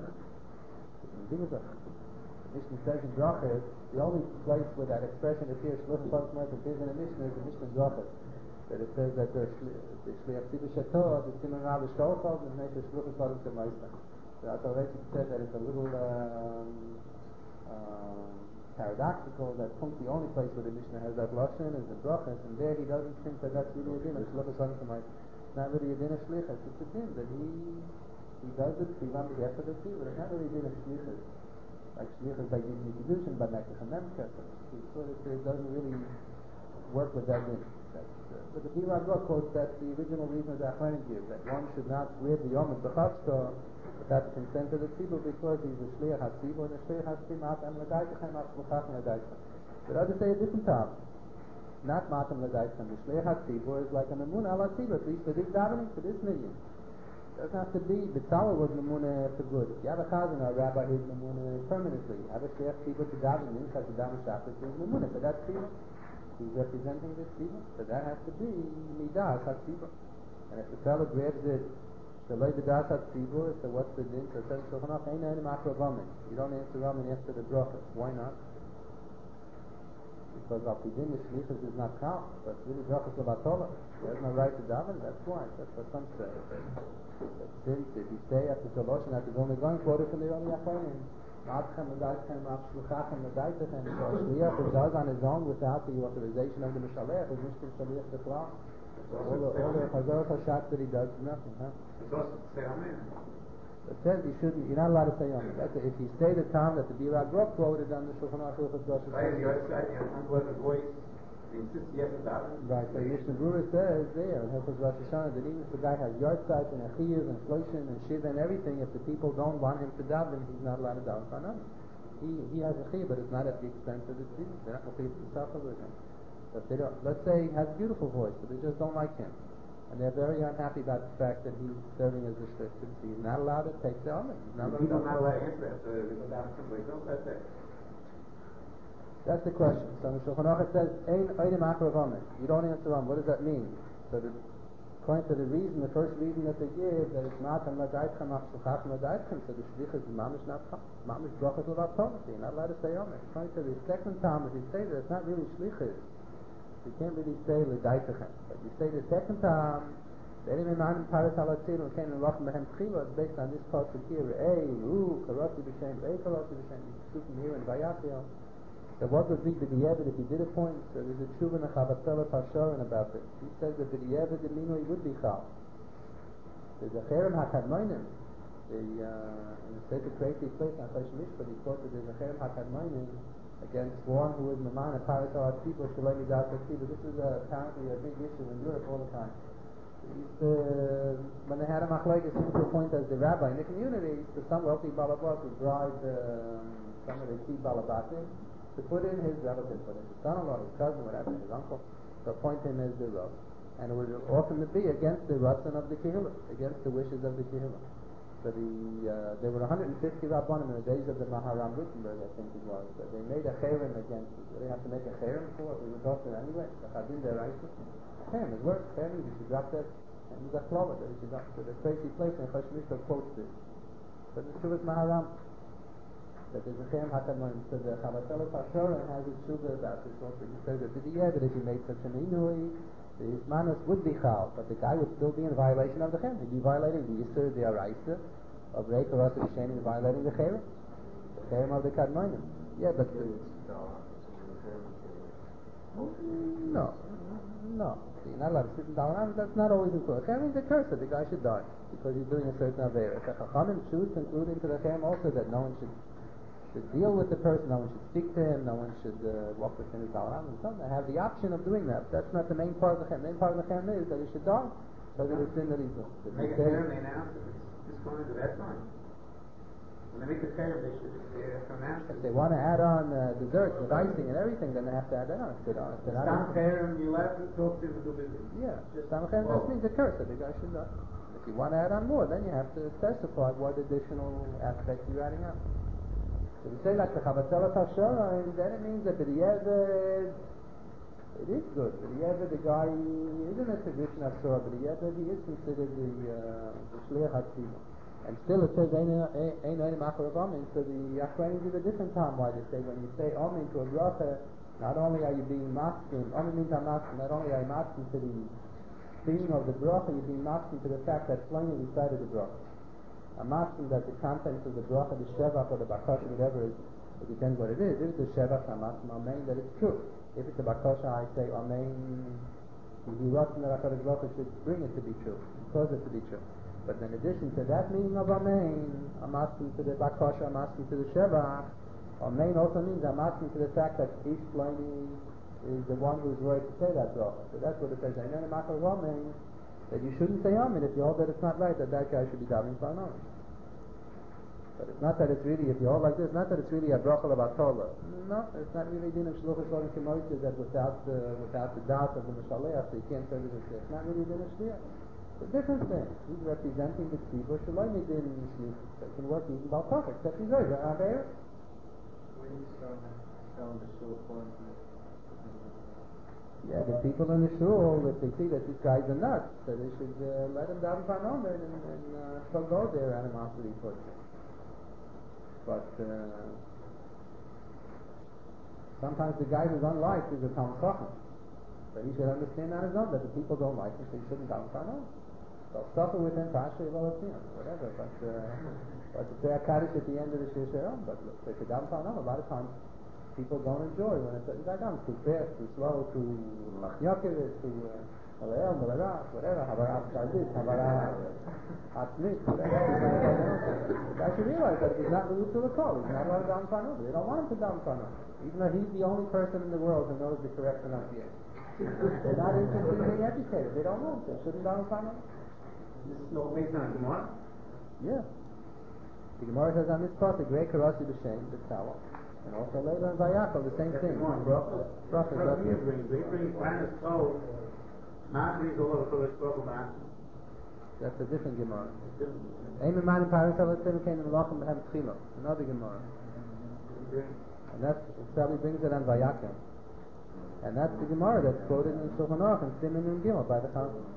The Mishnah says in Brachas, the only place where that expression appears, Shluchas Lo L'Kimos appears in the Mishnah is the Mishnah Brachas. That it says that the Shliach HaTzibur Shator, the Siman Rav Shkolchov, is made the Shluchas Lo L'Kimos. So I already said that it's a little um, um, paradoxical that Punkt, the only place where the Mishnah has that lashon is in Brachas, and there he doesn't think that that's really a din of Shluchas Lo L'Kimos. It's not really a din of Shlichus, it's a din that he he does it Sivan B'Yefet of Tzibur. It's not really a din of Shlichus. Like Shlichus by Din Yiddushin, by Mekach and Memkach. It doesn't really work with that din. That's, uh, but the Bira Gok quotes that the original reason of the Achronim gives, that one should not read the Yom B'Chavska without the consent of the Tzibur because he's a Shliach HaTzibur, and the Shliach HaTzibur Matam L'Daitchem Ha'Shluchachem L'Daitchem. But others say a different time. Not Matam L'Daitchem. The Shliach HaTzibur is like a Memunah Al HaTzibur, at least for this davening, for this million. It doesn't have to be. B'Tzalel was Memunah for good. If you have a chazan or a rabbi who's Memunah permanently, you have a Shliach HaTzibur to daven, Minchas to daven Shabbos, he's Memunah for that Tzibur. He's representing this Tzibur, so that has to be Midas HaTzibur. And if the fellow grabs it Shaloi b'das hatzibur, so what's the din? So it says Shulchan Aruch, ein ein makro ramen. You don't answer ramen after the brachas. Why not? Because al pidin the shlichus is not count, but really brachas levatollah. He has no right to daven. That's why. That's what some say. That since if you stay after Shalosh and after only going quoted from the early Achronim, Ma'atchem l'daitchem, Ma'atshluchachem l'daitchem. So a shliach who does on his own without the authorization of the Mishalech is mishkin shaliach b'chlal. All the all the Chazorah Hashat that he does is nothing, huh? It's also to say amen. It says you shouldn't. You're not allowed to say amen. That's it. If you stay the time that the Birag Rock quoted on the Shulchan Aruch Hilchos Rosh Right, Hashanah. the other side, you have to the voice. He insists he has to daven. Right, so Mishnah Berurah says there in Hilchos Rosh Hashanah that even if the guy has yard sites and achiyuv and shloshim and shiva and everything, if the people don't want him to daven, he's not allowed to daven for nothing. He he has a chiyuv, but it's not at the expense of the tzibur. They're not going to suffer with him. But they don't. Let's say he has a beautiful voice, but they just don't like him, and they're very unhappy about the fact that he's serving as a shlichus. He's not allowed to take the omen. He's not allowed People to are not allowed to answer that, so they go down someplace else. That's it. That's the question. So the Shulchan Aruch says, "Ein oidim akra v'amen." You don't answer on. What does that mean? So the, according to the reason, the first reason that they give, that it's not an l'daitchem, achshulchachem l'daitchem. So the shlichus is mamish not mamish brachas l'vatol. So you're not allowed to say omen. According to the second time, if you say that it's not really shlichus, you can't really say l'daitchem. But you say the second time, the enemy man paras halatzil and came and lachem behem tchila. It's based on this pasuk here. Ei ru karasi b'shem, ei karasi b'shem. You speak from here in Vayakhel. So what would be the B'diavad if he did a point? So there's a tshuva and a chavatzela pasharin about this. He says that B'diavad the minui would be chal. There's a cherem hakadmoinim. The uh, in the Sefer Creative Place on Choshen Mishpat, he quotes that there's a cherem hakadmoinim against one who is maman a paratah tzibur shalom midat tzibur. This is uh, apparently a big issue in Europe all the time. Used to, when they had a machlokes to a point as the rabbi in the community, so some wealthy balabas would bribe um, some of the key balabatim to put in his relative, put in his son-in-law, his cousin, whatever, his uncle, to appoint him as the Rav. And it would often be against the Ratzon of the Kehillah, against the wishes of the Kehillah. So the, uh, there were one hundred fifty Rabbanim in the days of the Maharam Rutenberg, I think it was. But they made a cherem against it. They have to make a cherem for it. We were taught it anyway. The Chadin Deraisa. Cherem, it works. Cherem, you should drop that. And you got Klova, that you should drop. So the crazy place in Choshen Mishpat quotes this. But the Shuvah Maharam. That there's a cherem hakadmonim. So the Chavatzela Pashoran has a shuvah about this also. He says that yeah, that if he made such an inui, the Ismanus would be chal, but the guy would still be in violation of the cherem. He'd be violating the Yisur, the Araisa of Reik or Rasa B'Shem, and violating the cherem, the cherem of the kadmonim. Yeah, but the, no, no. You're not allowed to sit down. That's not always important. Cherem is a curse that the guy should die because he's doing a certain avera. The Chachamim choose to include into the cherem also that no one should. should deal with the person, no one should speak to him, no one should uh, walk with him in his alam and something. They have the option of doing that. That's not the main part of the chem. The main part of the chem is that he should die. So that it's in that he's Make a cherem, they announce it. It's going to that time. When they make a cherem, they should they have to announce it. If they want to add on uh, desserts with icing and everything, then they have to add that on. If they don't, if they're not Stam cherem, you have to talk to him and do business. yeah, Stam cherem just means a curse that the guy should die. If you want to add on more, then you have to specify what additional aspects you're adding on. If you say like the Chavatzela Pashoran, then it means that B'diavad, it is good. B'diavad, the guy is in a tradition of Torah, B'diavad, he is considered the uh, Shliach HaTzibur. And still it says, Ein Oidim Achar Amen, so the Achronim give a different time why they say, when you say Amen to a bracha, not only are you being masking, Amen means I'm masking, not only are you masking to the theme of the bracha, you're being masking to the fact that Shlomo recited the bracha. I'm asking that the contents of the bracha, the shevach or the bakasha, whatever it is, it depends what it is. If it's a shevach, I'm asking amen, that it's true. If it's a bakasha, I say amen. He wants that HaKadosh Baruch Hu should bring it to be true, cause it to be true. But in addition to that meaning of amen, I'm asking to the bakasha, I'm asking to the shevach. Amen also means I'm asking to the fact that each Shlomi is the one who's right to say that bracha. So that's what it says. I know the makar of amen. That you shouldn't say amen if you hold that it's not right, that that guy should be davening for an amen. But it's not that it's really, if you hold like this, not that it's really a bracha of Torah. No, it's not really din of shluchas or kimoytes that without the without the doubt of the mishalech, so you can't say this. It's not really din of shliach. It's a different thing. He's representing the tzibur. Shalom din shliach. It can work even about perfect. Except he's right. Are there? When you start telling the shul according to Yeah, the people in the shul, if they see that this guy's a nut, so they should uh, let him daven Parnomer and, and uh, forgo their animosity towards him. But uh, sometimes the guy who's unliked is a Talmud Chacham. But he should understand on his own that the people don't like him, so he shouldn't daven Parnomer. They'll suffer with him, Pasha, whatever. But uh, but to say a Kaddish at the end of the Shir Shiram, but look, they should daven Parnomer. A lot of times people don't enjoy when a certain guy comes too fast, too slow, too machnyokev, too malel, malaras, whatever, havara shardit, havara atzmit, whatever. The guy should realize that he's not moved to the call. He's not allowed to daven Parnomer. They don't want him to daven Parnomer, even though he's the only person in the world who knows the correct pronunciation. They're not interested in being educated. They don't know. They shouldn't daven Parnomer. This is all based on Gemara? Yeah. The Gemara says on this part, the great karasi b'shem, the tower. And also later in Vayakal, the same thing. Bracha. Bracha. Bracha he brings. He brings Linus told not brings all over the Bracha back. That's a different Gemara. Aim man in Paris of Tim came in Lachem Behem Tchilo. Another Gemara. And that's probably brings it on Vayakal. And that's the Gemara that's quoted in Shulchan Aruch and Siman and Gimel by the Chacham.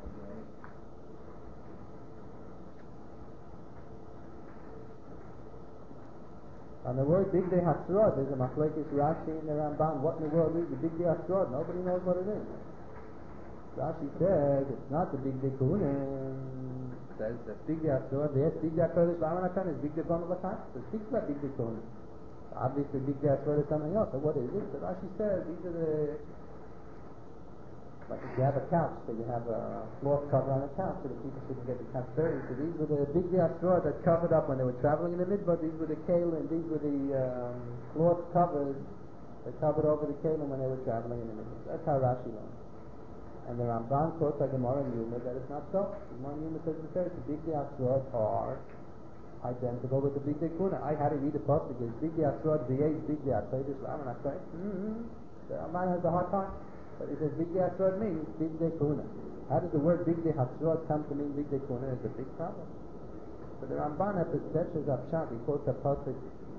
On the word Bigdei Hasrod, there's a machlekes Rashi and the Ramban. What in the world is the Bigdei Hasrod? Nobody knows what it is. Rashi says it's not the Bigdei Kohanim. Says that Bigdei Hasrod, yes, Bigdei HaKodesh V'Amanakan is Bigdei Gon L'Lakan. So it speaks about Bigdei Kohanim. Obviously Bigdei Hasrod is something else. So what is it? So Rashi says these are the, like if you have a couch, so you have a cloth cover on a couch so that people shouldn't get the couch dirty. So these were the Bigdei Hasrod that covered up when they were traveling in the midbar. These were the kalim, these were the um, cloth covers that covered over the kalim when they were traveling in the midbar. That's how Rashi learned. And the Ramban quotes like Gemara and Yuma that it's not so. Gemara and Yuma says the Bigdei Hasrod are identical with the Bigdei Kuna. I had to read the post because Bigdei Hasrod v'yesh Bigdei HaKodesh V'Amanakan. Mm-hmm. The Ramban has a hard time. But it says Bigdei Hasrod means Bigdei Kuna. How does the word Bigdei Hasrod come to mean Bigdei Kuna is a big problem. But the Ramban at the Stetches of Pshat, he quotes a pasuk,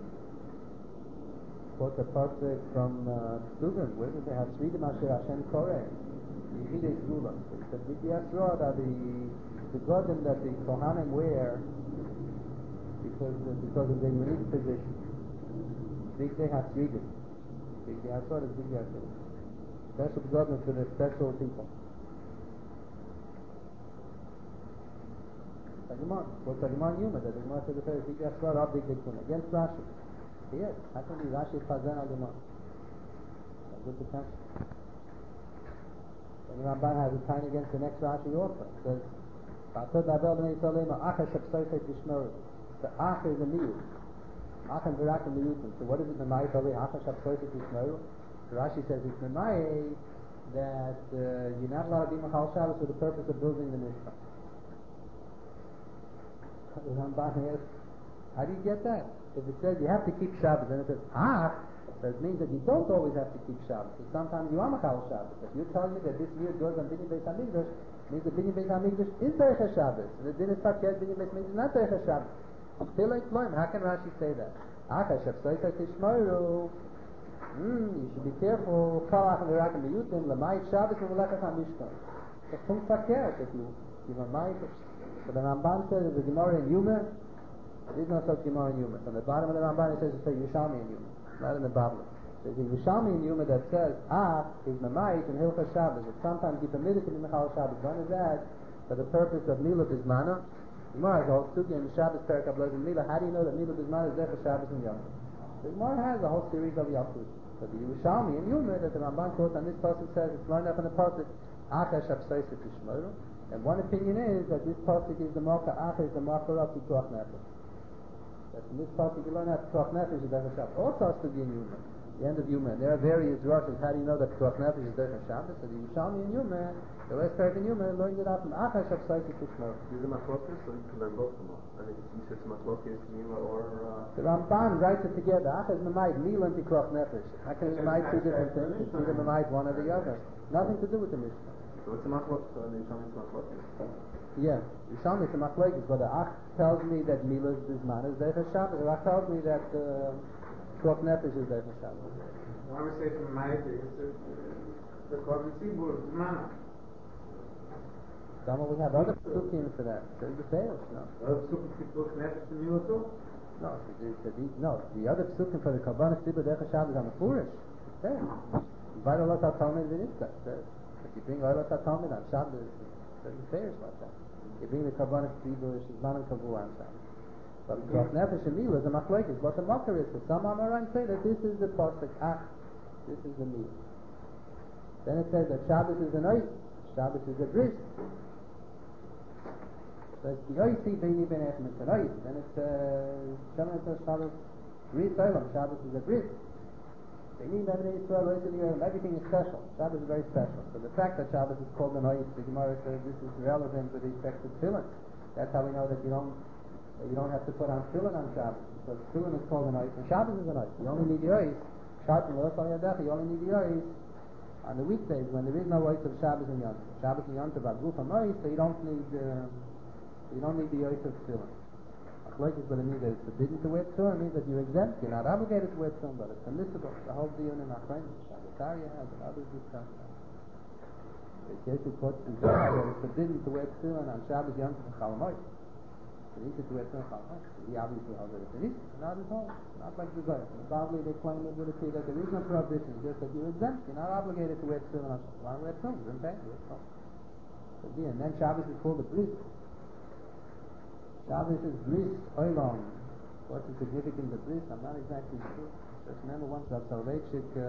quotes a pasuk from uh, Suvim, where does they have Sridim Asher Hashem Koreh, Yechidei Zula. He said Bigdei Hasrod are the the godim that the Kohanim wear because because of their unique position. Bigdei Hasridim. Bigdei Hasrod is Bigdei Hasrod. Special government for the special people. Gemara, what's the Gemara Yuma? The Gemara says the first Bigdei Hasrod are Bigdei Kuna against Rashi. Yes, how can be Rashi Chazan al Gemara? Good potential. The Ramban has a sign against the next Rashi also. It says, "Ba'atod Babel b'nei Yisrael le'ma Acha shepsoifet tishmeru." The Acha is a miyut. Acha and Virak and miyutim. So what is it? Memai Tolei Acha shepsoifet tishmeru. Rashi says it's Memai that uh, you're not allowed to be Machal Shabbos for the purpose of building the Mishkan. The Ramban asks, how do you get that? If it says you have to keep Shabbos, then it says Ach, that means that you don't always have to keep Shabbos. So sometimes you are Machal Shabbos. If you're telling me that this year goes on Binyan Beis HaMikdash, means that Binyan Beis HaMikdash is Derech HaShabbos. And the Din is Fakir Binyan Beis HaMikdash is not Derech HaShabbos. Still like Floim, how can Rashi say that? Ach, Shepsoifet Tishmeru. Hmm, you should be careful. Kalach and Virak and Miyutim, Lamait Shabbos and Melechas HaMishkan. The Punkt Fakir, if you give a Mait. So the Ramban says there's a Gemara in Yuma. There is no such Gemara in Yuma. From the bottom of the Ramban it says it's a Yerushalmi in Yuma, not in the Babel. There's a Yerushalmi in Yuma that says Ah is Mamait and Hilchas Shabbos. That sometimes you permitted to be Mechal Shabbos. One is that for the purpose of Mila Bismana. Gemara has a whole sugi in the Shabbos Perek Abloz and Mila. How do you know that Mila Bismana is there for Shabbos and Yom? The Gemara has a whole series of Yalkut. But the Yerushalmi in Yuma that the Ramban quotes on this pasuk says it's learned up in the pasuk Acha Shapsoiset Tishmeru. And one opinion is that this pasuk is the Malka Acha is the Malka of Pikuach Nefesh. That in this pasuk you learn how Pikuach Nefesh is Derech Shabbos. Also has to be in Yuma, the end of Yuma. And there are various drushes. How do you know that Pikuach Nefesh is Derech Shabbos? So the Yerushalmi in Yuma, the last part in Yuma, learned it out from Acha Shapsoiset Tishmeru. Is it Machlokes or you can learn both of them? I think you said Machlokes, Mila, or... Uh... The Ramban writes it together. Acha is Mamait, Mila and Pikuach Nefesh. How can it Mamait two different things? It's either Mamait one or the other. Nothing to do with the Mishnah. So it's a Machlokes, so the Yerushalmi is Machlokes. Yeah, Yerushalmi is a Machlokes, but the Ach tells me that Mila's Bisman is Derech Shabbos. The Ach tells me that Pikuach Nefesh is Derech Shabbos. Why we say from Mamait is the Korban Tzibur, Zmana. Some we have other psukim for that. There's the fails, no? Other psukim Tzibur Nefesh and Milato? No, the, the, the, no, the other psukim for the Korban Tzibur Derech Shabbos are mefurish. It's there. Invite Olat HaTalmid v'Nifta. If you bring Olat HaTalmid on Shabbos, there's the fails like that. You bring the Korban Tzibur, Shizman and Kavua on Shabbos. But because Nefesh and Milah is a machlokes. What the makar is, for some Amoraim say that this is the pasuk Ach, this is the Milah. Then it says that Shabbos is an ois, Shabbos is a bris. So it's the oisi beini ben echem, it's an ois. Then it's Shalom uh, Shabbos, bris olam, Shabbos is a bris. Beini ben Yisrael, ois in the olam, everything is special. Shabbos is very special. So the fact that Shabbos is called an ois, the Gemara says this is relevant with respect to tefillin. That's how we know that you don't you don't have to put on tefillin on Shabbos. Because tefillin is called an ois, and Shabbos is an ois. You only need the ois. Sharpen lo yachal yadecha, you only need the ois on the weekdays when there is no ois of Shabbos and Yom Tov. Shabbos and Yom Tov are guf ois, so you don't need uh, you don't need the ois of tefillin. Machlokes, but it means that it's forbidden to wear tefillin. It means that you're exempt. You're not obligated to wear tefillin, but it's permissible. The whole deal in Achronim, Shabbos Arya has and others discuss that. The case is quotes the Zohar that it's forbidden to wear tefillin on Shabbos, Yom Tov, and Chol Hamoed. It's permitted to wear tefillin on Chol Hamoed. He obviously holds that it's permitted, not at all. Not like the Zohar. Probably they claim it would appear that there is no prohibition, just that you're exempt. You're not obligated to wear tefillin on Shabbos. Why wear tefillin? It's okay. Wear tefillin. So, and then Shabbos is called the bris. Shabbos is bris olam. What's the significance of bris? I'm not exactly sure. Just remember once Rav Soloveitchik, uh,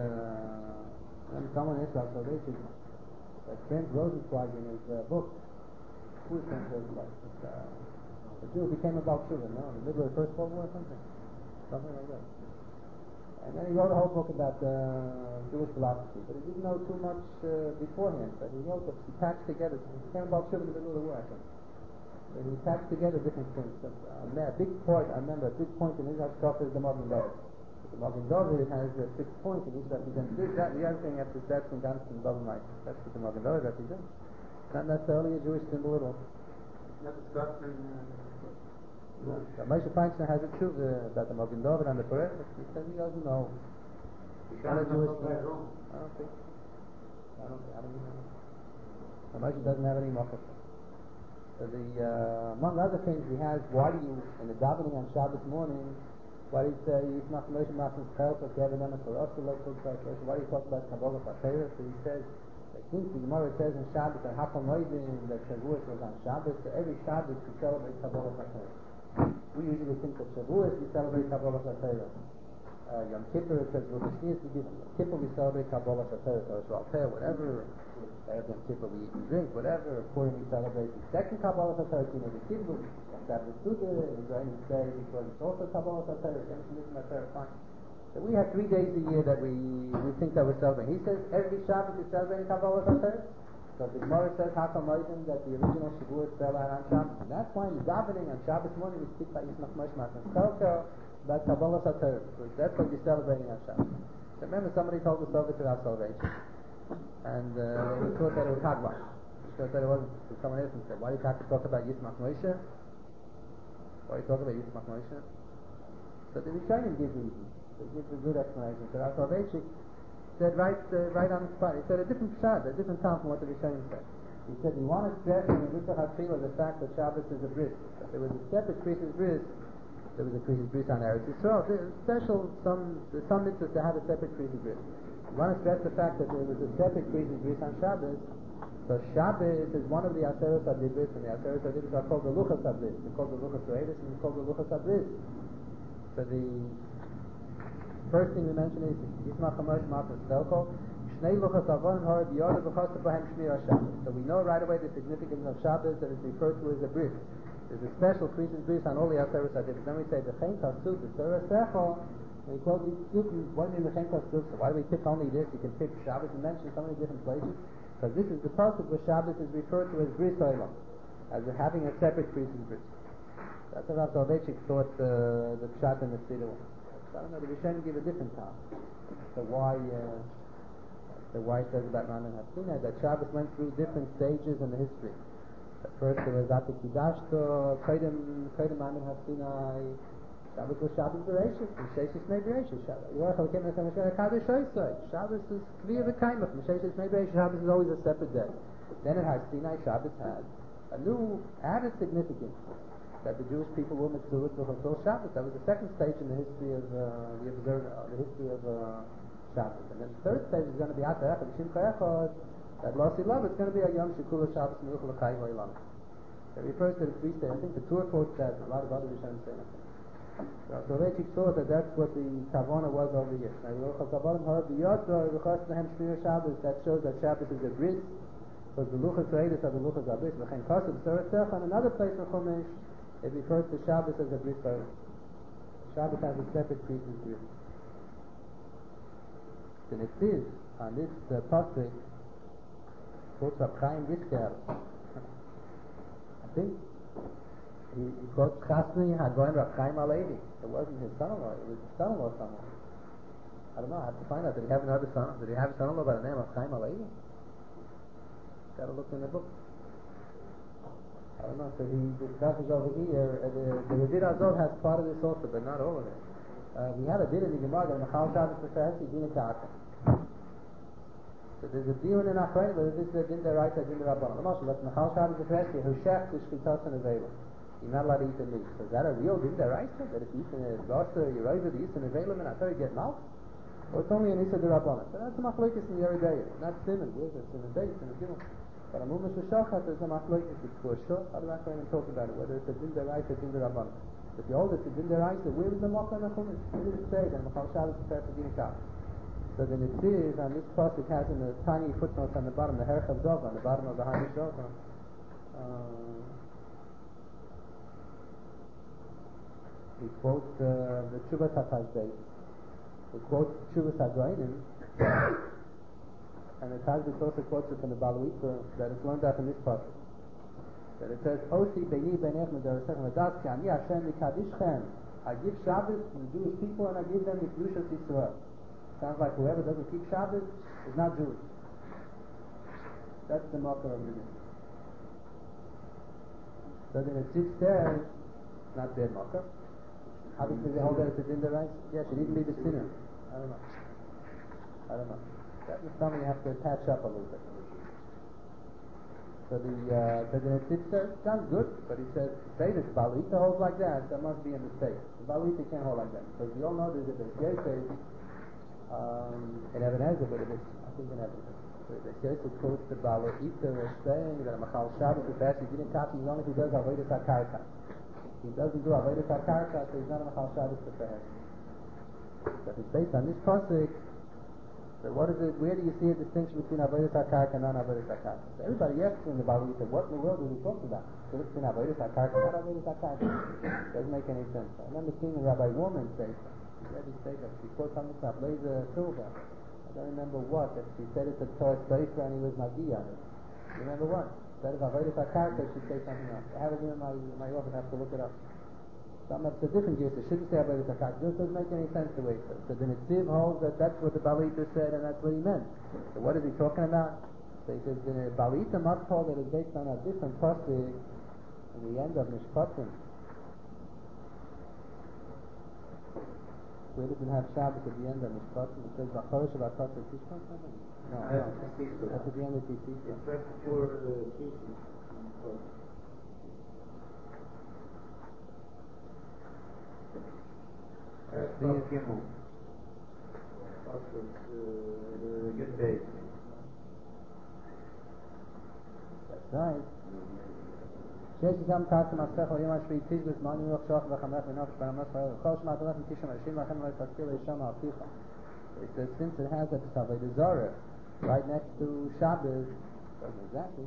when someone asked Rav Soloveitchik, that Franz Rosenzweig in his uh, book, who is Franz Rosenzweig? It's, uh, the Jew became about children, no? In the middle of the First World War or something? Something like that. And then he wrote a whole book about uh, Jewish philosophy, but he didn't know too much uh, beforehand. But he wrote that he patched together, he came about children in the middle of the war, I think. And he patched together different things. So, uh, a big point, I remember, a big point in his Hashkafa is the Magen David. The Magen David has uh, six points, and each represents this, that, and the other thing after that's and Gans and Bava Mai. That's what the Magen David represents. Not necessarily a Jewish symbol at all. Not discussed in... Uh, No. So Moshe Feinstein has a truth uh, about the Magen David and the Perez. He says he doesn't know. He's not a Jewish symbol. I don't think. I don't. I don't even know. So Moshe doesn't have any mockers. So the uh, among other things he has, why do you in the davening on Shabbos morning? Why do you say Yismach Moshe Machmas Chelka Kevin Emmett for us to look for Christ? Why do you talk about Kabbalah Fatera? So he says. I think the Gemara says in Shabbos that Hakol Moedim that Shavuos was on Shabbos. So every Shabbos we celebrate Kabbalah Fatera. We usually think that Shavuos we celebrate Kabbalah Satera. Uh, Yom Kippur it says Rosh Hashanah we give Yom Kippur we celebrate Kabbalah Satera. So Rosh Hashanah, whatever. Erev Yom Kippur we eat and drink, whatever. Purim we celebrate the second Kabbalah Satera. You know the Kippur, Shabbos Sukkah, and Israelis say because it's also Kabbalah Satera. Fine. So we have three days a year that we we think that we're celebrating. He says every Shabbos we're celebrating Kabbalah Satera. So the Gemara says Hakol Moedim that the original Shavuos fell out on Shabbos. And that's why in the davening on Shabbos morning we speak by Yismach Moshe Machmas Chelka about Kabbalah Satera, because that's what you're celebrating on Shabbos. So remember somebody told us over to our salvation, and uh, we thought that it was Hagwash. We thought that it wasn't. So someone asked and said, why do you have to talk about Yismach Moshe? Why do you talk about Yismach Moshe? So the Rishonim give reasons. They give a good explanation. So our salvation said right, uh, right on the spot. He said a different shot, a different time from what the Rishonim said. He said we want to stress in the Mitzvah HaTfilah the fact that Shabbos is a bris. That there was a separate priest's bris. There was a priest's bris on Eretz Yisrael. There's special some there's some mitzvahs to have a separate priest's bris. We want to stress the fact that there was a separate priest's bris on Shabbos. So Shabbos is one of the Aseret HaDibris, and the Aseret HaDibris are called the Luchas HaBris. They're called the Luchas HaEdis, and they're called the Luchas HaBris. So the first thing we mention is Yismach Moshe Machmas Chelka. Shnei Luchas Avon Harav Yoda B'Chasta B'Hem Shmir HaShabbos. So we know right away the significance of Shabbos that is referred to as a bris. There's a special priest's bris on all the Aseret HaDibris. Then we say the Chen Kasuf, the Surah Sechel. We quote these Sufim. What do you mean the Chen Kasuf? So why do we pick only this? You can pick Shabbos and mention so many different places. Because this is the pasuk where Shabbos is referred to as bris olam, as having a separate priest's bris. That's what Rav Soloveitchik thought uh, the pshat in the Siddur was. I don't know, the Rishonim give a different time. So why, uh, so why it says about Raman Hasina that Shabbos went through different stages in the history. At first there was Atik Kidashto, Kedem Kedem Raman Hasina, Shabbos was Shabbos Bereshit, Misheshis Mei Bereshit. Yorach Elokim Hashem Hashem Kadosh Oisai. Shabbos is clear the kaimach. Misheshis Mei Bereshit. Shabbos is always a separate day. Then it has Sinai. Shabbos has a new added significance that the Jewish people were mitzvah to fulfill Shabbos. That was the second stage in the history of uh, the observer, uh, the history of uh, Shabbos. And then the third stage is going to be Atar Echad Shim Echad. That Losi Love. It's going to be a Yom Shekula Shabbos Meluch L'Chai V'Olam. It refers to the three stages. I think the Torah quotes that. A lot of other Rishonim say that. So Rechik saw that that's what the Kavana was over here. That shows that Shabbos is a bris, because the Luchas Reidus are the Luchas Abris. On another place in Chumash, it refers to Shabbos as a bris. Shabbos has a separate priest's bris. The Netziv on this uh, pasuk quotes Rab Chaim Brisker. I think. He, he quotes Chasni Hagoin Rab Chaim Alevi. It wasn't his son-in-law, it was his son-in-law somewhere. I don't know, I have to find out. Did he have another son? Did he have a son-in-law by the name of Chaim Alevi? Gotta look in the book. I don't know, so he discusses over here. Uh, the the Revid Azov has part of this also, but not all of it. Uh, we have a din in the Gemara, the Mechal Shabbos B'Feresi, din Kaka. So there's a deal in Achrayim, but this is a din deraita, din derabbanan. The Moshe, that's Mechal Shabbos B'Feresi, who shech to Shchitas and Avela. You're not allowed to eat the meat. So is that a real din deraita? That if you eat in a Gosser, you're over the eat in a Avela, and I thought you get mouth? Or it's only an Issa derabbanan. So that's a machlokes in the Yeridayah. Not Simon, where's it? Simon Beis, Simon Gimel. But a Mumash V'Shachat is a machlokes. It's for sure. How do I even talk about it? Whether it's a din deraita, din derabbanan. If you hold it's a din deraita, where is the Mocha and the Chumash? Where did it say that Mechal Shabbos B'Feresi din Kaka? So the Netziv on this pasuk has in the tiny footnotes on the bottom, the Herchav Dov on the bottom of the Hamish Dov. Uh, he quotes uh, the Tshuvas HaTashbei. He quotes Tshuvas HaGoinim, and the Tashbei also quotes it from the Baluita that it's learned out in this pasuk. That it says, Osi beini beinech medarasechem adas ki ani Hashem mikadishchem. I give Shabbos to the Jewish people and I give them the Kedushas Yisrael. Sounds like whoever doesn't keep Shabbos is not Jewish. That's the motto of the din. So then it sits there, not their motto. Obviously they hold that it's a din right? Yeah, should even be the sinner. I don't know. I don't know. That is something you have to patch up a little bit. So the uh, so then it sits there, sounds good, but he says, say this Balita holds like that, that must be a mistake. The Balita can't hold like that, because we all know there's a Yosef Um, in Even Ezer, but it is, I think in Even Ezer. So the Yosef quotes the Balita as saying that a Mechal Shabbos is actually didn't copy only if he does Avodas HaKarka. He doesn't do Avodas HaKarka, so he's not a Mechal Shabbos B'Feresi. So it's based on this pasuk. So what is it? Where do you see a distinction between Avodas HaKarka and non-Avodas HaKarka? So everybody asks in the Balita, what in the world is he talking about? So it's between Avodas HaKarka and non-Avodas HaKarka. Doesn't make any sense. I remember seeing Rabbi Woman say so. She said he said that she quotes something from Blazer Silva. I don't remember what. That she said it to Torah Sefer and he was Magi on it. You remember what? Instead of Avodas HaKarka, she said something else. I have it in my my office. I have to look it up. Some of the different Jews, it shouldn't say Avodas HaKarka. This doesn't make any sense the way it says. So the Netziv holds that that's what the Balita said and that's what he meant. So what is he talking about? So he says the Balita must hold that it's based on a different pasuk in the end of Mishpatim. Where does it have Shabbos at the end of Mishpatim? It says B'chol Shabbat Pasuk Tishkon? No, no. That's at the end of Tishkon. It's right before uh, Tishkon. Pasuk Gimel. Pasuk Yud Beis. That's right. שיש גם קאסם מסך או יום השביעי תשבס מעני מלוך שוח וחמך ונופש ברמס חייל וכל שמעת הולך מתשע מרשים לכן לא יפסקי לישם העפיך. It says since it has that Avodah Zarah right next to Shabbos, doesn't exactly.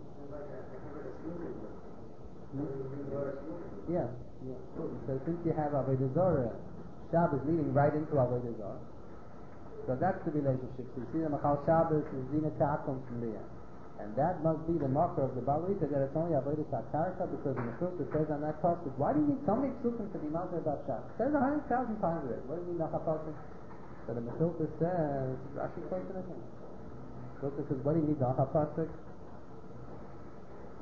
Yeah, yeah. So since you have Avodah Zarah, Shabbos leading right into Avodah Zarah, so that's the relationship. So you see the Mechal Shabbos is Zina Ta'akum from there. And that must be the marker of the Balita that it's only Avodas HaKarka, because in the Filter it says on that pasuk, why do you need so many psukim to be mounted about Shabbos? It says a hundred thousand times it. What do you need Nachapasuk? So the Filter says, Rashi quotes it again. Filter says, what do you need Nachapasuk?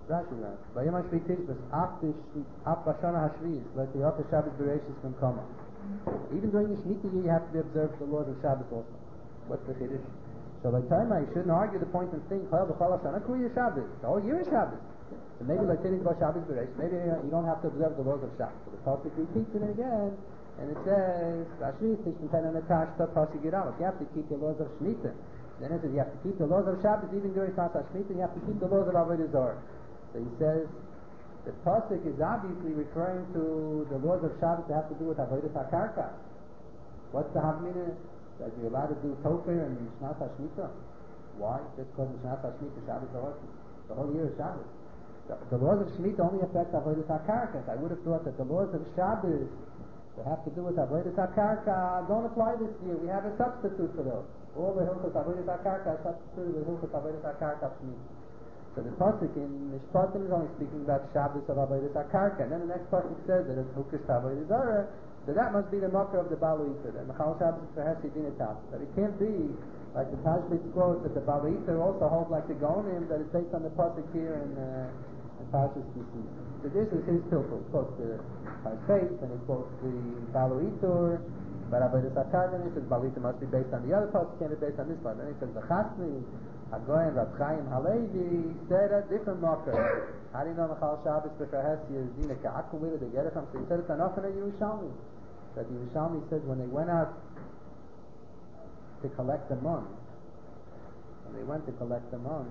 Rashi learns. Vayom Hashvi Tishbis, Af Bashana Hashviz, like the Yot Shabbos Bereshis from Kama. Even during the Shemitah year, you have to be observed the laws of Shabbos also. What's the Chiddush? So by the time you shouldn't argue the point and think, Chayal B'chol Hashana Kuya Shabbos. The whole year is Shabbos. So maybe like saying about Shabbos Bereshis, maybe you don't have to observe the laws of Shabbos. So the Pasuk repeats it again, and it says, Hashviz Tishbis Tana Natashta Pasuk Yiramak. You have to keep the laws of Shemitah. Then it says you have to keep the laws of Shabbos even during Santa Shemitah. You have to keep the laws of Avodah Zarah. So he says the pasuk is obviously referring to the laws of Shabbos that have to do with Avodah HaKarka. What's the Havmina? That you're allowed to do Tofer and Shnat HaShemitah. Why? Just because it's Shnat HaShemitah, Shabbos Ahorti. The whole year is Shabbos. The, the laws of Shemitah only affect Avodah HaKarka. I would have thought that the laws of Shabbos that have to do with Avodah HaKarka don't apply this year. We have a substitute for those. All the Hilchot Avodah HaKarka are substituted with Hilchot Avodah HaKarka Shemitah. So the pasuk in Mishpatim is only speaking about Shabbos of Avodah HaKarka, and then the next pasuk says that it's Hukish Avodah Zarah, so that must be the makkah of the Baal Eater, and Mechal Shabbos is for Hesi Dinatat. But it can't be like the Tashbitz quote that the Baal Eater also holds like the Gonim, that it's based on the pasuk here in, uh, in Parshas Kislev. So this is his pilpul. He quotes the Parshas, and he quotes the Baal Eater, but Avodah HaKarka, and he says Baal Eater must be based on the other pasuk, can't be based on this one. Then he says the Chasni, Hagoyen, Rav Chaim Halevi said a different makkah. How do you know Mechal Shabbos b'Shar Hesi is Dina Ka'aku? Where did they get it from? So he said it's enough in a Yerushalmi. That the Yerushalmi said when they went out to collect the mun, when they went to collect the mun,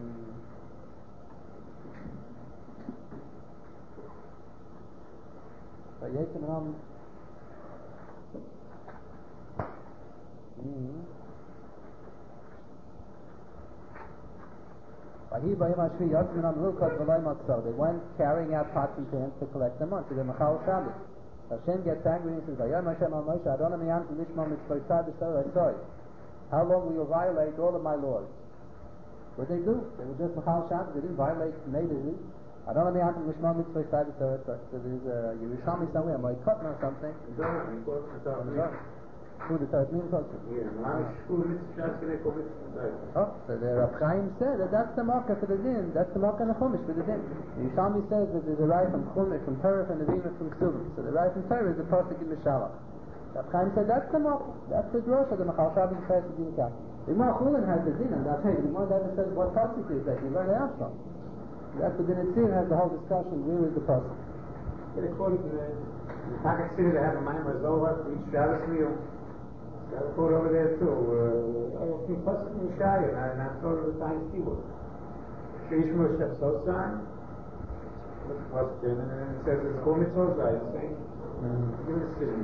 so Yechim Ram They went carrying out pots and pans to collect them on to the Mechal Shabbos. Hashem gets angry and says, how long will you violate all of my laws? What did they do? They were just Mechal Shabbos. They didn't violate Neighbors. I don't know so there's a Yerushalmi somewhere, my cotton or something. Who the third means also? Oh, so the Rav Chaim said that that's the makkah for the din, that's the makkah and the chumash for the din. The Yerushalmi says that there's a right from chumash, from Torah, and the Vima from Ksuvim. So the right from Torah is the pasuk in Mishalach. Rav Chaim said that's the makkah, that's the drosh of the Mechal Shabbos Chesed Din Kach. The Gemara Chulin has the din, and that's hey, the Gemara never says what pasuk is that you learn it out from. That's the din Etzir has the whole discussion. Where is the pasuk? According to the Packet City, they have a Maimar Zohar for each Shabbos meal. Got a quote over there too. I don't think Pasuk in Shaya, and I'm sort of the time keyboard. Sheish Moshe Sosan. Look at Pasuk there, and then it says it's Kol Mitzvot, right? The same. Give it a city.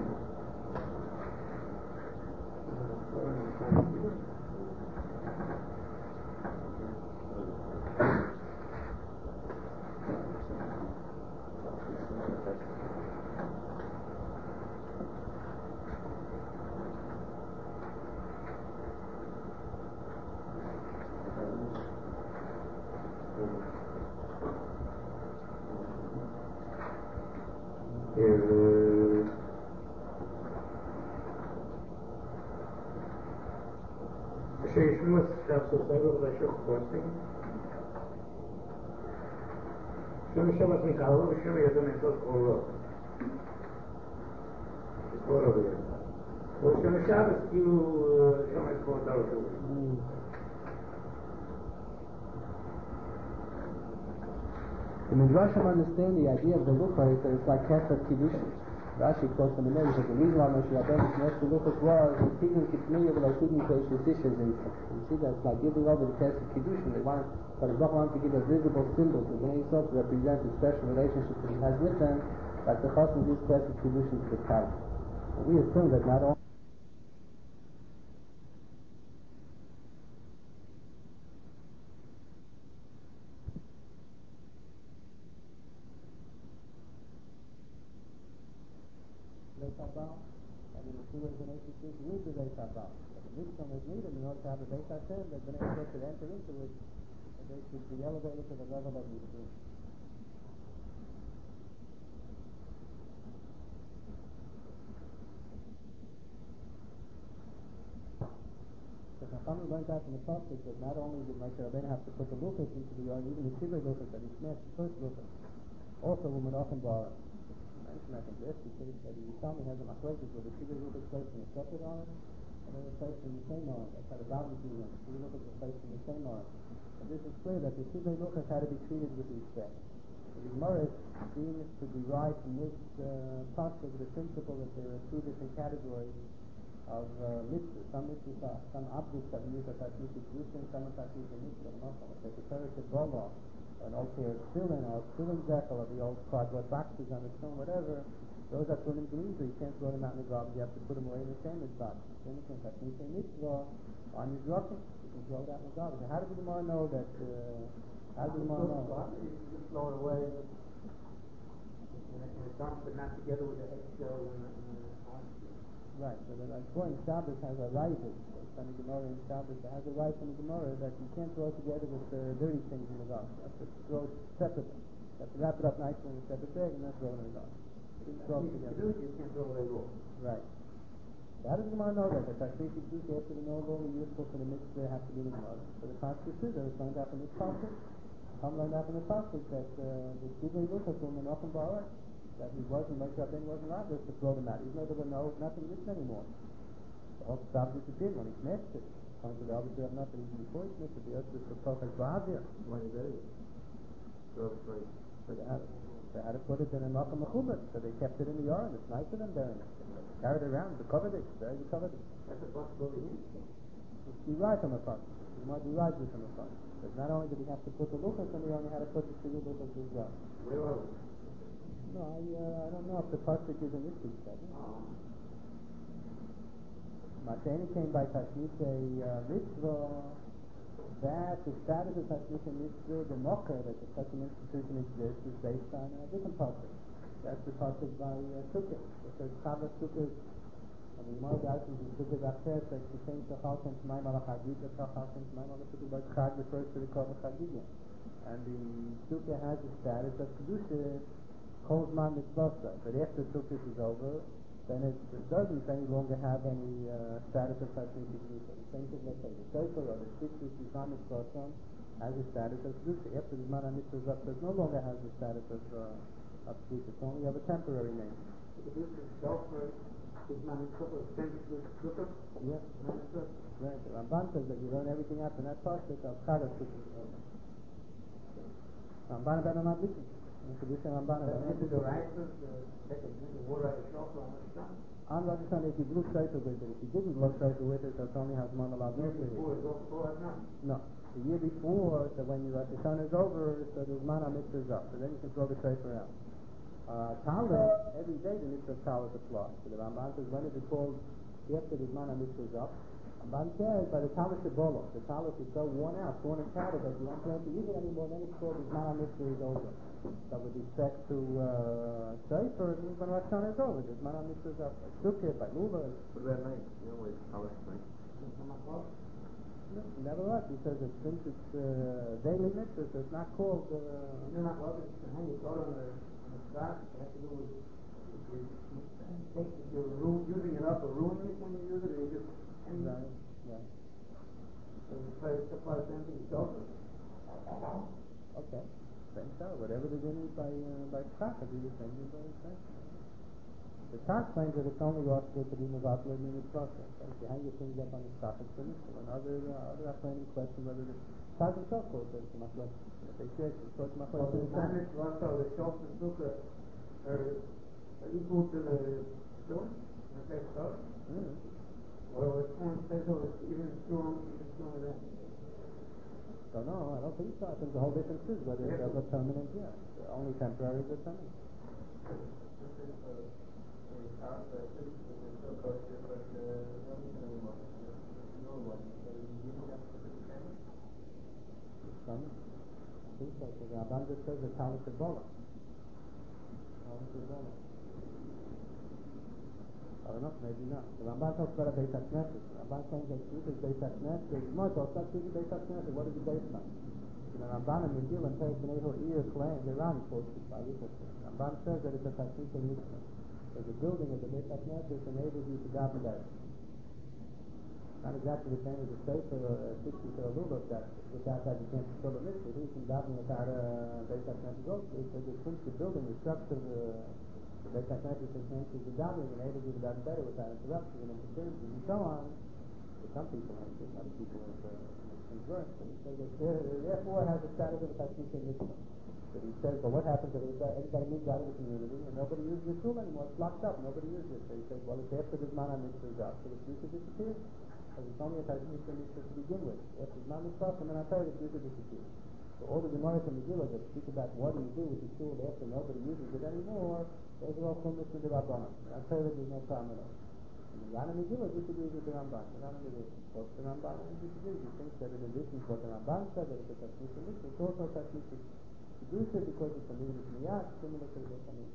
Shum Shabbos Mikhailo, Shum Yadon Entos Kolo. It's all over there. Well, Shum Shabbos, you Shum is called out. The Midrashim understand the idea of the luchah that it's like Kesef Kiddushin. Rashi quotes from the Medrash that the reason why Moshe Rabbeinu's Nesher Luchos was the Tigun Kitmiya with Tigun Keish Dishes. You see that it's like giving over the Kesef Kiddushin. They want, but it's not wanting to give a visible symbol to Bnei Yisrael to represent the special relationship that he has with them, like the Chassan gives Kesef Kiddushin to the Kalim. We assume that not all and in the two ways the nation is with the Beit HaBal. But the Mitzvah is needed in order to have a Beit HaShem that the nation should enter into it, and they should be elevated to the level of Yisrael. So Chachamim learned out in the pasuk that not only did Moshe Rabbeinu have to put the luchos into the yard, even the shiva luchos that he smashed the first luchos, also were menachem ba'aretz. Mention I think this because that the Yisami has a machlokes where the shiva luchos placed in a separate arm and then it's placed in the same arm. That's how the Bible is doing. The shiva luchos were placed in the same arm. And this is clear that the shiva luchos had to be treated with respect. The Gemara seems to derive from this uh, pasuk the principle that there are two different categories of uh, mitzvahs. Some mitzvahs are, some objects that we use are tashmitik yushin, some are tashmitik mitzvah. Like the Torah said, Bola, an old pair of tefillin, or tefillin decal, or the old cardboard boxes on the stone, whatever. Those are tefillin geniza. You can't throw them out in the garbage. You have to put them away in the sandwich box. Then you can tashmitik mitzvah on your drucking. You can throw it out in the garbage. How does the Gemara know that? Uh, how does the Gemara know? You just throw it away in a, in a dump, but not together with the eggshell and the, and the right, so the like point Shabbos has a right, based on the Gemara in Shabbos, it has a right from the Gemara that you can't throw it together with the dirty things in the garbage. You have to throw it separately. You have to wrap it up nicely in a separate bag and then throw it in the garbage. You can't throw it together. You can't throw it all. Right. So how does the Gemara know that? The Tashmitik Juice after the no longer useful for the mitzvah have to be the Gemara. So the Pasuk is there, it's learned out from this Pasuk. Come learned out from the Pasuk that uh, the Shivay Luchas will menachem ba'aretz. That he wasn't, Moshe Rabbeinu wasn't allowed just to throw them out. Even though there were no, nothing written anymore. The whole stopped disappeared when he smashed it. According to the Obviously of nothing even before he smashed it, the earth was the Tochas Ba'avir. Why is that? So it's like, So they had, they had to put it in a Malka Mechubet, so they kept it in the yard. It's nicer than burying it. They carried it around, they covered it, very covered it. That's a possibility. It's derived from a pasuk. It's more derived from a pasuk. But not only did he have to put the luchas, and he only had to put the shivur luchas as well. Where are we? No, I, uh, I don't know if the pasuk is in this week's study. Mateni came by Tashmite uh, mitzvah. That the status of Tashmite mitzvah, the mocker that the, such an institution exists, is based on a different pasuk. That's the pasuk by uh, Sukkot. It says Chavas Sukkot. And the Gemara guys is the Sukkot Acher says the same Shachal Shem Shemaim Al Chagig. The Shachal Shem Shemaim Al Sukkot by Chag refers to the Kol Chagigah. And the Sukkot has the status of Kedusha. Kozman mitzvah, but after Sukkot is over, then it, it doesn't any longer have any uh, status of Tashmitik Kedusha. The same thing, let's say, the Sefer or the Shittus Yisam mitzvah has a status of Kedusha. After the Zman HaMitzvah it no longer has the status of uh, of Kedusha. It's only have a temporary name. The Kedusha itself is not in Sukkot, the same as Sukkot? Yes. Right. The Ramban says that you learn everything out from that pasuk of Chagas Sukkot. Ramban ben Amad Lishi. Kedusha Ramban. This is the right to take a drink of water out of the shelf on the sun. On Rosh Hashanah, if you blew shofar with it, if you didn't blow shofar with it, that's only has one allowed. The year before is also not. No. The year before, so when your Rosh Hashanah is over, so the Zman HaMitzvah is up. So then you can throw the shofar out. Uh, Talit, every day the mitzvah of Talit applies. So the Ramban says, when is it called after the Zman HaMitzvah is up? Ramban says, by the Talit Shebolo, the Talit is so worn out, torn and tattered that you don't plan to use it anymore, then it's called the Zman HaMitzvah is over. So with respect to uh, shofar, it means when Rosh Hashanah is over, the Zman HaMitzvah is up. By Sukkot, by Lula. what about night? You know, like, how it's night? No, never was, because it, since it's uh, daily mitzvah, so it's not called. Uh, You're not welcome to hang your photo on the, on the scarf. It has to do with if you take if you're ru- using it up or ruining it when you use it, or you just hang it. right, right. So you try to apply the same thing to shelter. Okay. Same style. Whatever the din is by uh, by Tzach, it'll be the same thing by Tzach. The Tzach claims that it's only possible to be Mevatel in the Tzach. If you hang your things up on the Tzach, it's finished. And other uh, other claiming question whether the Tzach himself calls it Machloek. If they say it's called So the Machloek. managed also the shelf and sukkah are, are equal to the stone. The same stuff. Well, it's one says so it's even strong, even stronger than. Don't know. I don't think so. I think the whole difference is whether it's ever permanent. Yeah, it's only temporary or permanent. Some, I think so. So the Rabban just says the Talit Shebolo. Talit Shebolo. I don't know, maybe not. The Ramban talks about a Beit HaKnesset. The Ramban claims that truth is Beit HaKnesset. The Gemara talks about truth is Beit HaKnesset. What is it based on? The Ramban and Megillah and Perek B'nai Ha'ir claim, the Ran quotes it by Yitzchak. The Ramban says that it's a Tashmita Mitzvah. So the building of the Beit HaKnesset enables you to daven there. Not exactly the same as a Sefer or a sixty or a Lulav that without that you can't fulfill a mitzvah. He's in davening without a Beit HaKnesset also. Because the principle building, the structure of the the Beit HaKnesset is meant to be davening and able to do that better without interruption and interference and so on. But some people have it, other people have uh, things worse. So he says that there, therefore it has the status of a Tashmish mitzvah. But he says, well, what happens if everybody moves out of the community and nobody uses the tool anymore? It's locked up, nobody uses it. So he says, well, it's after this mana mitzvah is up, so the future disappears. Because it's only a Tashmish mitzvah to begin with. After the mana mitzvah, and then I tell you the future disappears. So all the Gemara and Megillah that speak about what do you do with the tool after nobody uses it anymore, those are all from Mishnah de Rabbanan. And I tell you there's no problem at all. And the Rana Megillah disagrees with the Ramban. The Rana Megillah quotes the Ramban and disagrees. He thinks that in addition to what the Ramban said, that it's a Tashmish mitzvah, it's also a Tashmish mitzvah. Kedusha because it's a mitzvah miyat, similar to the Tashmish.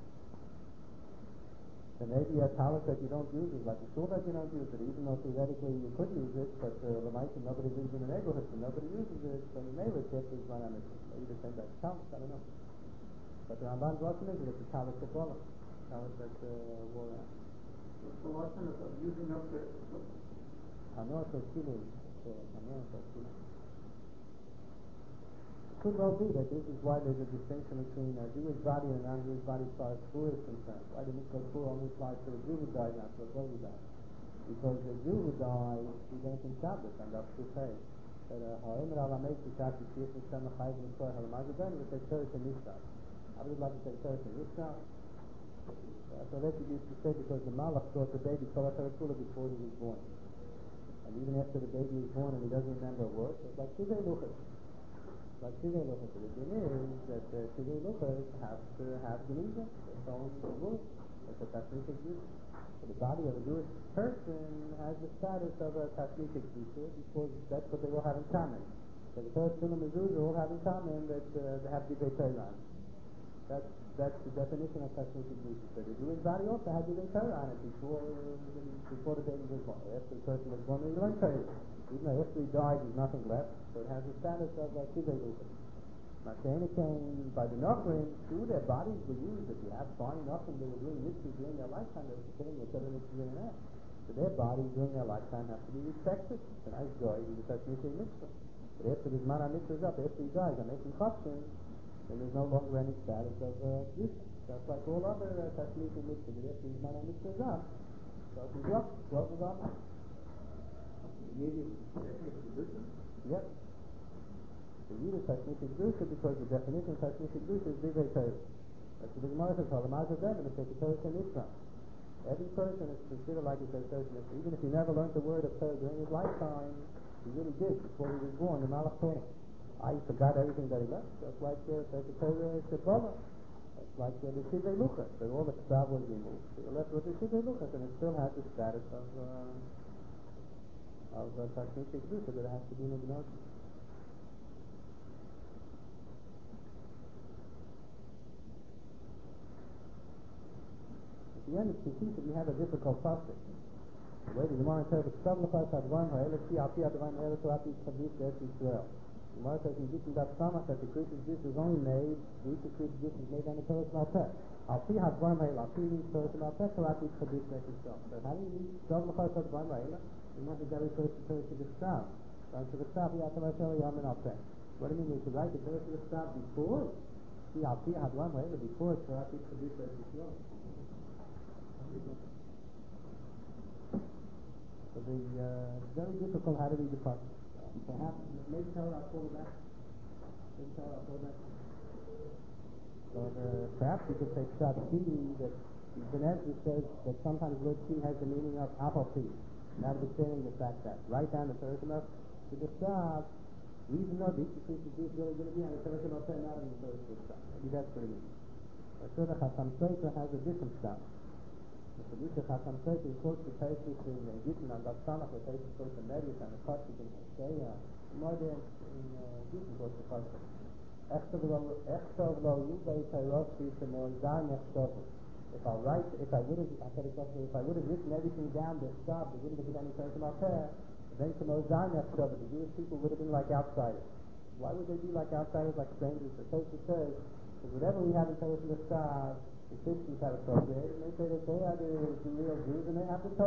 So maybe a talus that you don't use is like a tool that you don't use it, even though theoretically you could use it, but uh, the mice nobody lives in the neighborhood, so nobody uses it, so the neighbor takes this one on it. Maybe the same like talus, I don't know. But the Ramban's lesson is that it's a talus of Bola, talus that uh, wore out. The lesson of using up the... Hanor so kilo, Hanor so kilo. It could well be that this is why there's a distinction between a Jewish body and a non-Jewish body as far as Kfur is concerned. Why the mitzvah Kfur only applies to a Jew who died, not to a Goy who died. Because the Jew who died, he didn't in Shabbos, and that's to say that Ha'omer al-Ameis B'Shat B'Shiyat Nishan L'Chayv L'Kor Ha'lamazadon would say Teres and Nishtar. I would like to say Teres and Nishtar. That's what they used to say because the Malach taught the baby Torah Terakula before he was born. And even after the baby is born and he doesn't remember a word, it's like Shivei Luchas. Like Shivei Luchas. The thing is that uh, Shivei Luchas have to have Geniza, its own rule. It's a Tashmitic Jew. So the body of a Jewish person has the status of a Tashmitic Jew because that's what they all have in common. So the third Sunnah Mezuzah all have in common that uh, they have Divrei Torah. That's that's the definition of Tashmitic Jew. So the Jewish body also had Divrei Torah on it before the, before the baby was born. After the person was born, he learned Torah. Even though after he died, there's nothing left. So it has the status of a Shivei Luchas. Masha'ena came by the Nochrim, through their bodies were used. If you have fine Nochrim, they were doing mitzvahs during their lifetime, they were killing the Torah mitzvahs during that. So their bodies during their lifetime have to be respected. It's a nice joy, he's a Tashmitic mitzvah. But after his mana mitzvah is up, after he dies, I'm making chopshin, then there's no longer any status of uh, Yusuf. Just like all other uh, Tashmitic mitzvahs, but after his mana mitzvah is up, so he's up, twelve is up. Yep. The Yid is Tashmitic Kedusha because the definition of Tashmitic Kedusha is Divrei Torah. That's what the Gemara says, Halamazadon, and it's a Torah Mitzvah. Every person is considered like a Torah Mitzvah. Even if he never learned the word of Torah during his lifetime, he really did before he was born, the Malach Torah. I forgot everything that he learned, just like uh, the Torah Kabbalah. It's like uh, the Shivei Luchas, that all the Ksav was removed. So you're left with the Shivei Luchas, and it still has the status of uh, of uh, Tashmitic Kedusha that it has to be in the Gnosis. At the end, it's conceit that we have a difficult topic. The way the Gemara says, "Ksav l'chas hadvarim ha'elef ki al pi hadvarim ha'elef Torah tzaddik be'ez Yisrael." The Gemara says in Gittin Daf Samach that the Christian Jews is only made, the Eastern Christian Jews is made on the Torah Malpeh. Al pi hadvarim ha'elef, al pi means Torah Malpeh, Torah tzaddik be'ez Yisrael. So how do you read Ksav l'chas hadvarim ha'elef? We want to very first the Torah to the Ksav. So to the Ksav, Yatav Hashem Yom and Alpeh. What do you mean? We should write the Torah to the Ksav before? See, al pi hadvarim ha'elef before Torah tzaddik be'ez Yisrael. So the uh, it's very difficult how to read the passage. Um, perhaps maybe tell I'll call back. Maybe tell I'll call back. So the, perhaps you could say Pshat P that the Ezra says that sometimes the word P has the meaning of Apple P. Notwithstanding the fact that write down the Torah enough to the Pshat, even though the Eastern Jew is really going to be on the Torah enough, not on the Torah Pshat. Maybe that's what it means. But sure the Chasam Sofer has a different Pshat. The Kedusha Chasam Sofer quotes the Taisus in Gittin and Daf Samach, the Taisus quotes the Medius and the Pasuk in Hosea, more than in Gittin quotes the Pasuk. Echtav lo yudei Tairosi Shemor Zan Echtavu. If I write, if I would have, I said it question, if I would have written everything down, the stop, there wouldn't have been any Torah Malpeh. Then Shemor Zan Echtavu, the Jewish people would have been like outsiders. Why would they be like outsiders, like strangers? The Taisus says, because whatever we have in Torah Malpeh, the Christians have appropriated, and they say that they are the, the real Jews and they have the Torah.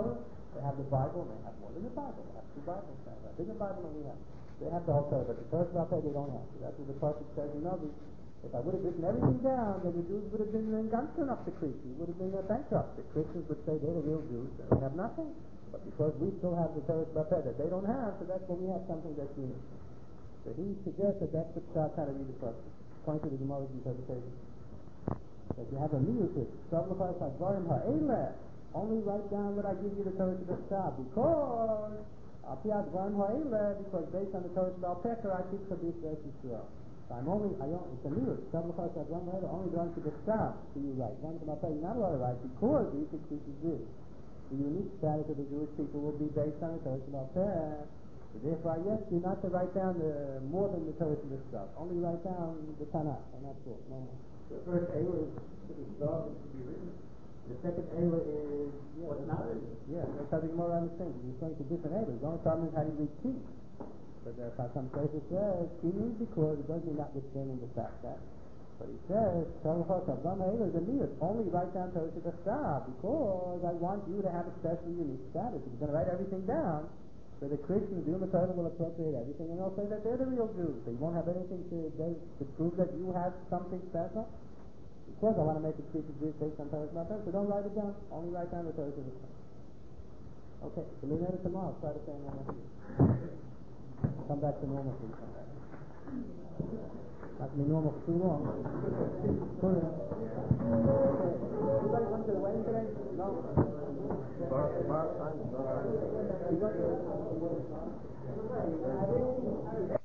They have the Bible, and they have more than the Bible. They have two Bibles. They have a bigger Bible than we have. They have the whole Torah, but the Torah Shabbat they don't have. So that's what the Prophet says in Navi. If I would have written everything down, then the Jews would have been in Gansun up the creek. We would have been uh, bankrupt. The Christians would say they're the real Jews, and we have nothing. But because we still have the Torah Shabbat that they don't have, so that's when we have something that's unique. So he suggests that that's the Pshat how to read the Torah, according to the Gemara's interpretation. That you have a miutit, Shavlachas HaDvarim HaEleh, only write down what I give you the Torah Shabbat, because Api HaDvarim HaEleh, because based on the Torah Shabbat Peker, I teach for this Eretz Yisrael. So I'm only, I don't, it's a miut, Shavlachas HaDvarim HaEleh, only going to the Shabbat, so you write. One Shabbat Peker, you're not allowed to write, because the Yitzhak teaches this. The unique status of the Jewish people will be based on the Torah Shabbat Peker. So therefore, I ask you not to write down the, more than the Torah Shabbat, only write down the Tanakh, and that's all, no more. The first Eila is is dog to be written. The second Eila is Yeah, what's not written. Yeah, that's how the Gemara understands. He's referring to different Eilas. The only problem is how do you read Ki. But there are some places says Ki means because it doesn't mean notwithstanding the fact that. But he says, Shalachos Avram Eilah is a miut. Only write down Torah Shabbat because I want you to have a special unique status. If you're going to write everything down, so the Christians, the Ummah Torah will appropriate everything, and they'll say that they're the real Jews. So you won't have anything to, to prove that you have something special. Because I want to make it creepy Jewish based on Torah Shabbat, so don't write it down. Only write down the Torah Shabbat. Okay, so we learn it tomorrow. Try to say normal. Come back to normal, please. Not to be normal for too long. Cool. Okay. Anybody went to the wedding today? No. Bar, bar, bar, bar. You got